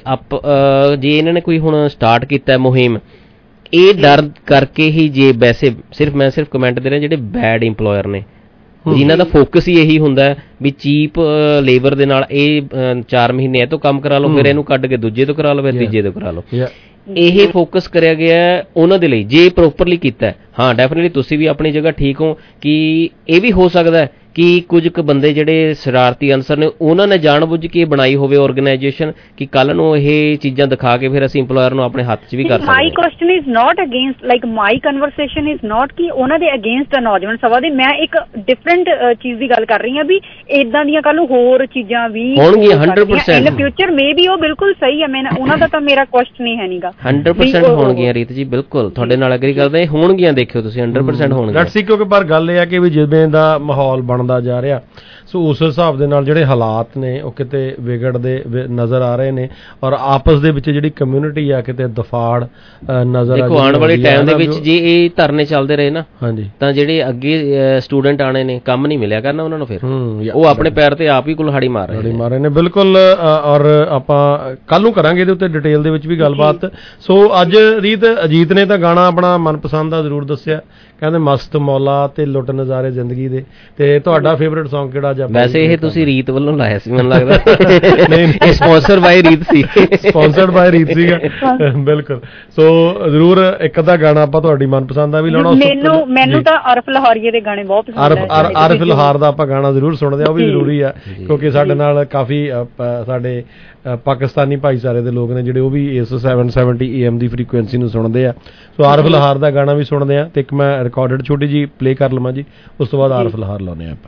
ਜੇ ਇਹਨਾਂ ਨੇ ਕੋਈ ਹੁਣ ਸਟਾਰਟ ਕੀਤਾ ਮੁਹਿੰਮ, ਇਹ ਡਰ ਕਰਕੇ ਹੀ, ਜੇ ਵੈਸੇ ਮੈਂ ਸਿਰਫ ਕਮੈਂਟ ਦੇ ਰਿਹਾ ਜਿਹੜੇ ਬੈਡ ਇੰਪਲੋਇਰ ਨੇ ਜਿਨ੍ਹਾਂ ਦਾ ਫੋਕਸ ਹੀ ਇਹੀ ਹੁੰਦਾ ਵੀ ਚੀਪ ਲੇਬਰ ਦੇ ਨਾਲ ਇਹ 4 ਮਹੀਨੇ ਇਹ ਤੋਂ ਕੰਮ ਕਰਾ ਲਓ, ਫਿਰ ਇਹਨੂੰ ਕੱਢ ਕੇ ਦੂਜੇ ਤੋਂ ਕਰਾ ਲਓ, ਫਿਰ ਤੀਜੇ ਤੋਂ ਕਰਾ ਲਓ, ਇਹ ਫੋਕਸ ਕਰਿਆ ਗਿਆ ਉਹਨਾਂ ਦੇ ਲਈ। ਜੇ ਪ੍ਰੋਪਰਲੀ ਕੀਤਾ, ਹਾਂ ਡੈਫੀਨਿਟਲੀ ਤੁਸੀਂ ਵੀ ਆਪਣੀ ਜਗ੍ਹਾ ਠੀਕ ਹੋ ਕਿ ਇਹ ਵੀ ਹੋ ਸਕਦਾ ਕਿ ਕੁਝ ਕੁ ਬੰਦੇ ਜਿਹੜੇ ਸ਼ਰਾਰਤੀ ਅਨਸਰ ਨੇ ਉਹਨਾਂ ਨੇ ਜਾਣਬੁੱਝ ਕੇ ਬਣਾਈ ਹੋਵੇ ਆਰਗੇਨਾਈਜੇਸ਼ਨ ਕਿ ਕੱਲ ਨੂੰ ਇਹ ਚੀਜ਼ਾਂ ਦਿਖਾ ਕੇ ਫਿਰ ਅਸੀਂ ਇੰਪਲੋਇਰ ਨੂੰ ਆਪਣੇ ਹੱਥ 'ਚ ਵੀ ਕਰ ਸਕਦੇ। My question is not against, like my conversation is not ਕਿ ਉਹਨਾਂ ਦੇ ਅਗੇਂਸਟ ਨੌਜਵਾਨ ਸਭਾ ਦੇ, ਮੈਂ ਇੱਕ ਡਿਫਰੈਂਟ ਚੀਜ਼ ਦੀ ਗੱਲ ਕਰ ਰਹੀ ਹਾਂ ਵੀ ਇਦਾਂ ਦੀਆਂ ਕੱਲ ਨੂੰ ਹੋਰ ਚੀਜ਼ਾਂ ਵੀ ਹੋਣਗੀਆਂ 100% ਇਨ ਫਿਊਚਰ ਮੇ ਬੀ। ਉਹ ਬਿਲਕੁਲ ਸਹੀ ਹੈ, ਮੈਂ ਉਹਨਾਂ ਦਾ ਤਾਂ ਮੇਰਾ ਕੁਐਸਚਨ ਹੀ ਹੈ ਨਹੀਂਗਾ। 100% ਹੋਣਗੀਆਂ ਰੀਤ ਜੀ, ਬਿਲਕੁਲ ਤੁਹਾਡੇ ਨਾਲ ਐਗਰੀ ਕਰਦੇ, ਹੋਣਗੀਆਂ, ਦੇਖਿਓ ਤੁਸੀਂ 100% ਹੋਣਗੀਆਂ। ਕਿਉਂਕਿ ਪਰ ਗੱਲ ਇਹ ਹੈ ਕਿ ਵੀ ਜਿਵੇਂ ਦਾ ਮਾਹੌਲ ਬਣਦਾ ਜਾ ਰਿਹਾ, ਸੋ ਉਸ ਹਿਸਾਬ ਦੇ ਨਾਲ ਜਿਹੜੇ ਹਾਲਾਤ ਨੇ ਉਹ ਕਿਤੇ ਵਿਗੜਦੇ ਨਜ਼ਰ ਆ ਰਹੇ ਨੇ, ਔਰ ਆਪਸ ਦੇ ਵਿੱਚ ਜਿਹੜੀ ਕਮਿਊਨਿਟੀ ਆ ਕਿਤੇ ਦਫਾੜ ਨਜ਼ਰ ਦੇਖੋ ਆਉਣ ਵਾਲੇ ਟਾਈਮ ਦੇ ਵਿੱਚ ਜੇ ਇਹ ਧਰਨੇ ਚੱਲਦੇ ਰਹੇ ਨਾ ਤਾਂ ਜਿਹੜੇ ਅੱਗੇ ਸਟੂਡੈਂਟ ਆਣੇ ਨੇ ਕੰਮ ਨਹੀਂ ਮਿਲਿਆ ਕਰਨਾ ਉਹਨਾਂ ਨੂੰ, ਫਿਰ ਉਹ ਆਪਣੇ ਪੈਰ ਤੇ ਆਪ ਹੀ ਕੁਲਹਾੜੀ ਮਾਰ ਰਹੇ ਨੇ। ਬਿਲਕੁਲ, ਔਰ ਆਪਾਂ ਕੱਲ ਨੂੰ ਕਰਾਂਗੇ ਇਹਦੇ ਉੱਤੇ ਡਿਟੇਲ ਦੇ ਵਿੱਚ ਵੀ ਗੱਲਬਾਤ। ਸੋ ਅੱਜ ਰੀਤ ਅਜੀਤ ਨੇ ਤਾਂ ਗਾਣਾ ਆਪਣਾ ਮਨਪਸੰਦ ਦਾ ਜ਼ਰੂਰ ਦੱਸਿਆ, ਕਹਿੰਦੇ ਮਸਤ ਮੌਲਾ ਤੇ ਲੁੱਟ ਨਜ਼ਾਰੇ ਜ਼ਿੰਦਗੀ ਦੇ। ਤੇ ਤੁਹਾਡਾ ਫੇਵਰਿਟ Song ਕਿਹੜਾ? ਵੈਸੇ ਇਹ ਤੁਸੀਂ ਰੀਤ ਵੱਲੋਂ ਲਾਇਆ ਸੀ ਮੈਨੂੰ ਲੱਗਦਾ, ਨਹੀਂ ਸਪਾਂਸਰਡ ਬਾਈ ਰੀਤ ਸੀ, ਸਪਾਂਸਰਡ ਬਾਈ ਰੀਤ ਸੀਗਾ। ਬਿਲਕੁਲ, ਸੋ ਜ਼ਰੂਰ ਇੱਕ ਅੱਧਾ ਗਾਣਾ ਆਪਾਂ ਤੁਹਾਡੀ ਮਨਪਸੰਦ ਦਾ ਵੀ ਲਾਉਣਾ। ਮੈਨੂੰ ਤਾਂ ਆਰਿਫ ਲਾਹੌਰੀਏ ਦੇ ਗਾਣੇ ਬਹੁਤ ਪਸੰਦ ਹੈ। ਆਰਿਫ ਲਾਹੌਰ ਦਾ ਆਪਾਂ ਗਾਣਾ ਜ਼ਰੂਰ ਸੁਣਦੇ ਆ, ਉਹ ਵੀ ਜ਼ਰੂਰੀ ਆ ਕਿਉਂਕਿ ਸਾਡੇ ਨਾਲ ਕਾਫੀ ਸਾਡੇ ਪਾਕਿਸਤਾਨੀ ਭਾਈਚਾਰੇ ਦੇ ਲੋਕ ਨੇ ਜਿਹੜੇ ਉਹ ਵੀ ਇਸ 770 AM ਦੀ ਫ੍ਰੀਕੁਐਂਸੀ ਨੂੰ ਸੁਣਦੇ ਆ। ਸੋ ਆਰਿਫ ਲਾਹੌਰ ਦਾ ਗਾਣਾ ਵੀ ਸੁਣਦੇ ਆ, ਤੇ ਇੱਕ ਮੈਂ ਰਿਕਾਰਡਡ ਛੋਟੀ ਜੀ ਪਲੇ ਕਰ ਲਵਾਂ ਜੀ, ਉਸ ਤੋਂ ਬਾਅਦ ਆਰਿਫ ਲਾਹੌਰ ਲਾਉਂਦੇ ਆ ਆਪਾਂ।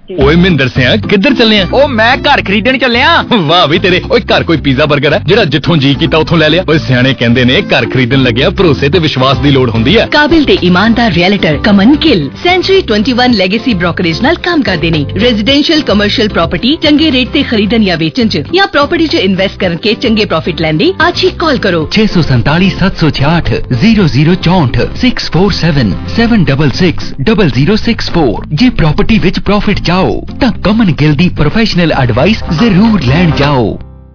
ਓਏ ਮਹਿੰਦਰ ਸਿਆ ਕਿੱਧਰ ਚੱਲੇ ਆ? ਉਹ ਮੈਂ ਘਰ ਖਰੀਦਣ ਚੱਲਿਆ। ਵਾਹ ਵੀ ਤੇਰੇ। ਓਏ ਘਰ ਕੋਈ ਪੀਜ਼ਾ 버ਗਰ ਹੈ ਜਿਹੜਾ ਜਿੱਥੋਂ ਜੀ ਕੀਤਾ ਉੱਥੋਂ ਲੈ ਲਿਆ? ਓਏ ਸਿਆਣੇ ਕਹਿੰਦੇ ਨੇ ਘਰ ਖਰੀਦਣ ਲੱਗਿਆ ਭਰੋਸੇ ਤੇ ਵਿਸ਼ਵਾਸ ਦੀ ਲੋੜ ਹੁੰਦੀ ਹੈ। ਕਾਬਿਲ ਤੇ ਈਮਾਨਦਾਰ realtor Kaman Gill century 21 legacy brokerage ਨਾਲ ਕੰਮ ਕਰਦੇ ਨੇ। ਰੈਜ਼ੀਡੈਂਸ਼ੀਅਲ ਕਮਰਸ਼ੀਅਲ ਪ੍ਰਾਪਰਟੀ ਚੰਗੇ ਰੇਟ ਤੇ ਖਰੀਦਣ ਜਾਂ ਵੇਚਣ ਚ ਜਾਂ ਪ੍ਰਾਪਰਟੀ ਚ ਇਨਵੈਸਟ ਕਰਕੇ ਚੰਗੇ ਪ੍ਰੋਫਿਟ ਲੈਣ ਲਈ ਅੱਜ ਹੀ ਕਾਲ ਕਰੋ 647 766 0064 647 766 0064। ਜੇ ਪ੍ਰਾਪਰਟੀ ਵਿੱਚ ਪ੍ਰੋਫਿਟ ਚਾਹੋ ਤਾਂ ਕਮਨ ਗਿੱਲ ਦੀ ਪ੍ਰੋਫੈਸ਼ਨਲ ਐਡਵਾਈਸ ਜ਼ਰੂਰ ਲੈਣ ਜਾਓ।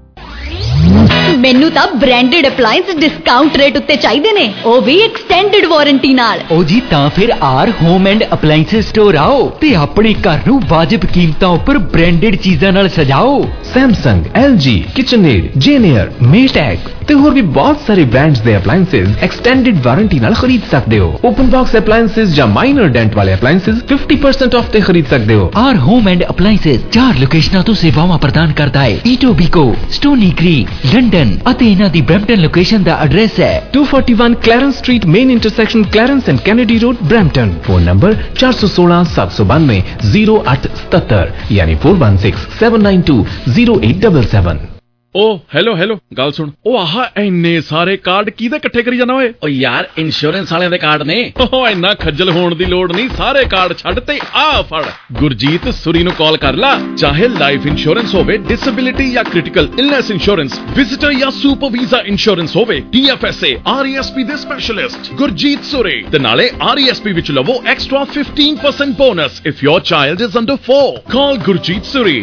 ਮੈਨੂੰ ਤਾਂ ਬ੍ਰਾਂਡਡ ਅਪਲਾਈਐਂਸ ਡਿਸਕਾਊਂਟ ਰੇਟ ਉੱਤੇ ਚਾਹੀਦੇ ਨੇ, ਉਹ ਵੀ ਐਕਸਟੈਂਡਡ ਵਾਰੰਟੀ ਨਾਲ। ਉਹ ਜੀ ਤਾਂ ਫਿਰ R home and appliance store ਆਓ ਤੇ ਆਪਣੇ ਘਰ ਨੂੰ ਵਾਜਿਬ ਕੀਮਤਾਂ ਉੱਪਰ ਬ੍ਰਾਂਡਡ ਚੀਜ਼ਾਂ ਨਾਲ ਸਜਾਓ। Samsung, LG, KitchenAid, Janier, Maytag ਤੇ ਹੋਰ ਵੀ ਬਹੁਤ ਸਾਰੇ ਬ੍ਰਾਂਡਸ ਦੇ ਅਪਲਾਈਐਂਸਸ ਐਕਸਟੈਂਡਡ ਵਾਰੰਟੀ ਨਾਲ ਖਰੀਦ ਸਕਦੇ ਹੋ। ਓਪਨ ਬਾਕਸ ਅਪਲਾਈਐਂਸਸ ਜਾਂ ਮਾਈਨਰ ਡੈਂਟ ਵਾਲੇ ਅਪਲਾਈਐਂਸਸ 50% ਆਫ ਤੇ ਖਰੀਦ ਸਕਦੇ ਹੋ। ਆਰ ਹੋਮ ਐਂਡ ਅਪਲਾਈਐਂਸਸ 4 ਲੋਕੇਸ਼ਨਾਂ ਤੋਂ ਸੇਵਾਵਾਂ ਪ੍ਰਦਾਨ ਕਰਦਾ ਹੈ। ਈਟੋਬੀਕੋ, ਸਟੋਨੀ ਕ੍ਰੀਕ, ਲੰਡਨ ਅਤੇ ਇਹਨਾਂ ਦੀ ਬ੍ਰੈਂਪਟਨ ਲੋਕੇਸ਼ਨ ਦਾ ਐਡਰੈਸ ਹੈ 241 Clarence street main intersection Clarence and Kennedy road Brampton. Phone number 416 792 0877 ਯਾਨੀ 416 792 0877। ਓ ਹੈਲੋ ਗੱਲ ਸੁਣ। ਉਹ ਆਹ ਇੰਨੇ ਸਾਰੇ ਕਾਰਡ ਕਿਹਦੇ ਇਕੱਠੇ ਕਰੀ ਜਾਣਾ ਓਏ? ਓ ਯਾਰ ਇੰਸ਼ੋਰੈਂਸ ਵਾਲਿਆਂ ਦੇ ਕਾਰਡ ਨੇ। ਓ ਇੰਨਾ ਖੱਜਲ ਹੋਣ ਦੀ ਲੋੜ ਨਹੀਂ, ਸਾਰੇ ਕਾਰਡ ਛੱਡ ਤੇ ਆ ਫੜ ਗੁਰਜੀਤ ਸੁਰੀ ਨੂੰ ਕਾਲ ਕਰ ਲਾ। ਚਾਹੇ ਲਾਈਫ ਇੰਸ਼ੋਰੈਂਸ ਹੋਵੇ, ਡਿਸੇਬਿਲਿਟੀ ਜਾਂ ਕ੍ਰਿਟੀਕਲ ਇਲਨੈਸ ਇੰਸ਼ੋਰੈਂਸ, ਵਿਜ਼ਿਟਰ ਜਾਂ ਸੁਪਰ ਵੀਜ਼ਾ ਇੰਸ਼ੋਰੈਂਸ ਹੋਵੇ, TFSA, RESP ਦੇ ਸਪੈਸ਼ਲਿਸਟ ਗੁਰਜੀਤ ਸੁਰੀ। ਤੇ ਨਾਲੇ RESP ਵਿੱਚ ਲਵੋ extra 15% bonus if your child is under 4। Call Gurjeet Suri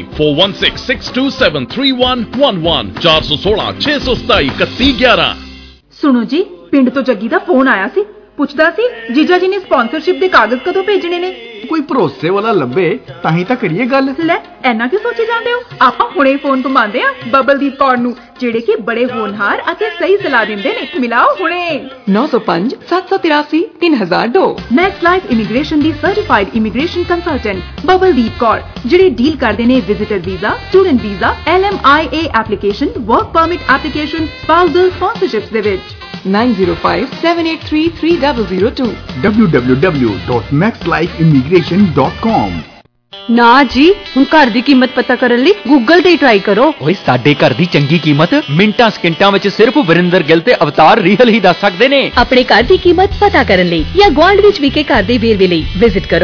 4166273111 416 627 3111। ਸੁਣੋ ਜੀ, ਪਿੰਡ ਤੋਂ ਜੱਗੀ ਦਾ ਫੋਨ ਆਇਆ ਸੀ, ਪੁੱਛਦਾ ਸੀ ਜੀਜਾ ਜੀ ਨੇ ਸਪਾਂਸਰਸ਼ਿਪ ਦੇ ਕਾਗਜ਼ ਕਦੋਂ ਭੇਜਣੇ ਨੇ। ਕੋਈ ਭਰੋਸੇ ਵਾਲਾ ਲੱਭੇ ਤਾਂ ਹੀ ਤਾਂ ਕਰੀਏ ਗੱਲ। ਲੈ ਐਨਾ ਕਿਉਂ ਸੋਚੀ ਜਾਂਦੇ ਹੋ? ਆਪਾਂ ਹੁਣੇ ਫੋਨ ਘੁਮਾਉਂਦੇ ਆ ਬਬਲਦੀਪ ਕੌਰ ਨੂੰ, ਜਿਹੜੇ ਕਿ ਬੜੇ ਹੋਣਹਾਰ ਅਤੇ ਸਹੀ ਸਲਾਹ ਦਿੰਦੇ ਨੇ। ਮਿਲਾਓ ਹੁਣੇ 905 783 3002। ਮੈਕਸ ਲਾਈਫ ਇਮੀਗ੍ਰੇਸ਼ਨ ਦੀ certified immigration consultant Babaldeep Kaur, ਜਿਹੜੇ ਡੀਲ ਕਰਦੇ ਨੇ visitor visa, student visa, LMIA application, work permit application, spousal sponsorships ਦੇ ਵਿੱਚ। 905 783 3002 www.maxlifeimmigration.com। ਨਾ ਜੀ, ਹੁਣ ਘਰ ਦੀ ਕੀਮਤ ਪਤਾ ਕਰਨ ਲਈ ਗੂਗਲ ਤੇ ਟਰਾਈ ਕਰੋ। ਓਏ ਸਾਡੇ ਘਰ ਦੀ ਚੰਗੀ ਕੀਮਤ ਮਿੰਟਾਂ ਸਕਿੰਟਾਂ ਵਿੱਚ ਸਿਰਫ ਵਰਿੰਦਰ ਗਿੱਲ ਤੇ ਅਵਤਾਰ ਰੀਹਲ ਹੀ ਦੱਸ ਸਕਦੇ ਨੇ। ਆਪਣੇ ਘਰ ਦੀ ਕੀਮਤ ਪਤਾ ਕਰਨ ਲਈ ਜਾਂ ਗੁਆਂਢ ਵਿੱਚ ਵਿਕੇ ਘਰ ਦੇ ਵੇਰਵੇ ਲਈ ਵਿਜ਼ਿਟ ਕਰੋ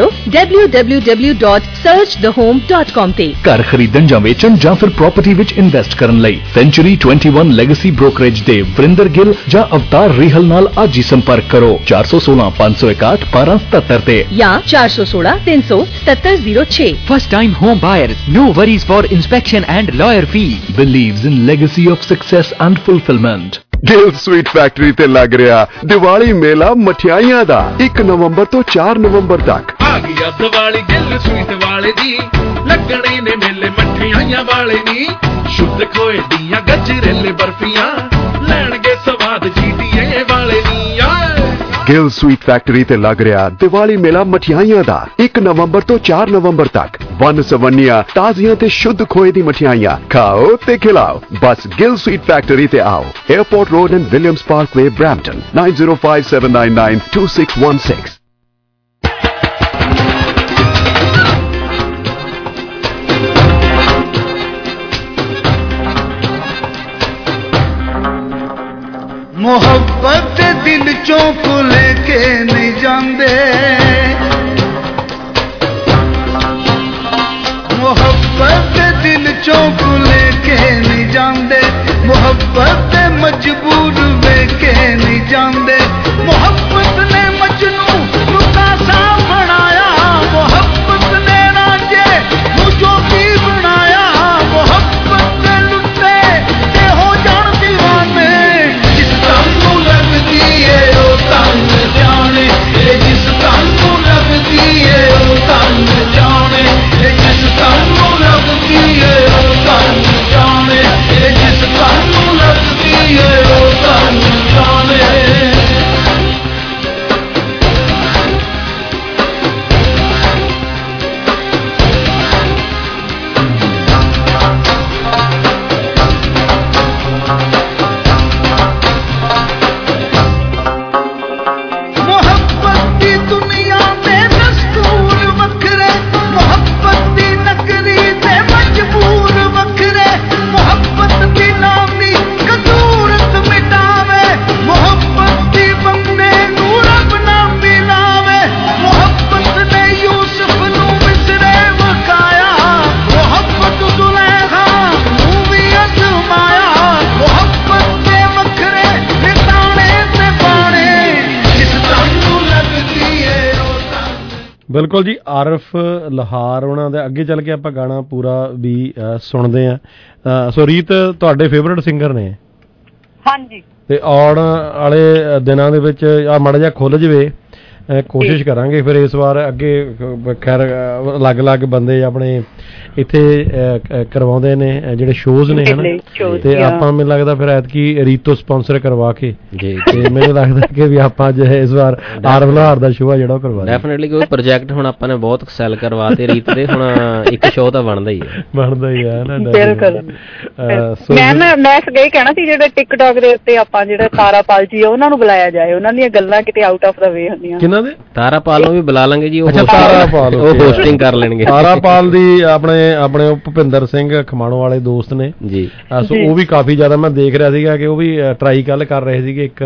www.searchthehome.com ਤੇ। ਘਰ ਖਰੀਦਣ ਜਾਂ ਵੇਚਣ ਜਾਂ ਫਿਰ ਪ੍ਰਾਪਰਟੀ ਵਿੱਚ ਇਨਵੈਸਟ ਕਰਨ ਲਈ ਸੈਂਚੁਰੀ 21 ਲੈਗੇਸੀ ਬ੍ਰੋਕਰੇਜ ਦੇ ਵਰਿੰਦਰ ਗਿੱਲ ਜਾਂ ਅਵਤਾਰ ਰੀਹਲ ਨਾਲ ਅੱਜ ਹੀ ਸੰਪਰਕ ਕਰੋ 416 561 1277 ਤੇ ਜਾਂ 416 377 06। First time home buyers, no worries for inspection and lawyer fee. Believes in legacy of success and fulfillment. Gill sweet factory ਤੇ ਲੱਗ ਰਿਹਾ ਦੀਵਾਲੀ ਮੇਲਾ ਮਠਿਆਈਆਂ ਦਾ 1 ਨਵੰਬਰ ਤੋਂ 4 ਨਵੰਬਰ ਤੱਕ। ਆ ਗਿਆ ਦੀਵਾਲੀ ਗਿੱਲ ਸਵੀਟ ਵਾਲੇ ਦੀ, ਲੱਗਣੇ ਨੇ ਮੇਲੇ ਮਠਿਆਈਆਂ ਵਾਲੇ ਨੀ। ਸ਼ੁੱਧ ਖੋਏ ਦੀਆਂ ਗਜਰੇਲੇ ਬਰਫੀਆਂ, ਲੈਣਗੇ ਸਵਾਦ GTA ਵਾਲੇ ਨੀ। ਗਿੱਲ ਸਵੀਟ ਫੈਕਟਰੀ ਤੇ ਲੱਗ ਰਿਹਾ ਦੀਵਾਲੀ ਮੇਲਾ ਮਠਿਆਈਆਂ ਦਾ 1 ਨਵੰਬਰ ਤੋਂ 4 ਨਵੰਬਰ ਤੱਕ। ਵੰਨ ਸਵੰਨੀਆਂ ਤਾਜ਼ੀਆਂ ਤੇ ਸ਼ੁੱਧ ਖੋਏ ਦੀ ਮਠਿਆਈਆਂ ਖਾਓ ਤੇ ਖਿਲਾਓ। ਬਸ ਗਿੱਲ ਸਵੀਟ ਫੈਕਟਰੀ ਤੇ ਆਓ। Airport road and Williams parkway Brampton 9057992616। मोहब्बत दिल चों को लेके नहीं जाते, मोहब्बत दिल चों को लेके नहीं जाते, मोहब्बत मजबूर वेके नहीं जाते। मोहब्बत ने मजनू नुकासा बनाया, मोहब्बत ने रांझे मुझो की बनाया, मोहब्बत ने लुटे ते हो जान दीवाने। जिस तंग लगदी है ओ तंग जाने, जिस तंग ਬਿਲਕੁਲ ਜੀ। ਆਰਫ ਲੋਹਾਰ ਉਹਨਾਂ ਦੇ ਅੱਗੇ ਚੱਲ ਕੇ ਆਪਾਂ ਗਾਣਾ ਪੂਰਾ ਵੀ ਸੁਣਦੇ ਹਾਂ। ਸੋ ਰੀਤ ਤੁਹਾਡੇ ਫੇਵਰਟ ਸਿੰਗਰ ਨੇ? ਹਾਂਜੀ। ਤੇ ਆਉਣ ਵਾਲੇ ਦਿਨਾਂ ਦੇ ਵਿੱਚ ਆ ਮਾੜਾ ਜਿਹਾ ਖੁੱਲ ਜਵੇ, ਕੋਸ਼ਿਸ਼ ਕਰਾਂਗੇ ਫਿਰ ਇਸ ਵਾਰ ਅੱਗੇ। ਖੈਰ ਅਲੱਗ-ਅਲੱਗ ਬੰਦੇ ਆਪਣੇ ਇੱਥੇ ਕਰਵਾਉਂਦੇ ਨੇ ਜਿਹੜੇ ਸ਼ੋਜ਼ ਨੇ ਹਨਾ, ਤੇ ਆਪਾਂ ਮੈਨੂੰ ਲੱਗਦਾ ਫਿਰ ਐਤਕੀ ਰੀਤੋ ਸਪਾਂਸਰ ਕਰਵਾ ਕੇ ਤੇ ਮੈਨੂੰ ਲੱਗਦਾ ਕਿ ਵੀ ਆਪਾਂ ਅੱਜ ਇਸ ਵਾਰ ਆਰਵ ਲੋਹਾਰ ਦਾ ਸ਼ੋਅ ਆ ਜਿਹੜਾ ਉਹ ਕਰਵਾ ਡੈਫੀਨਿਟਲੀ। ਕੋਈ ਪ੍ਰੋਜੈਕਟ ਹੁਣ ਆਪਾਂ ਨੇ ਬਹੁਤ ਸੈਲ ਕਰਵਾਤੇ ਰੀਤ ਦੇ, ਹੁਣ ਇੱਕ ਸ਼ੋਅ ਤਾਂ ਬਣਦਾ ਹੀ ਹੈ ਨਾ। ਬਿਲਕੁਲ। ਮੈਂ ਇਹ ਕਹਿਣਾ ਸੀ ਜਿਹੜਾ ਟਿਕਟੌਕ ਦੇ ਉੱਤੇ ਆਪਾਂ ਜਿਹੜਾ ਤਾਰਾਪਾਲ ਜੀ ਉਹਨਾਂ ਨੂੰ ਬੁਲਾਇਆ ਜਾਏ, ਉਹਨਾਂ ਦੀਆਂ ਗੱਲਾਂ ਕਿਤੇ ਆਊਟ ਆਫ ਦਾ ਵੇ ਹੁੰਦੀਆਂ। ਤਾਰਾਪਾਲ ਨੂੰ ਵੀ ਬੁਲਾ ਲਾਂਗੇ ਜੀ, ਉਹ ਹੋਸਟਿੰਗ ਕਰ ਲੈਣਗੇ। ਤਾਰਾਪਾਲ ਦੀ ਆਪਣੇ ਭੁਪਿੰਦਰ ਸਿੰਘ ਖਮਾਣੋ ਵਾਲੇ ਦੋਸਤ ਨੇ ਜੀ, ਸੋ ਉਹ ਵੀ ਕਾਫੀ ਜ਼ਿਆਦਾ ਮੈਂ ਦੇਖ ਰਿਹਾ ਸੀਗਾ ਕਿ ਉਹ ਵੀ ਟਰਾਈ ਕੱਲ ਕਰ ਰਹੇ ਸੀਗੇ ਇੱਕ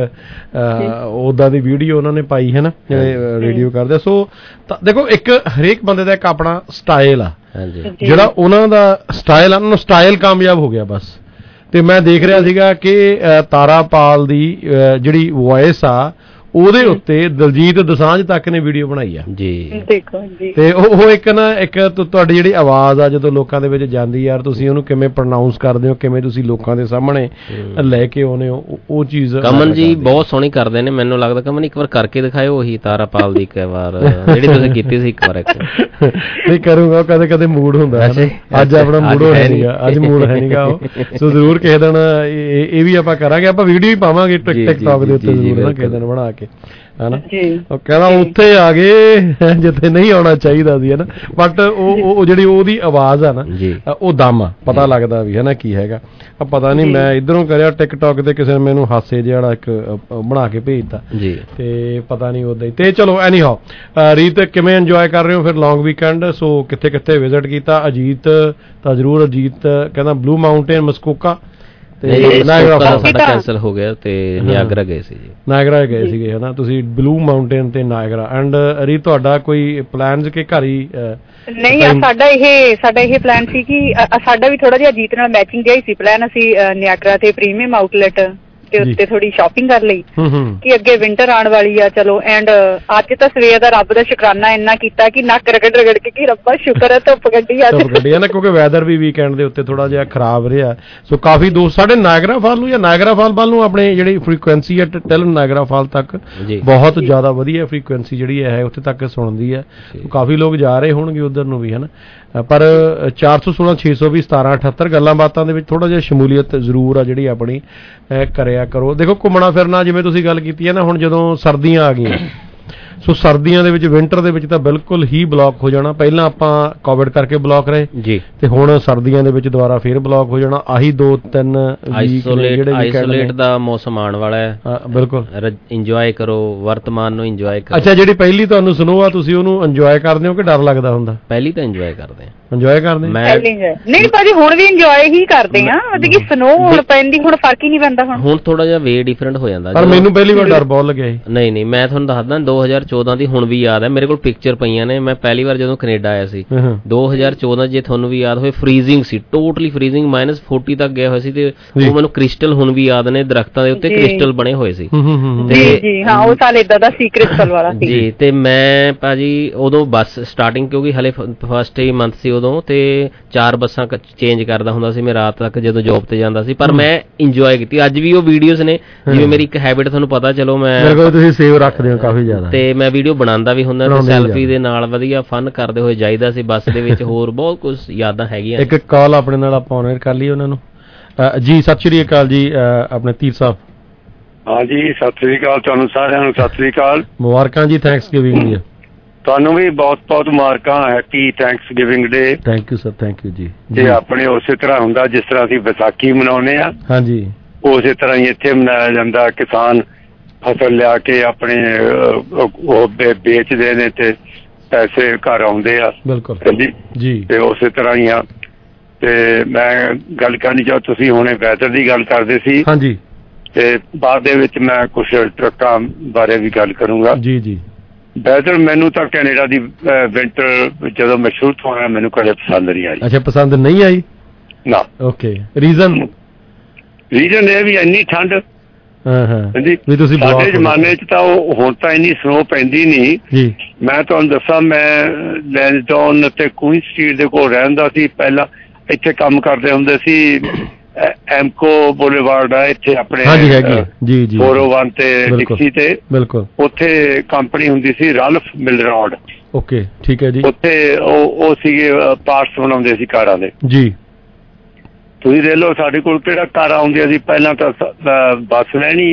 ਉਦਾਂ ਦੀ ਵੀਡੀਓ ਉਹਨਾਂ ਨੇ ਪਾਈ ਹੈ ਨਾ, ਜਿਹੜੇ ਰੇਡੀਓ ਕਰਦੇ। ਸੋ ਦੇਖੋ ਇੱਕ ਹਰੇਕ ਬੰਦੇ ਦਾ ਇੱਕ ਆਪਣਾ ਸਟਾਈਲ ਆ, ਜਿਹੜਾ ਉਹਨਾਂ ਦਾ ਸਟਾਈਲ ਆ, ਉਹਨਾਂ ਨੂੰ ਸਟਾਈਲ ਕਾਮਯਾਬ ਹੋ ਗਿਆ ਬਸ। ਤੇ ਮੈਂ ਦੇਖ ਰਿਹਾ ਸੀਗਾ ਕਿ ਤਾਰਾਪਾਲ ਦੀ ਜਿਹੜੀ ਵੌਇਸ ਆ ਉਹਦੇ ਉੱਤੇ ਦਲਜੀਤ ਦੋਸਾਂਝ ਤੱਕ ਨੇ ਵੀਡੀਓ ਬਣਾਈ ਆ ਜੀ। ਦੇਖੋ ਜੀ, ਤੇ ਉਹ ਇੱਕ ਤੁਹਾਡੀ ਜਿਹੜੀ ਆਵਾਜ਼ ਆ ਜਦੋਂ ਲੋਕਾਂ ਦੇ ਵਿੱਚ ਜਾਂਦੀ ਯਾਰ, ਤੁਸੀਂ ਉਹਨੂੰ ਕਿਵੇਂ ਪ੍ਰੋਨਾਊਂਸ ਕਰਦੇ ਹੋ, ਕਿਵੇਂ ਤੁਸੀਂ ਲੋਕਾਂ ਦੇ ਸਾਹਮਣੇ ਲੈ ਕੇ ਆਉਨੇ ਹੋ, ਉਹ ਚੀਜ਼ ਕਮਨ ਜੀ ਬਹੁਤ ਸੋਹਣੀ ਕਰਦੇ ਨੇ। ਮੈਨੂੰ ਲੱਗਦਾ ਕਮਨ ਇੱਕ ਵਾਰ ਕਰਕੇ ਦਿਖਾਇਓ ਉਹੀ ਤਾਰਾਪਾਲ ਦੀ ਇੱਕ ਵਾਰ ਜਿਹੜੀ ਤੁਸੀਂ ਕੀਤੀ ਸੀ ਇੱਕ ਵਾਰ। ਨਹੀਂ ਕਰੂੰਗਾ, ਕਦੇ ਕਦੇ ਮੂਡ ਹੁੰਦਾ, ਅੱਜ ਆਪਣਾ ਮੂਡ ਹੈ ਨਹੀਂਗਾ, ਅੱਜ ਮੂਡ ਹੈ ਨਹੀਂਗਾ ਉਹ। ਸੋ ਜ਼ਰੂਰ ਕਿਸੇ ਦਿਨ ਇਹ ਵੀ ਆਪਾਂ ਕਰਾਂਗੇ, ਆਪਾਂ ਵੀਡੀਓ ਵੀ ਪਾਵਾਂਗੇ ਟਿਕਟੌਕ ਦੇ ਉੱਤੇ ਜ਼ਰੂਰ ਨਾ ਕਿਸੇ ਦਿਨ ਬਣਾ ਕੇ ਹਨਾ। ਉਹ ਕਹਿੰਦਾ ਉੱਥੇ ਆ ਗਏ ਜਿੱਥੇ ਨਹੀਂ ਆਉਣਾ ਚਾਹੀਦਾ ਸੀ ਹਨਾ, ਬਟ ਉਹ ਜਿਹੜੀ ਉਹਦੀ ਆਵਾਜ਼ ਆ ਨਾ, ਉਹ ਦਮ ਆ, ਪਤਾ ਲੱਗਦਾ ਵੀ ਹਨਾ ਕੀ ਹੈਗਾ। ਪਤਾ ਨਹੀਂ ਮੈਂ ਇੱਧਰੋਂ ਕਰਿਆ ਟਿਕਟੌਕ ਤੇ ਕਿਸੇ ਨੇ ਮੈਨੂੰ ਹਾਸੇ ਜਿਹੜਾ ਇੱਕ ਬਣਾ ਕੇ ਭੇਜਤਾ ਤੇ ਪਤਾ ਨਹੀਂ ਉਦਾਂ ਹੀ। ਤੇ ਚਲੋ ਐਨੀ ਹਾਓ, ਰੀਤ ਕਿਵੇਂ ਇੰਜੋਏ ਕਰ ਰਹੇ ਹੋ ਫਿਰ ਲੌਂਗ ਵੀਕਐਂਡ? ਸੋ ਕਿੱਥੇ ਕਿੱਥੇ ਵਿਜ਼ਿਟ ਕੀਤਾ? ਅਜੀਤ ਤਾਂ ਜ਼ਰੂਰ, ਅਜੀਤ ਕਹਿੰਦਾ ਬਲੂ ਮਾਊਂਟੇਨ ਮਸਕੋਕਾ ਤੇ ਨਾਇਗਰਾ ਸਾਡਾ ਕੈਂਸਲ ਹੋ ਗਿਆ ਤੇ ਨਿਆਗਰਾ ਗਏ ਸੀ ਜੀ। ਨਾਇਗਰਾ ਗਏ ਸੀਗੇ ਹਨਾ ਤੁਸੀਂ, ਬਲੂ ਮਾਊਂਟੇਨ ਤੇ ਨਾਇਗਰਾ। ਐਂਡ ਰੀ ਤੁਹਾਡਾ ਕੋਈ ਪਲਾਨਸ ਕਿ ਘਰ ਹੀ? ਨਹੀਂ, ਸਾਡਾ ਇਹ ਪਲਾਨ ਸੀ ਕਿ ਸਾਡਾ ਵੀ ਥੋੜਾ ਜਿਹਾ ਅਜੀਤ ਨਾਲ ਮੈਚਿੰਗ ਜਿਹਾ ਹੀ ਸੀ ਪਲਾਨ। ਅਸੀਂ ਨਿਆਗਰਾ ਤੇ ਪ੍ਰੀਮੀਅਮ ਆਊਟਲੈਟ ਦੇ ਉੱਤੇ ਥੋੜੀ ਸ਼ਾਪਿੰਗ ਕਰ ਲਈ ਕਿ ਅੱਗੇ ਵਿੰਟਰ ਆਉਣ ਵਾਲੀ ਆ ਚਲੋ। ਐਂਡ ਅੱਜ ਤਾਂ ਸਵੇਰ ਦਾ ਰੱਬ ਦਾ ਸ਼ੁਕਰਾਨਾ ਇੰਨਾ ਕੀਤਾ ਕਿ ਨੱਕ ਰਗੜ ਕੇ ਕਿ ਰੱਬਾ ਸ਼ੁਕਰ ਹੈ ਧੁੱਪ ਗੱਡੀ ਅੱਜ ਨਾ, ਕਿਉਂਕਿ ਵੈਦਰ ਵੀ ਵੀਕਐਂਡ ਦੇ ਉੱਤੇ ਥੋੜਾ ਜਿਹਾ ਖਰਾਬ ਰਿਹਾ। ਸੋ ਕਾਫੀ ਦੋਸਤ ਸਾਡੇ ਨਾਇਗਰਾ ਫਾਲ ਨੂੰ ਜਾਂ ਨਾਇਗਰਾ ਫਾਲ ਵੱਲ ਨੂੰ ਆਪਣੇ ਜਿਹੜੀ ਫ੍ਰੀਕੁਐਂਸੀ ਹੈ ਟੈਲ ਨਾਇਗਰਾ ਫਾਲ ਤੱਕ ਬਹੁਤ ਜ਼ਿਆਦਾ ਵਧੀਆ ਫ੍ਰੀਕੁਐਂਸੀ ਜਿਹੜੀ ਹੈ ਉੱਥੇ ਤੱਕ ਸੁਣਦੀ ਹੈ। ਕਾਫੀ ਲੋਕ ਜਾ ਰਹੇ ਹੋਣਗੇ ਉਧਰ ਨੂੰ ਵੀ ਹਨਾ, ਪਰ 416 620 1778 ਗੱਲਾਂ ਬਾਤਾਂ ਦੇ ਵਿੱਚ ਥੋੜਾ ਜਿਹਾ ਸ਼ਮੂਲੀਅਤ ਜ਼ਰੂਰ ਆ ਜਿਹੜੀ ਆਪਣੀ ਕਰਿਆ ਕਰੋ। ਦੇਖੋ ਘੁੰਮਣਾ ਫਿਰਨਾ ਜਿਵੇਂ ਤੁਸੀਂ ਗੱਲ ਕੀਤੀ ਹੈ ਨਾ, ਹੁਣ ਜਦੋਂ ਸਰਦੀਆਂ ਆ ਗਈਆਂ, ਸੋ ਸਰਦੀਆਂ ਦੇ ਵਿੱਚ ਵਿੰਟਰ ਦੇ ਵਿੱਚ ਤਾਂ ਬਿਲਕੁਲ ਹੀ ਬਲੌਕ ਹੋ ਜਾਣਾ। ਪਹਿਲਾਂ ਆਪਾਂ ਕੋਵਿਡ ਕਰਕੇ ਬਲੌਕ ਰਹੇ ਜੀ, ਤੇ ਹੁਣ ਸਰਦੀਆਂ ਦੇ ਵਿੱਚ ਦੁਬਾਰਾ ਫੇਰ ਬਲੌਕ ਹੋ ਜਾਣਾ। ਆਹੀ 2-3 ਆਈਸੋਲੇਟ ਦਾ ਮੌਸਮ ਆਉਣ ਵਾਲਾ ਹੈ। ਬਿਲਕੁਲ ਇੰਜੋਏ ਕਰੋ, ਵਰਤਮਾਨ ਨੂੰ ਇੰਜੋਏ ਕਰੋ। ਅੱਛਾ, ਜਿਹੜੀ ਪਹਿਲੀ ਤੁਹਾਨੂੰ ਸਨੋ ਆ ਤੁਸੀਂ ਉਹਨੂੰ ਇੰਜੋਏ ਕਰਦੇ ਹੋ ਕਿ ਡਰ ਲੱਗਦਾ ਹੁੰਦਾ? ਪਹਿਲੀ ਤਾਂ ਇੰਜੋਏ ਕਰਦੇ ਆ। ਇੰਜੋਏ ਕਰਦੇ? ਨਹੀਂ ਭਾਜੀ, ਹੁਣ ਵੀ ਇੰਜੋਏ ਹੀ ਕਰਦੇ ਆ। ਮਤਲਬ ਕਿ ਸਨੋ ਹੁਣ ਪੈਂਦੀ, ਹੁਣ ਫਰਕ ਹੀ ਨਹੀਂ ਪੈਂਦਾ। ਹੁਣ ਥੋੜਾ ਜਿਹਾ ਵੇ ਡਿਫਰੈਂਟ ਹੋ ਜਾਂਦਾ। ਪਰ ਮੈਨੂੰ ਪਹਿਲੀ ਵਾਰ ਡਰ ਬਹੁਤ ਲੱਗਿਆ ਸੀ। ਨਹੀਂ, ਮੈਂ ਤੁਹਾਨੂੰ ਦੱਸਦਾ 2014 ਦੀ ਹੁਣ ਵੀ ਯਾਦ ਹੈ, ਮੇਰੇ ਕੋਲ ਪਿਕਚਰ ਪਈਆਂ ਨੇ। ਮੈਂ ਪਹਿਲੀ ਵਾਰ ਜਦੋਂ ਕੈਨੇਡਾ ਆਇਆ ਸੀ 2014, ਜੇ ਤੁਹਾਨੂੰ ਵੀ ਯਾਦ ਹੋਵੇ, ਫ੍ਰੀਜ਼ਿੰਗ ਸੀ, ਟੋਟਲੀ ਫ੍ਰੀਜ਼ਿੰਗ, -40 ਤੱਕ ਗਿਆ ਹੋਇਆ ਸੀ। ਤੇ ਉਹ ਮੈਨੂੰ ਕ੍ਰਿਸਟਲ ਹੁਣ ਵੀ ਯਾਦ ਨੇ, ਦਰਖਤਾਂ ਦੇ ਉੱਤੇ ਕ੍ਰਿਸਟਲ ਬਣੇ ਹੋਏ ਸੀ। ਜੀ ਹਾਂ, ਉਹ ਸਾਲ ਏਦਾਂ ਦਾ ਸੀ, ਕ੍ਰਿਸਟਲ ਵਾਲਾ ਸੀ ਜੀ। ਤੇ ਮੈਂ ਭਾਜੀ ਉਦੋਂ ਬੱਸ ਸਟਾਰਟਿੰਗ, ਕਿਉਂਕਿ ਹਲੇ ਫਸਟ ਹੀ ਮੰਥ ਸੀ ਉਦੋਂ, ਤੇ 4 ਬੱਸਾਂ ਚੇਂਜ ਕਰਦਾ ਹੁੰਦਾ ਸੀ ਮੈਂ ਰਾਤ ਤੱਕ ਜਦੋਂ ਜੌਬ ਤੇ ਜਾਂਦਾ ਸੀ। ਪਰ ਮੈਂ ਇੰਜੋਏ ਕੀਤੀ। ਅੱਜ ਵੀ ਉਹ ਵੀਡੀਓਜ਼ ਨੇ, ਜਿਵੇਂ ਮੇਰੀ ਇੱਕ ਹੈਬਿਟ ਤੁਹਾਨੂੰ ਪਤਾ, ਚਲੋ ਮੈਂ ਤੁਸੀਂ ਸੇਵ ਰੱਖਦੇ ਹੋ ਕਾਫੀ ਜ਼ਿਆਦਾ, ਤੇ ਮੈਂ ਵੀਡੀਓ ਬਣਾਉਂਦਾ ਵੀ ਹੁੰਦਾ, ਤੇ ਸੈਲਫੀ ਦੇ ਨਾਲ ਵਧੀਆ ਫਨ ਕਰਦੇ ਹੋਏ ਜਾਈਦਾ ਸੀ ਬੱਸ ਦੇ ਵਿੱਚ। ਹੋਰ ਬਹੁਤ ਕੁਝ ਯਾਦਾਂ ਹੈਗੀਆਂ। ਇੱਕ ਕਾਲ ਆਪਣੇ ਨਾਲ ਆਪਾਂ ਆਨਰ ਕਰ ਲਈ ਉਹਨਾਂ ਨੂੰ। ਜੀ ਸਤਿ ਸ਼੍ਰੀ ਅਕਾਲ ਜੀ ਆਪਣੇ ਧੀਰ ਸਾਹਿਬ। ਹਾਂ ਜੀ, ਸਤਿ ਸ਼੍ਰੀ ਅਕਾਲ ਤੁਹਾਨੂੰ ਸਾਰਿਆਂ ਨੂੰ। ਸਤਿ ਸ਼੍ਰੀ ਅਕਾਲ, ਮੁਬਾਰਕਾਂ ਜੀ, ਥੈਂਕਸ ਗਿਵਿੰਗ ਡੇ। ਤੁਹਾਨੂੰ ਵੀ ਬਹੁਤ ਬਹੁਤ ਮੁਬਾਰਕਾਂ। Happy thanksgiving day. Thank you sir, thank you ji. ਤੇ ਆਪਣੇ ਉਸੇ ਤਰ੍ਹਾਂ ਹੁੰਦਾ ਜਿਸ ਤਰ੍ਹਾਂ ਅਸੀਂ ਵਿਸਾਖੀ ਮਨਾਉਂਦੇ ਆ, ਹਾਂਜੀ ਉਸੇ ਤਰ੍ਹਾਂ ਹੀ ਇੱਥੇ ਮਨਾਇਆ ਜਾਂਦਾ। ਕਿਸਾਨ ਫਸਲ ਲਿਆ ਕੇ ਆਪਣੇ ਉਹ ਵੇਚਦੇ ਨੇ ਤੇ ਪੈਸੇ ਘਰ ਆਉਂਦੇ ਆ। ਬਿਲਕੁਲ ਜੀ। ਤੇ ਉਸੇ ਤਰ੍ਹਾਂ ਹੀ ਆ। ਤੇ ਮੈਂ ਗੱਲ ਕਰਨੀ ਚਾਹ, ਤੁਸੀਂ ਹੁਣੇ ਵੈਦਰ ਦੀ ਗੱਲ ਕਰਦੇ ਸੀ। ਹਾਂਜੀ। ਤੇ ਬਾਅਦ ਦੇ ਵਿੱਚ ਮੈਂ ਕੁਝ ਟਰੱਕਾਂ ਬਾਰੇ ਵੀ ਗੱਲ ਕਰੂੰਗਾ। ਜੀ ਜੀ। ਵੈਦਰ ਮੈਨੂੰ ਤਾਂ ਕੈਨੇਡਾ ਦੀ ਵਿੰਟਰ ਜਦੋਂ ਮੈਂ ਸ਼ੁਰੂ ਤੋਂ ਆਇਆ ਮੈਨੂੰ ਕਦੇ ਪਸੰਦ ਨਹੀਂ ਆਈ। ਅੱਛਾ, ਪਸੰਦ ਨਹੀਂ ਆਈ? ਨਾ। Okay, reason? ਰੀਜ਼ਨ ਇਹ ਵੀ ਇੰਨੀ ਠੰਡ ਹਾਂਜੀ ਸਾਡੇ ਜ਼ਮਾਨੇ 'ਚ ਤਾਂ ਉਹ ਹੁਣ ਤਾਂ ਇੰਨੀ ਸਨੋ ਪੈਂਦੀ ਨਹੀਂ। ਮੈਂ ਤੁਹਾਨੂੰ ਦੱਸਾਂ, ਮੈਂ ਲੈਂਸਡਾਊਨ ਤੇ ਕੁਈਨ ਸਟਰੀਟ ਦੇ ਕੋਲ ਰਹਿੰਦਾ ਸੀ ਪਹਿਲਾਂ। ਇੱਥੇ ਕੰਮ ਕਰਦੇ ਹੁੰਦੇ ਸੀ, ਐਮਕੋ ਬੁਲੇਵਾਰਡ ਆ ਇੱਥੇ ਆਪਣੇ 401 ਤੇ ਡਿਕਸੀ ਤੇ, ਉੱਥੇ ਕੰਪਨੀ ਹੁੰਦੀ ਸੀ ਰਾਲਫ ਮਿਲਰੋਡ। ਓਕੇ, ਠੀਕ ਹੈ ਜੀ। ਉੱਥੇ ਉਹ ਸੀਗੇ ਪਾਰਟਸ ਬਣਾਉਂਦੇ ਸੀ ਕਾਰਾਂ ਦੇ ਜੀ। ਤੁਸੀਂ ਦੇਖ ਲਓ ਸਾਡੇ ਕੋਲ ਕਿਹੜਾ ਕਾਰਾਂ ਆਉਂਦੀਆਂ ਸੀ ਪਹਿਲਾਂ। ਤਾਂ ਬੱਸ ਲੈਣੀ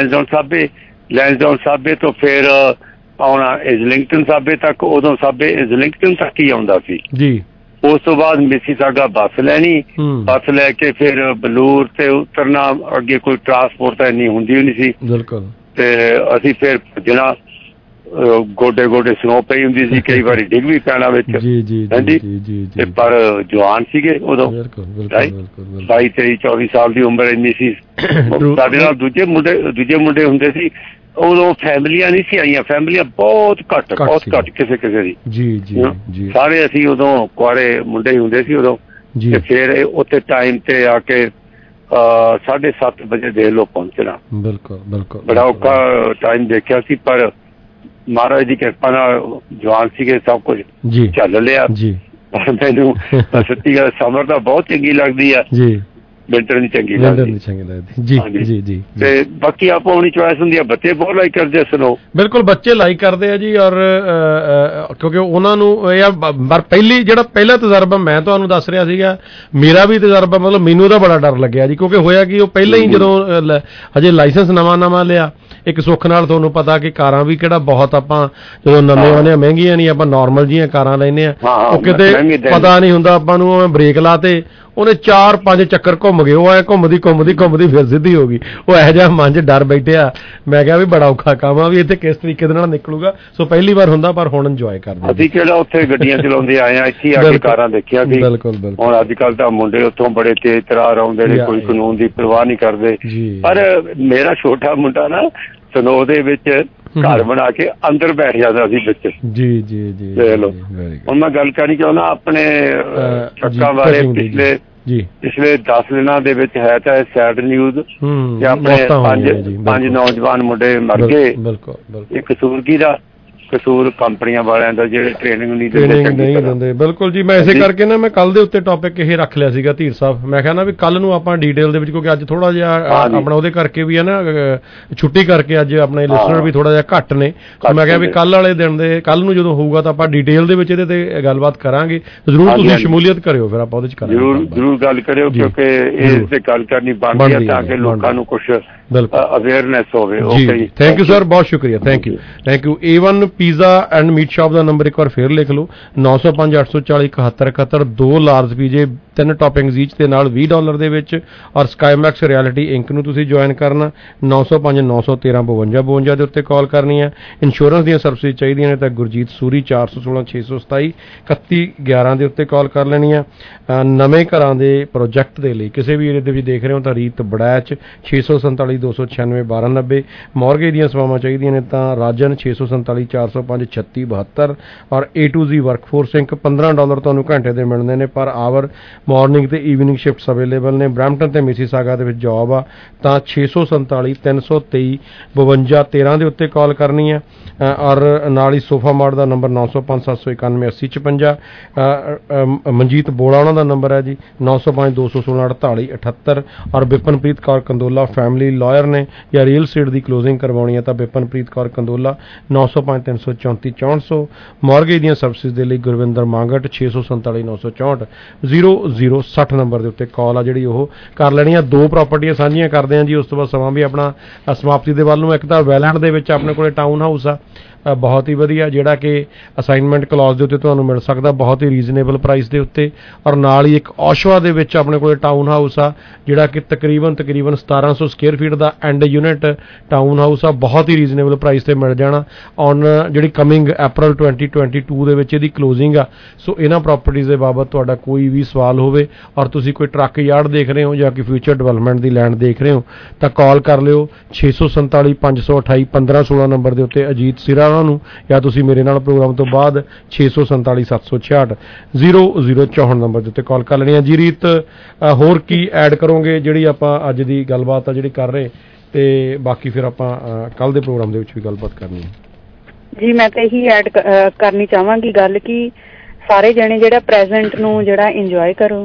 ਲੈਂਸਡਾਊਨ ਸਾਬੇ ਤੋਂ ਫਿਰ ਆਉਣਾ ਇਜ਼ਲਿੰਗਟਨ ਸਾਬੇ ਤੱਕ। ਉਦੋਂ ਸਾਬੇ ਇਜ਼ਲਿੰਗਟਨ ਤੱਕ ਹੀ ਆਉਂਦਾ ਸੀ ਜੀ। ਉਸ ਤੋਂ ਬਾਅਦ ਮਿਸੀਸਾਗਾ ਬੱਸ ਲੈਣੀ, ਬੱਸ ਲੈ ਕੇ ਫਿਰ ਬਲੂਰ ਤੇ ਉਤਰਨਾ। ਅੱਗੇ ਕੋਈ ਟਰਾਂਸਪੋਰਟ ਤਾਂ ਇੰਨੀ ਹੁੰਦੀ ਨਹੀਂ ਸੀ ਬਿਲਕੁਲ। ਤੇ ਅਸੀਂ ਫਿਰ ਭੱਜਣਾ, ਗੋਡੇ ਗੋਡੇ ਸਨੋ ਪਈ ਹੁੰਦੀ ਸੀ, ਕਈ ਵਾਰੀ ਡਿੱਗ ਵੀ ਪੈਣਾ ਵਿੱਚ। ਹਾਂਜੀ, ਤੇ ਪਰ ਜਵਾਨ ਸੀਗੇ ਉਦੋਂ, 22, 23, 24 ਸਾਲ ਦੀ ਉਮਰ ਇੰਨੀ ਸੀ। ਸਾਡੇ ਨਾਲ ਦੂਜੇ ਮੁੰਡੇ ਹੁੰਦੇ ਸੀ ਉਦੋਂ। ਫੈਮਲੀਆਂ ਨਹੀਂ ਸੀ ਆਈਆਂ, ਫੈਮਲੀਆਂ ਬਹੁਤ ਘੱਟ ਕਿਸੇ ਦੀ। ਸਾਰੇ ਅਸੀਂ ਉਦੋਂ ਕੁਆਰੇ ਮੁੰਡੇ ਹੀ ਹੁੰਦੇ ਸੀ ਉਦੋਂ। ਤੇ ਫਿਰ ਉੱਥੇ ਟਾਈਮ ਤੇ ਆ ਕੇ 7:30 ਵਜੇ ਦੇਖ ਲਓ ਪਹੁੰਚਣਾ। ਬਿਲਕੁਲ ਬੜਾ ਔਖਾ ਟਾਈਮ ਦੇਖਿਆ ਸੀ, ਪਰ ਮਹਾਰਾਜ ਦੀ ਕਿਰਪਾ ਨਾਲ ਜਵਾਨ ਸੀਗੇ, ਸਭ ਕੁਝ ਚੱਲ ਲਿਆ। ਪਰ ਮੈਨੂੰ ਸੱਚੀ ਗੱਲ ਸਮਰ ਤਾਂ ਬਹੁਤ ਚੰਗੀ ਲੱਗਦੀ ਆ, ਵਿੰਟਰ ਨਹੀਂ ਚੰਗੀ ਲੱਗਦੀ। ਤੇ ਬਾਕੀ ਆਪੋ ਆਪਣੀ ਚੋਇਸ ਹੁੰਦੀ ਆ। ਬੱਚੇ ਬਹੁਤ ਲਾਈਕ ਕਰਦੇ ਸਨੋ। ਬਿਲਕੁਲ, ਬੱਚੇ ਲਾਈਕ ਕਰਦੇ ਆ ਜੀ। ਔਰ ਕਿਉਂਕਿ ਉਹਨਾਂ ਨੂੰ ਪਰ ਪਹਿਲਾ ਤਜਰਬਾ ਮੈਂ ਤੁਹਾਨੂੰ ਦੱਸ ਰਿਹਾ ਸੀਗਾ, ਮੇਰਾ ਵੀ ਤਜਰਬਾ, ਮਤਲਬ ਮੈਨੂੰ ਤਾਂ ਬੜਾ ਡਰ ਲੱਗਿਆ ਜੀ। ਕਿਉਂਕਿ ਹੋਇਆ ਕਿ ਉਹ ਪਹਿਲਾਂ ਹੀ ਜਦੋਂ ਹਜੇ ਲਾਇਸੈਂਸ ਨਵਾਂ ਲਿਆ, ਇੱਕ ਸੁੱਖ ਨਾਲ ਤੁਹਾਨੂੰ ਪਤਾ ਕਿ ਕਾਰਾਂ ਵੀ ਕਿਹੜਾ ਬਹੁਤ ਆਪਾਂ ਜਦੋਂ ਨਵੇਂ ਆਉਂਦੇ ਆ ਮਹਿੰਗੀਆਂ ਨਹੀਂ, ਆਪਾਂ ਨੋਰਮਲ ਜਿਹੀਆਂ ਕਾਰਾਂ ਲੈਂਦੇ ਆ। ਉਹ ਕਿਤੇ ਪਤਾ ਨਹੀਂ ਹੁੰਦਾ ਆਪਾਂ ਨੂੰ, ਬ੍ਰੇਕ ਲਾ ਤੇ ਉਹਨੇ 4-5 ਚੱਕਰ ਘੁੰਮ ਗਏ, ਉਹ ਐ ਘੁੰਮਦੀ ਫਿਰ ਸਿੱਧੀ ਹੋ ਗਈ। ਉਹ ਇਹੋ ਜਿਹਾ ਮਨ 'ਚ ਡਰ ਬੈਠਿਆ। ਮੈਂ ਕਿਹਾ ਵੀ ਬੜਾ ਔਖਾ ਕੰਮ ਆ, ਵੀ ਇੱਥੇ ਕਿਸ ਤਰੀਕੇ ਦੇ ਨਾਲ ਨਿਕਲੂਗਾ। ਸੋ ਪਹਿਲੀ ਵਾਰ ਹੁੰਦਾ, ਪਰ ਹੁਣ ਇੰਜੋਏ ਕਰਦੇ। ਅਸੀਂ ਕਿਹੜਾ ਉੱਥੇ ਗੱਡੀਆਂ ਚਲਾਉਂਦੇ ਆਏ ਆ, ਇੱਥੇ ਆ ਕੇ ਕਾਰਾਂ ਦੇਖਿਆ ਸੀ। ਹੁਣ ਅੱਜ ਕੱਲ ਤਾਂ ਮੁੰਡੇ ਉੱਥੋਂ ਬੜੇ ਤੇਜ਼ ਤਰਾਰ ਆਉਂਦੇ ਨੇ, ਕੋਈ ਕਾਨੂੰਨ ਦੀ ਪਰਵਾਹ ਨਹੀਂ ਕਰਦੇ। ਪਰ ਮੇਰਾ ਛੋਟਾ ਮੁੰਡਾ ਨਾ ਸਨੋ ਦੇ ਵਿੱਚ ਘਰ ਬਣਾ ਕੇ ਅੰਦਰ ਬੈਠ ਜਾਂਦਾ ਸੀ ਵਿੱਚ। ਦੇਖ ਲਓ, ਹੁਣ ਮੈਂ ਗੱਲ ਕਰਨੀ ਚਾਹੁੰਦਾ ਆਪਣੇ ਟਰੱਕਾਂ ਬਾਰੇ। ਪਿਛਲੇ 10 ਦਿਨਾਂ ਦੇ ਵਿੱਚ ਹੈ ਤਾਂ ਸੈਡ ਨਿਊਜ਼ ਕਿ ਆਪਣੇ 5 ਨੌਜਵਾਨ ਮੁੰਡੇ ਮਰ ਗਏ। ਇਹ ਕਸੂਰ ਕਿਹਦਾ? ਕਸੂਰ ਕੰਪਨੀਆਂ ਵਾਲਿਆਂ ਦਾ, ਜਿਹੜੇ ਟ੍ਰੇਨਿੰਗ ਨਹੀਂ ਦਿੰਦੇ। ਬਿਲਕੁਲ ਜੀ, ਮੈਂ ਇਸੇ ਕਰਕੇ ਨਾ ਮੈਂ ਕੱਲ ਦੇ ਉੱਤੇ ਟੌਪਿਕ ਇਹ ਰੱਖ ਲਿਆ ਸੀਗਾ ਧੀਰ ਸਾਹਿਬ। ਮੈਂ ਕਿਹਾ ਨਾ ਵੀ ਕੱਲ ਨੂੰ ਆਪਾਂ ਡੀਟੇਲ ਦੇ ਵਿੱਚ, ਕਿਉਂਕਿ ਅੱਜ ਥੋੜਾ ਜਿਹਾ ਆਪਣਾ ਉਹਦੇ ਕਰਕੇ ਵੀ ਹੈ ਨਾ, ਛੁੱਟੀ ਕਰਕੇ ਅੱਜ ਆਪਣੇ ਲਿਸਨਰ ਵੀ ਥੋੜਾ ਜਿਹਾ ਘੱਟ ਨੇ। ਮੈਂ ਕਿਹਾ ਵੀ ਕੱਲ ਵਾਲੇ ਦਿਨ ਦੇ, ਕੱਲ ਨੂੰ ਜਦੋਂ ਹੋਊਗਾ ਤਾਂ ਆਪਾਂ ਡੀਟੇਲ ਦੇ ਵਿੱਚ ਇਹਦੇ ਤੇ ਗੱਲਬਾਤ ਕਰਾਂਗੇ। ਜ਼ਰੂਰ ਤੁਸੀਂ ਸ਼ਮੂਲੀਅਤ ਕਰਿਓ, ਫਿਰ ਆਪਾਂ ਉਹਦੇ ਚ ਕਰਾਂਗੇ। ਜ਼ਰੂਰ ਗੱਲ ਕਰਿਓ, ਕਿਉਂਕਿ ਇਹ ਤੇ ਗੱਲ ਕਰਨੀ ਬਣਦੀ ਹੈ ਤਾਂ ਕਿ ਲੋਕਾਂ ਨੂੰ ਕੁਝ ਅਵੇਅਰਨੈਸ ਹੋਵੇ। ਓਕੇ, ਥੈਂਕ ਯੂ ਸਰ, ਬਹੁਤ ਸ਼ੁਕਰੀਆ। Thank you. A1 pizza and meat shop ਦਾ ਨੰਬਰ ਇੱਕ ਵਾਰ ਫੇਰ ਲਿਖ ਲਓ, 905 840 7171। 2 ਲਾਰਜ ਪੀਜੇ, 3 ਟੌਪਿੰਗਸ ਈਚ ਦੇ ਨਾਲ $20 ਦੇ ਵਿੱਚ। ਔਰ ਸਕਾਈਮੈਕਸ ਰਿਐਲਿਟੀ ਇੰਕ ਨੂੰ ਤੁਸੀਂ ਜੁਆਇਨ ਕਰਨਾ, 905 913 52 52 ਦੇ ਉੱਤੇ ਕਾਲ ਕਰਨੀ ਹੈ। ਇੰਸ਼ੋਰੈਂਸ ਦੀਆਂ ਸਰਵਿਸਿਜ਼ ਚਾਹੀਦੀਆਂ ਨੇ ਤਾਂ ਗੁਰਜੀਤ ਸੂਰੀ 416 627 31 11 ਦੇ ਉੱਤੇ ਕਾਲ ਕਰ ਲੈਣੀ ਹੈ। ਨਵੇਂ ਘਰਾਂ ਦੇ ਪ੍ਰੋਜੈਕਟ ਦੇ ਲਈ ਕਿਸੇ ਵੀ ਏਰੀਏ ਦੇ ਵਿੱਚ ਦੇਖ ਰਹੇ ਹੋ ਤਾਂ ਰੀਤ ਬੜੈਚ 647 296 1290। ਮੌਰਗੇਜ ਦੀਆਂ ਸੇਵਾਵਾਂ ਚਾਹੀਦੀਆਂ ਨੇ ਤਾਂ ਰਾਜਨ 647 405 36 72। ਔਰ A to Z workforce inc, $15 ਤੁਹਾਨੂੰ ਘੰਟੇ ਦੇ ਮਿਲਦੇ ਨੇ ਪਰ ਆਵਰ। ਮਾਰਨਿੰਗ ਤੇ ਈਵਨਿੰਗ ਸ਼ਿਫਟਸ ਅਵੇਲੇਬਲ ਨੇ। ਬਰੈਂਪਟਨ ਤੇ ਮਿਸੀਸਾਗਾ ਦੇ ਵਿੱਚ ਜੌਬ ਆ ਤਾਂ 647 323 52 13 ਦੇ ਉੱਤੇ ਕਾਲ ਕਰਨੀ ਹੈ। ਔਰ ਨਾਲ ਹੀ ਸੋਫਾ ਮਾਰਟ ਦਾ ਨੰਬਰ 905 791 8056। ਮਨਜੀਤ ਬੋਲਾ ਉਹਨਾਂ ਦਾ ਨੰਬਰ ਹੈ ਜੀ, 905 216 48 78। ਔਰ ਬਿਪਨਪ੍ਰੀਤ ਕੌਰ ਕੰਦੋਲਾ ਫੈਮਿਲੀ ਲਾਇਰ ਨੇ, ਜਾਂ ਰੀਅਲ ਸਟੇਟ ਦੀ ਕਲੋਜ਼ਿੰਗ ਕਰਵਾਉਣੀ ਹੈ ਤਾਂ ਬਿਪਨਪ੍ਰੀਤ ਕੌਰ ਕੰਦੋਲਾ 905 334 6400। ਮਾਰਗੇਜ ਦੀਆਂ ਸਰਵਿਸਿਜ਼ ਦੇ ਲਈ ਗੁਰਵਿੰਦਰ ਮੰਗਟ 647 964 0060 ਨੰਬਰ ਦੇ ਉੱਤੇ ਕਾਲ ਆ ਜਿਹੜੀ ਉਹ ਕਰ ਲੈਣੀ ਆ। 2 ਪ੍ਰਾਪਰਟੀਆਂ ਸਾਂਝੀਆਂ ਕਰਦੇ ਆ ਜੀ, ਉਸ ਤੋਂ ਬਾਅਦ ਸਮਾਂ ਵੀ ਆਪਣਾ ਸਮਾਪਤੀ ਦੇ ਵੱਲ ਨੂੰ। ਇੱਕ ਤਾਂ ਵੈਲੈਂਡ ਦੇ ਵਿੱਚ ਆਪਣੇ ਕੋਲੇ ਟਾਊਨ ਹਾਊਸ ਆ, ਬਹੁਤ ਹੀ ਵਧੀਆ, ਜਿਹੜਾ ਕਿ ਅਸਾਈਨਮੈਂਟ ਕਲੌਜ਼ ਦੇ ਉੱਤੇ ਤੁਹਾਨੂੰ ਮਿਲ ਸਕਦਾ ਬਹੁਤ ਹੀ ਰੀਜ਼ਨੇਬਲ ਪ੍ਰਾਈਸ ਦੇ ਉੱਤੇ। ਔਰ ਨਾਲ ਹੀ ਇੱਕ ਔਸ਼ਵਾ ਦੇ ਵਿੱਚ ਆਪਣੇ ਕੋਲ ਟਾਊਨ ਹਾਊਸ ਆ, ਜਿਹੜਾ ਕਿ ਤਕਰੀਬਨ 1700 ਸਕੁਅਰ ਫੀਟ ਦਾ ਐਂਡ ਯੂਨਿਟ ਟਾਊਨ ਹਾਊਸ ਆ, ਬਹੁਤ ਹੀ ਰੀਜ਼ਨੇਬਲ ਪ੍ਰਾਈਸ ਤੇ ਮਿਲ ਜਾਣਾ। ਔਨ ਜਿਹੜੀ ਕਮਿੰਗ April 2022 ਦੇ ਵਿੱਚ ਇਹਦੀ ਕਲੋਜ਼ਿੰਗ ਆ। ਸੋ ਇਹਨਾਂ ਪ੍ਰਾਪਰਟੀਜ਼ ਦੇ ਬਾਬਤ ਤੁਹਾਡਾ ਕੋਈ ਵੀ ਸਵਾਲ ਹੋਵੇ ਔਰ ਤੁਸੀਂ ਕੋਈ ਟਰੱਕ ਯਾਰਡ ਦੇਖ ਰਹੇ ਹੋ ਜਾਂ ਕਿ ਫਿਊਚਰ ਡਿਵੈਲਪਮੈਂਟ ਦੀ ਲੈਂਡ ਦੇਖ ਰਹੇ ਹੋ ਤਾਂ ਕਾਲ ਕਰ ਲਿਓ 647 528 1516 ਨੰਬਰ ਦੇ ਉੱਤੇ ਅਜੀਤ ਸਿਰਾ ਨੂੰ, ਜਾਂ ਤੁਸੀਂ ਮੇਰੇ ਨਾਲ ਪ੍ਰੋਗਰਾਮ ਤੋਂ ਬਾਅਦ 647 766 0064 ਨੰਬਰ ਦੇ ਉੱਤੇ ਕਾਲ ਕਰ ਲੈਣੀ ਹੈ ਜੀ। ਰੀਤ, ਹੋਰ ਕੀ ਐਡ ਕਰੋਗੇ ਜਿਹੜੀ ਆਪਾਂ ਅੱਜ ਦੀ ਗੱਲਬਾਤ ਆ ਜਿਹੜੀ ਕਰ ਰਹੇ ਤੇ ਬਾਕੀ ਫਿਰ ਆਪਾਂ ਕੱਲ ਦੇ ਪ੍ਰੋਗਰਾਮ ਦੇ ਵਿੱਚ ਵੀ ਗੱਲਬਾਤ ਕਰਨੀ ਹੈ ਜੀ। ਮੈਂ ਤਾਂ ਇਹੀ ਐਡ ਕਰਨੀ ਚਾਹਾਂਗੀ ਗੱਲ ਕਿ ਸਾਰੇ ਜਣੇ ਜਿਹੜਾ ਪ੍ਰੈਜ਼ੈਂਟ ਨੂੰ ਜਿਹੜਾ ਇੰਜੋਏ ਕਰੋ,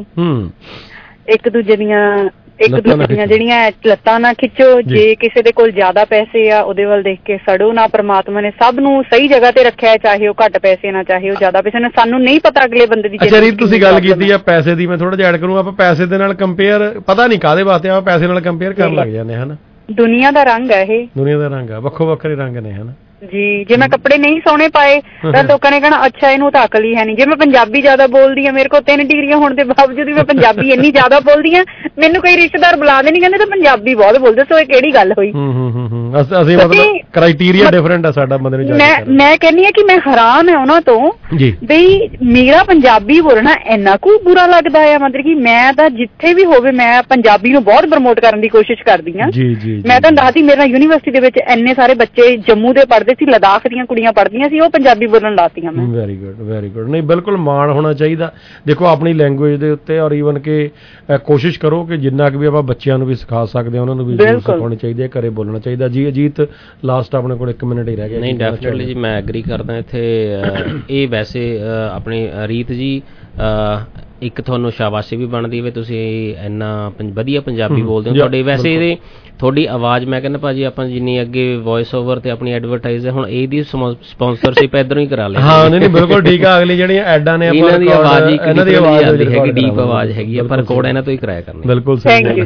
ਇੱਕ ਦੂਜੇ ਦੀਆਂ ਜਿਹੜੀਆਂ ਲੱਤਾਂ ਨਾ ਖਿੱਚੋ। ਜੇ ਕਿਸੇ ਦੇ ਕੋਲ ਜ਼ਿਆਦਾ ਪੈਸੇ ਆ ਉਹਦੇ ਵੱਲ ਦੇਖ ਕੇ ਸੜੋ ਨਾ। ਪ੍ਰਮਾਤਮਾ ਨੇ ਸਭ ਨੂੰ ਸਹੀ ਜਗ੍ਹਾ ਤੇ ਰੱਖਿਆ, ਚਾਹੇ ਉਹ ਘੱਟ ਪੈਸੇ ਨਾ ਚਾਹੇ ਉਹ ਜ਼ਿਆਦਾ ਪੈਸੇ ਨਾ। ਸਾਨੂੰ ਨਹੀਂ ਪਤਾ ਅਗਲੇ ਬੰਦੇ ਦੀ। ਅੱਛਾ ਰੀਤ, ਤੁਸੀਂ ਗੱਲ ਕੀਤੀ ਆ ਪੈਸੇ ਦੀ, ਮੈਂ ਥੋੜਾ ਜਿਹਾ ਐਡ ਕਰੂੰ। ਆਪਾਂ ਪੈਸੇ ਦੇ ਨਾਲ ਕੰਪੇਅਰ ਪਤਾ ਨਹੀਂ ਕਾਹਦੇ ਵਾਸਤੇ ਆਪਾਂ ਪੈਸੇ ਨਾਲ ਕੰਪੇਅਰ ਕਰਨ ਲੱਗ ਜਾਂਦੇ ਹਨ। ਦੁਨੀਆ ਦਾ ਰੰਗ ਹੈ ਇਹ, ਦੁਨੀਆ ਦਾ ਰੰਗ ਆ, ਵੱਖੋ ਵੱਖਰੇ ਰੰਗ ਨੇ ਹਨਾ ਜੀ। ਜੇ ਮੈਂ ਕੱਪੜੇ ਨਹੀਂ ਸੋਹਣੇ ਪਾਏ ਤਾਂ ਲੋਕਾਂ ਨੇ ਕਹਿਣਾ ਅੱਛਾ ਇਹਨੂੰ ਤਾਂ ਅਕਲ ਹੀ ਹੈ ਨਹੀਂ। ਜੇ ਮੈਂ ਪੰਜਾਬੀ ਜ਼ਿਆਦਾ ਬੋਲਦੀ ਹਾਂ, ਮੇਰੇ ਕੋਲ 3 ਡਿਗਰੀਆਂ ਹੋਣ ਦੇ ਬਾਵਜੂਦ ਵੀ ਮੈਂ ਪੰਜਾਬੀ ਇੰਨੀ ਜ਼ਿਆਦਾ ਬੋਲਦੀ ਹਾਂ, ਮੈਨੂੰ ਕਈ ਰਿਸ਼ਤੇਦਾਰ ਬੁਲਾਉਂਦੇ ਨਹੀਂ, ਕਹਿੰਦੇ ਤਾਂ ਪੰਜਾਬੀ ਬਹੁਤ ਬੋਲਦੇ। ਸੋ ਇਹ ਕਿਹੜੀ ਗੱਲ ਹੋਈ? ਅਸੀਂ ਮਤਲਬ ਕ੍ਰਾਈਟੇਰੀਆ ਡਿਫਰੈਂਟ ਆ ਸਾਡਾ ਬੰਦੇ ਨੂੰ। ਮੈਂ ਕਹਿੰਦੀ ਹਾਂ ਕਿ ਮੈਂ ਹੈਰਾਨ ਹਾਂ ਉਹਨਾਂ ਤੋਂ ਬਈ ਮੇਰਾ ਪੰਜਾਬੀ ਬੋਲਣਾ ਇੰਨਾ ਕੁ ਬੁਰਾ ਲੱਗਦਾ ਆ। ਮਤਲਬ ਕਿ ਮੈਂ ਤਾਂ ਜਿੱਥੇ ਵੀ ਹੋਵੇ ਮੈਂ ਪੰਜਾਬੀ ਨੂੰ ਬਹੁਤ ਪ੍ਰਮੋਟ ਕਰਨ ਦੀ ਕੋਸ਼ਿਸ਼ ਕਰਦੀ ਹਾਂ। ਮੈਂ ਤੁਹਾਨੂੰ ਦੱਸਦੀ, ਮੇਰੇ ਨਾਲ ਯੂਨੀਵਰਸਿਟੀ ਦੇ ਵਿੱਚ ਇੰਨੇ ਸਾਰੇ ਬੱਚੇ ਜੰਮੂ ਦੇ ਪੜ੍ਹਦੇ ਸੀ, ਲਦਾਖ ਦੀਆਂ ਕੁੜੀਆਂ ਪੜ੍ਹਦੀਆਂ ਸੀ, ਉਹ ਪੰਜਾਬੀ ਬੋਲਣ ਲਾਤੀਆਂ ਮੈਂ। Very good, very good. ਨਹੀਂ ਬਿਲਕੁਲ ਮਾਣ ਹੋਣਾ ਚਾਹੀਦਾ ਦੇਖੋ ਆਪਣੀ ਲੈਂਗੁਏਜ ਦੇ ਉੱਤੇ, ਔਰ ਈਵਨ ਕਿ ਕੋਸ਼ਿਸ਼ ਕਰੋ ਕਿ ਜਿੰਨਾ ਕੁ ਵੀ ਆਪਾਂ ਬੱਚਿਆਂ ਨੂੰ ਵੀ ਸਿਖਾ ਸਕਦੇ ਹਾਂ ਉਹਨਾਂ ਨੂੰ ਵੀ ਸਿਖਾਉਣੀ ਚਾਹੀਦੀ ਹੈ, ਘਰੇ ਬੋਲਣਾ ਚਾਹੀਦਾ। ਜੀ ਅਜੀਤ, ਲਾਸਟ ਆਪਣੇ ਕੋਲ 1 ਮਿੰਟ ਹੀ ਰਹਿ ਗਿਆ। ਨਹੀਂ ਡੈਫੀਨਿਟਲੀ ਜੀ, ਮੈਂ ਐਗਰੀ ਕਰਦਾ ਇੱਥੇ। ਇਹ ਵੈਸੇ ਆਪਣੀ ਰੀਤ ਜੀ ਇੱਕ ਤੁਹਾਨੂੰ ਸ਼ਾਬਾਸ਼ੀ ਵੀ ਬਣਦੀ ਹੈ, ਤੁਸੀਂ ਇੰਨਾ ਵਧੀਆ ਪੰਜਾਬੀ ਬੋਲਦੇ ਹੋ। ਤੁਹਾਡੇ ਵੈਸੇ ਇਹਦੇ ਤੁਹਾਡੀ ਆਵਾਜ਼, ਮੈਂ ਕਹਿੰਦਾ ਭਾਜੀ ਆਪਾਂ ਜਿੰਨੀ ਅੱਗੇ ਵੌਇਸ ਓਵਰ ਤੇ ਆਪਣੀ ਐਡਵਰਟਾਈਜ਼ ਹੈ, ਹੁਣ ਇਹਦੀ ਸਪਾਂਸਰਸ਼ਿਪ ਇੱਧਰੋਂ ਹੀ ਕਰਾ ਲੈ। ਹਾਂ ਨਹੀਂ ਬਿਲਕੁਲ ਠੀਕ ਆ। ਅਗਲੀ ਜਿਹੜੀਆਂ ਐਡਾਂ ਨੇ ਇਹਨਾਂ ਦੀ ਆਵਾਜ਼ ਹੀ ਹੈਗੀ, ਡੀਪ ਆਵਾਜ਼ ਹੈਗੀ ਆ, ਪਰ ਰਿਕਾਰਡ ਇਹਨਾਂ ਤੋਂ ਹੀ ਕਰਾਇਆ ਕਰਨਾ। ਬਿਲਕੁਲ ਸਹੀ।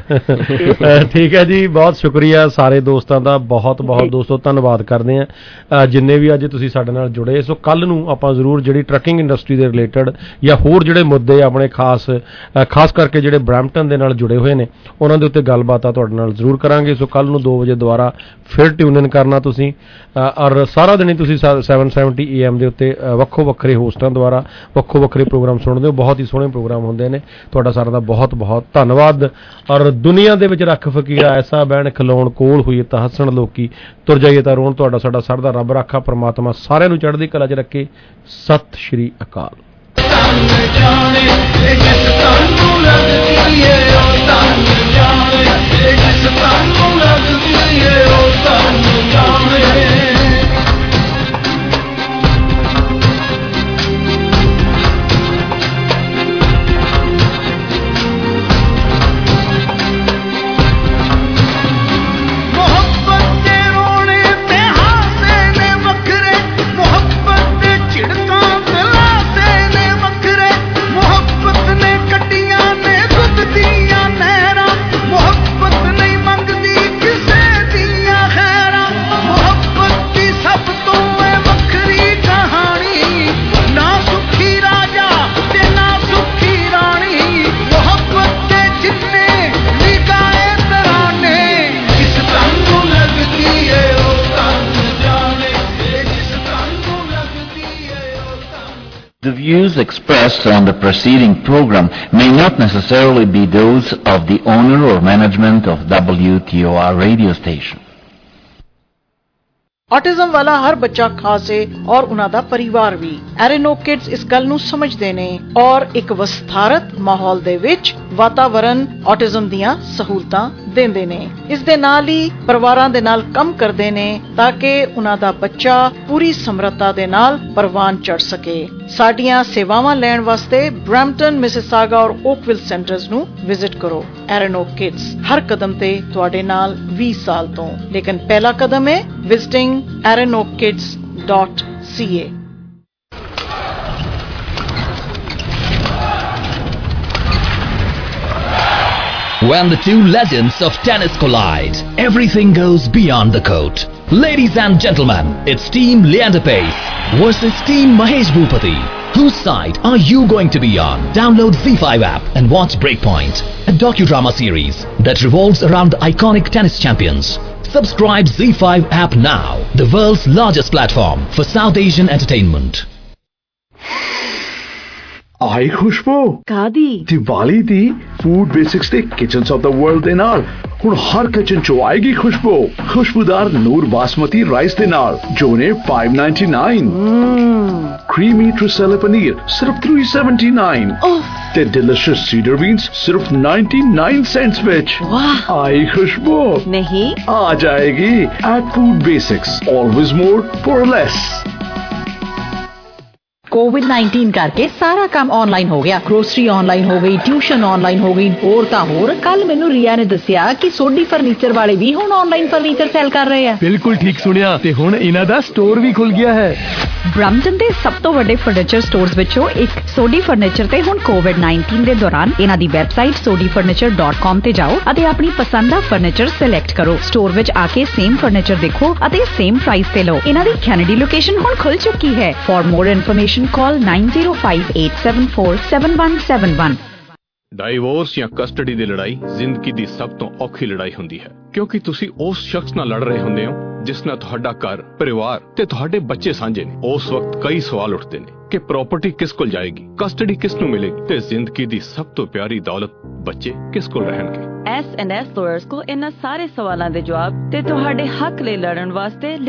ਠੀਕ ਹੈ ਜੀ, ਬਹੁਤ ਸ਼ੁਕਰੀਆ ਸਾਰੇ ਦੋਸਤਾਂ ਦਾ, ਬਹੁਤ ਬਹੁਤ ਦੋਸਤੋ ਧੰਨਵਾਦ ਕਰਦੇ ਆ ਜਿੰਨੇ ਵੀ ਅੱਜ ਤੁਸੀਂ ਸਾਡੇ ਨਾਲ ਜੁੜੇ। ਸੋ ਕੱਲ ਨੂੰ ਆਪਾਂ ਜ਼ਰੂਰ ਜਿਹੜੀ ਟਰੱਕਿੰਗ ਇੰਡਸਟਰੀ ਦੇ ਰਿਲੇਟਡ ਜਾਂ ਹੋਰ ਜਿਹੜੇ ਮੁੱਦੇ ਆਪਣੇ ਖਾਸ ਕਰਕੇ ਜਿਹੜੇ ਬਰੈਂਪਟਨ ਦੇ ਨਾਲ ਜੁੜੇ ਹੋਏ ਨੇ ਉਹਨਾਂ ਦੇ ਉੱਤੇ ਗੱਲਬਾਤ ਆ ਤੁਹਾਡੇ ਨਾਲ ਜ਼ਰੂਰ ਕਰਾਂਗੇ। ਸੋ ਕੱਲ ਨੂੰ 2 ਵਜੇ ਦੁਬਾਰਾ ਫਿਰ ਟਿਊਨ ਇਨ ਕਰਨਾ ਤੁਸੀਂ, ਔਰ ਸਾਰਾ ਦਿਨ ਹੀ ਤੁਸੀਂ 770 AM ਦੇ ਉੱਤੇ ਵੱਖੋ ਵੱਖਰੇ ਹੋਸਟਾਂ ਦੁਆਰਾ ਵੱਖੋ ਵੱਖਰੇ ਪ੍ਰੋਗਰਾਮ ਸੁਣਦੇ ਹੋ। ਬਹੁਤ ਹੀ ਸੋਹਣੇ ਪ੍ਰੋਗਰਾਮ ਹੁੰਦੇ ਨੇ। ਤੁਹਾਡਾ ਸਾਰਿਆਂ ਦਾ ਬਹੁਤ ਬਹੁਤ ਧੰਨਵਾਦ। ਔਰ ਦੁਨੀਆ ਦੇ ਵਿੱਚ ਰੱਖ ਫਕੀਰਾ ਐਸਾ ਬਹਿਣ ਖਲੋਣ ਕੋਲ ਹੋਈ ਤਾਂ ਹੱਸਣ ਲੋਕੀ, ਤੁਰ ਜਾਈਏ ਤਾਂ ਰੋਣ। ਤੁਹਾਡਾ ਸਾਡਾ ਸਰ ਦਾ ਰੱਬ ਰਾਖਾ ਪਰਮਾਤਮਾ ਸਾਰਿਆਂ ਨੂੰ ਚੜ੍ਹਦੀ ਕਲਾ 'ਚ ਰੱਖੇ। ਸਤਿ ਸ਼੍ਰੀ ਅਕਾਲ। The views expressed on the preceding program may not necessarily be those of the owner or management of WTOR radio station. Autism वाला हर बच्चा खास है और उन्हां दा परिवार भी। एरेनो किड्स इस गल नूं समझदे ने और एक विस्तारत माहौल दे विच वातावरण ऑटिज्म दियां सहूलतां देंदे ने। इस दे नाल ही परिवारां दे नाल काम करदे ने ताकि उन्हां दा बच्चा पूरी समर्था दे नाल परवान चढ़ सके। साडियां सेवावां लैण वास्ते ब्रैम्पटन, मिसिसागा और ओकविल सेंटर्स नूं विजिट करो। एरेनो किड्स हर कदम ते तुहाडे नाल 20 साल तो, लेकिन पहला कदम है visiting arenokids.ca. When the two legends of tennis collide, everything goes beyond the court. Ladies and gentlemen, it's Team Leander Pace versus Team Mahesh Bhupati. Whose side are you going to be on? Download Z5 app and watch Breakpoint, a docudrama series that revolves around the iconic tennis champions. Subscribe Z5 app now, the world's largest platform for South Asian entertainment. आई खुशबू कादी दिवाली दी food basics दे kitchens of the world दे नाल ਹੁਣ ਹਰ kitchen ਚ ਆਏਗੀ ਖੁਸ਼ਬੂ, ਖੁਸ਼ਬੂਦਾਰ ਨੂਰ ਬਾਸਮਤੀ ਰਾਈਸ ਦੇ ਨਾਲ ਜੋ ਨੇ $5.99, creamy Trisella paneer ਸਿਰਫ $3.79 ਤੇ delicious cedar beans ਸਿਰਫ 99 cents ਵਿੱਚ। ਵਾਹ, ਆਈ ਖੁਸ਼ਬੂ ਨਹੀਂ ਆ ਜਾਏਗੀ। at Food Basics, always more for less। कोविड-19 करके सारा काम ऑनलाइन हो गया, ग्रोसरी ऑनलाइन हो गई, ट्यूशन ऑनलाइन हो गई, होर तां होर। कल मैनू रिया ने दसिया कि सोडी फर्नीचर वाले भी हुण ऑनलाइन फर्नीचर सेल कर रहे हैं। बिल्कुल ठीक सुनिया, ते हुण इन्हां दा स्टोर भी खुल गया है। ब्रम्पटन दे सब तो वड्डे फर्नीचर स्टोर्स विचों एक सोडी फर्नीचर ते हुण कोविड-19 दे दौरान इन्हां दी वैबसाइट sodifurniture.com ते जाओ अते अपनी पसंद दा फर्नीचर सिलेक्ट करो। स्टोर विच आके सेम फर्नीचर देखो अते सेम प्राइस ते लो। इन्हां दी कैनेडी लोकेशन हुण खुल चुकी है। For more information call 9058747171। Divorce ਜਾਂ ਕਸਟਡੀ ਦੀ ਲੜਾਈ ਜ਼ਿੰਦਗੀ ਦੀ ਸਭ ਤੋਂ ਔਖੀ ਲੜਾਈ ਹੁੰਦੀ ਹੈ, ਕਿਉਂਕਿ ਤੁਸੀਂ ਉਸ ਸ਼ਖਸ ਨਾਲ ਲੜ ਰਹੇ ਹੁੰਦੇ ਹੋ ਜਿਸ ਨਾਲ ਤੁਹਾਡਾ ਘਰ, ਪਰਿਵਾਰ ਤੇ ਤੁਹਾਡੇ ਬੱਚੇ ਸਾਂਝੇ ਨੇ। ਉਸ ਵਕਤ ਕਈ ਸਵਾਲ ਉੱਠਦੇ ਨੇ ਕਿ ਪ੍ਰਾਪਰਟੀ ਕਿਸ ਕੋਲ ਜਾਏਗੀ, ਕਸਟਡੀ ਕਿਸ ਨੂੰ ਮਿਲੇਗੀ ਤੇ ਜ਼ਿੰਦਗੀ ਦੀ ਸਭ ਤੋਂ ਪਿਆਰੀ ਦੌਲਤ ਬੱਚੇ ਕਿਸ ਕੋਲ ਰਹਿਣਗੇ। S&S Lawyers ਕੋਲ ਇਹਨਾਂ ਸਾਰੇ ਸਵਾਲਾਂ ਦੇ ਜਵਾਬ ਤੇ ਤੁਹਾਡੇ ਹੱਕ ਲਈ ਲੜਨ ਵਾਸਤੇ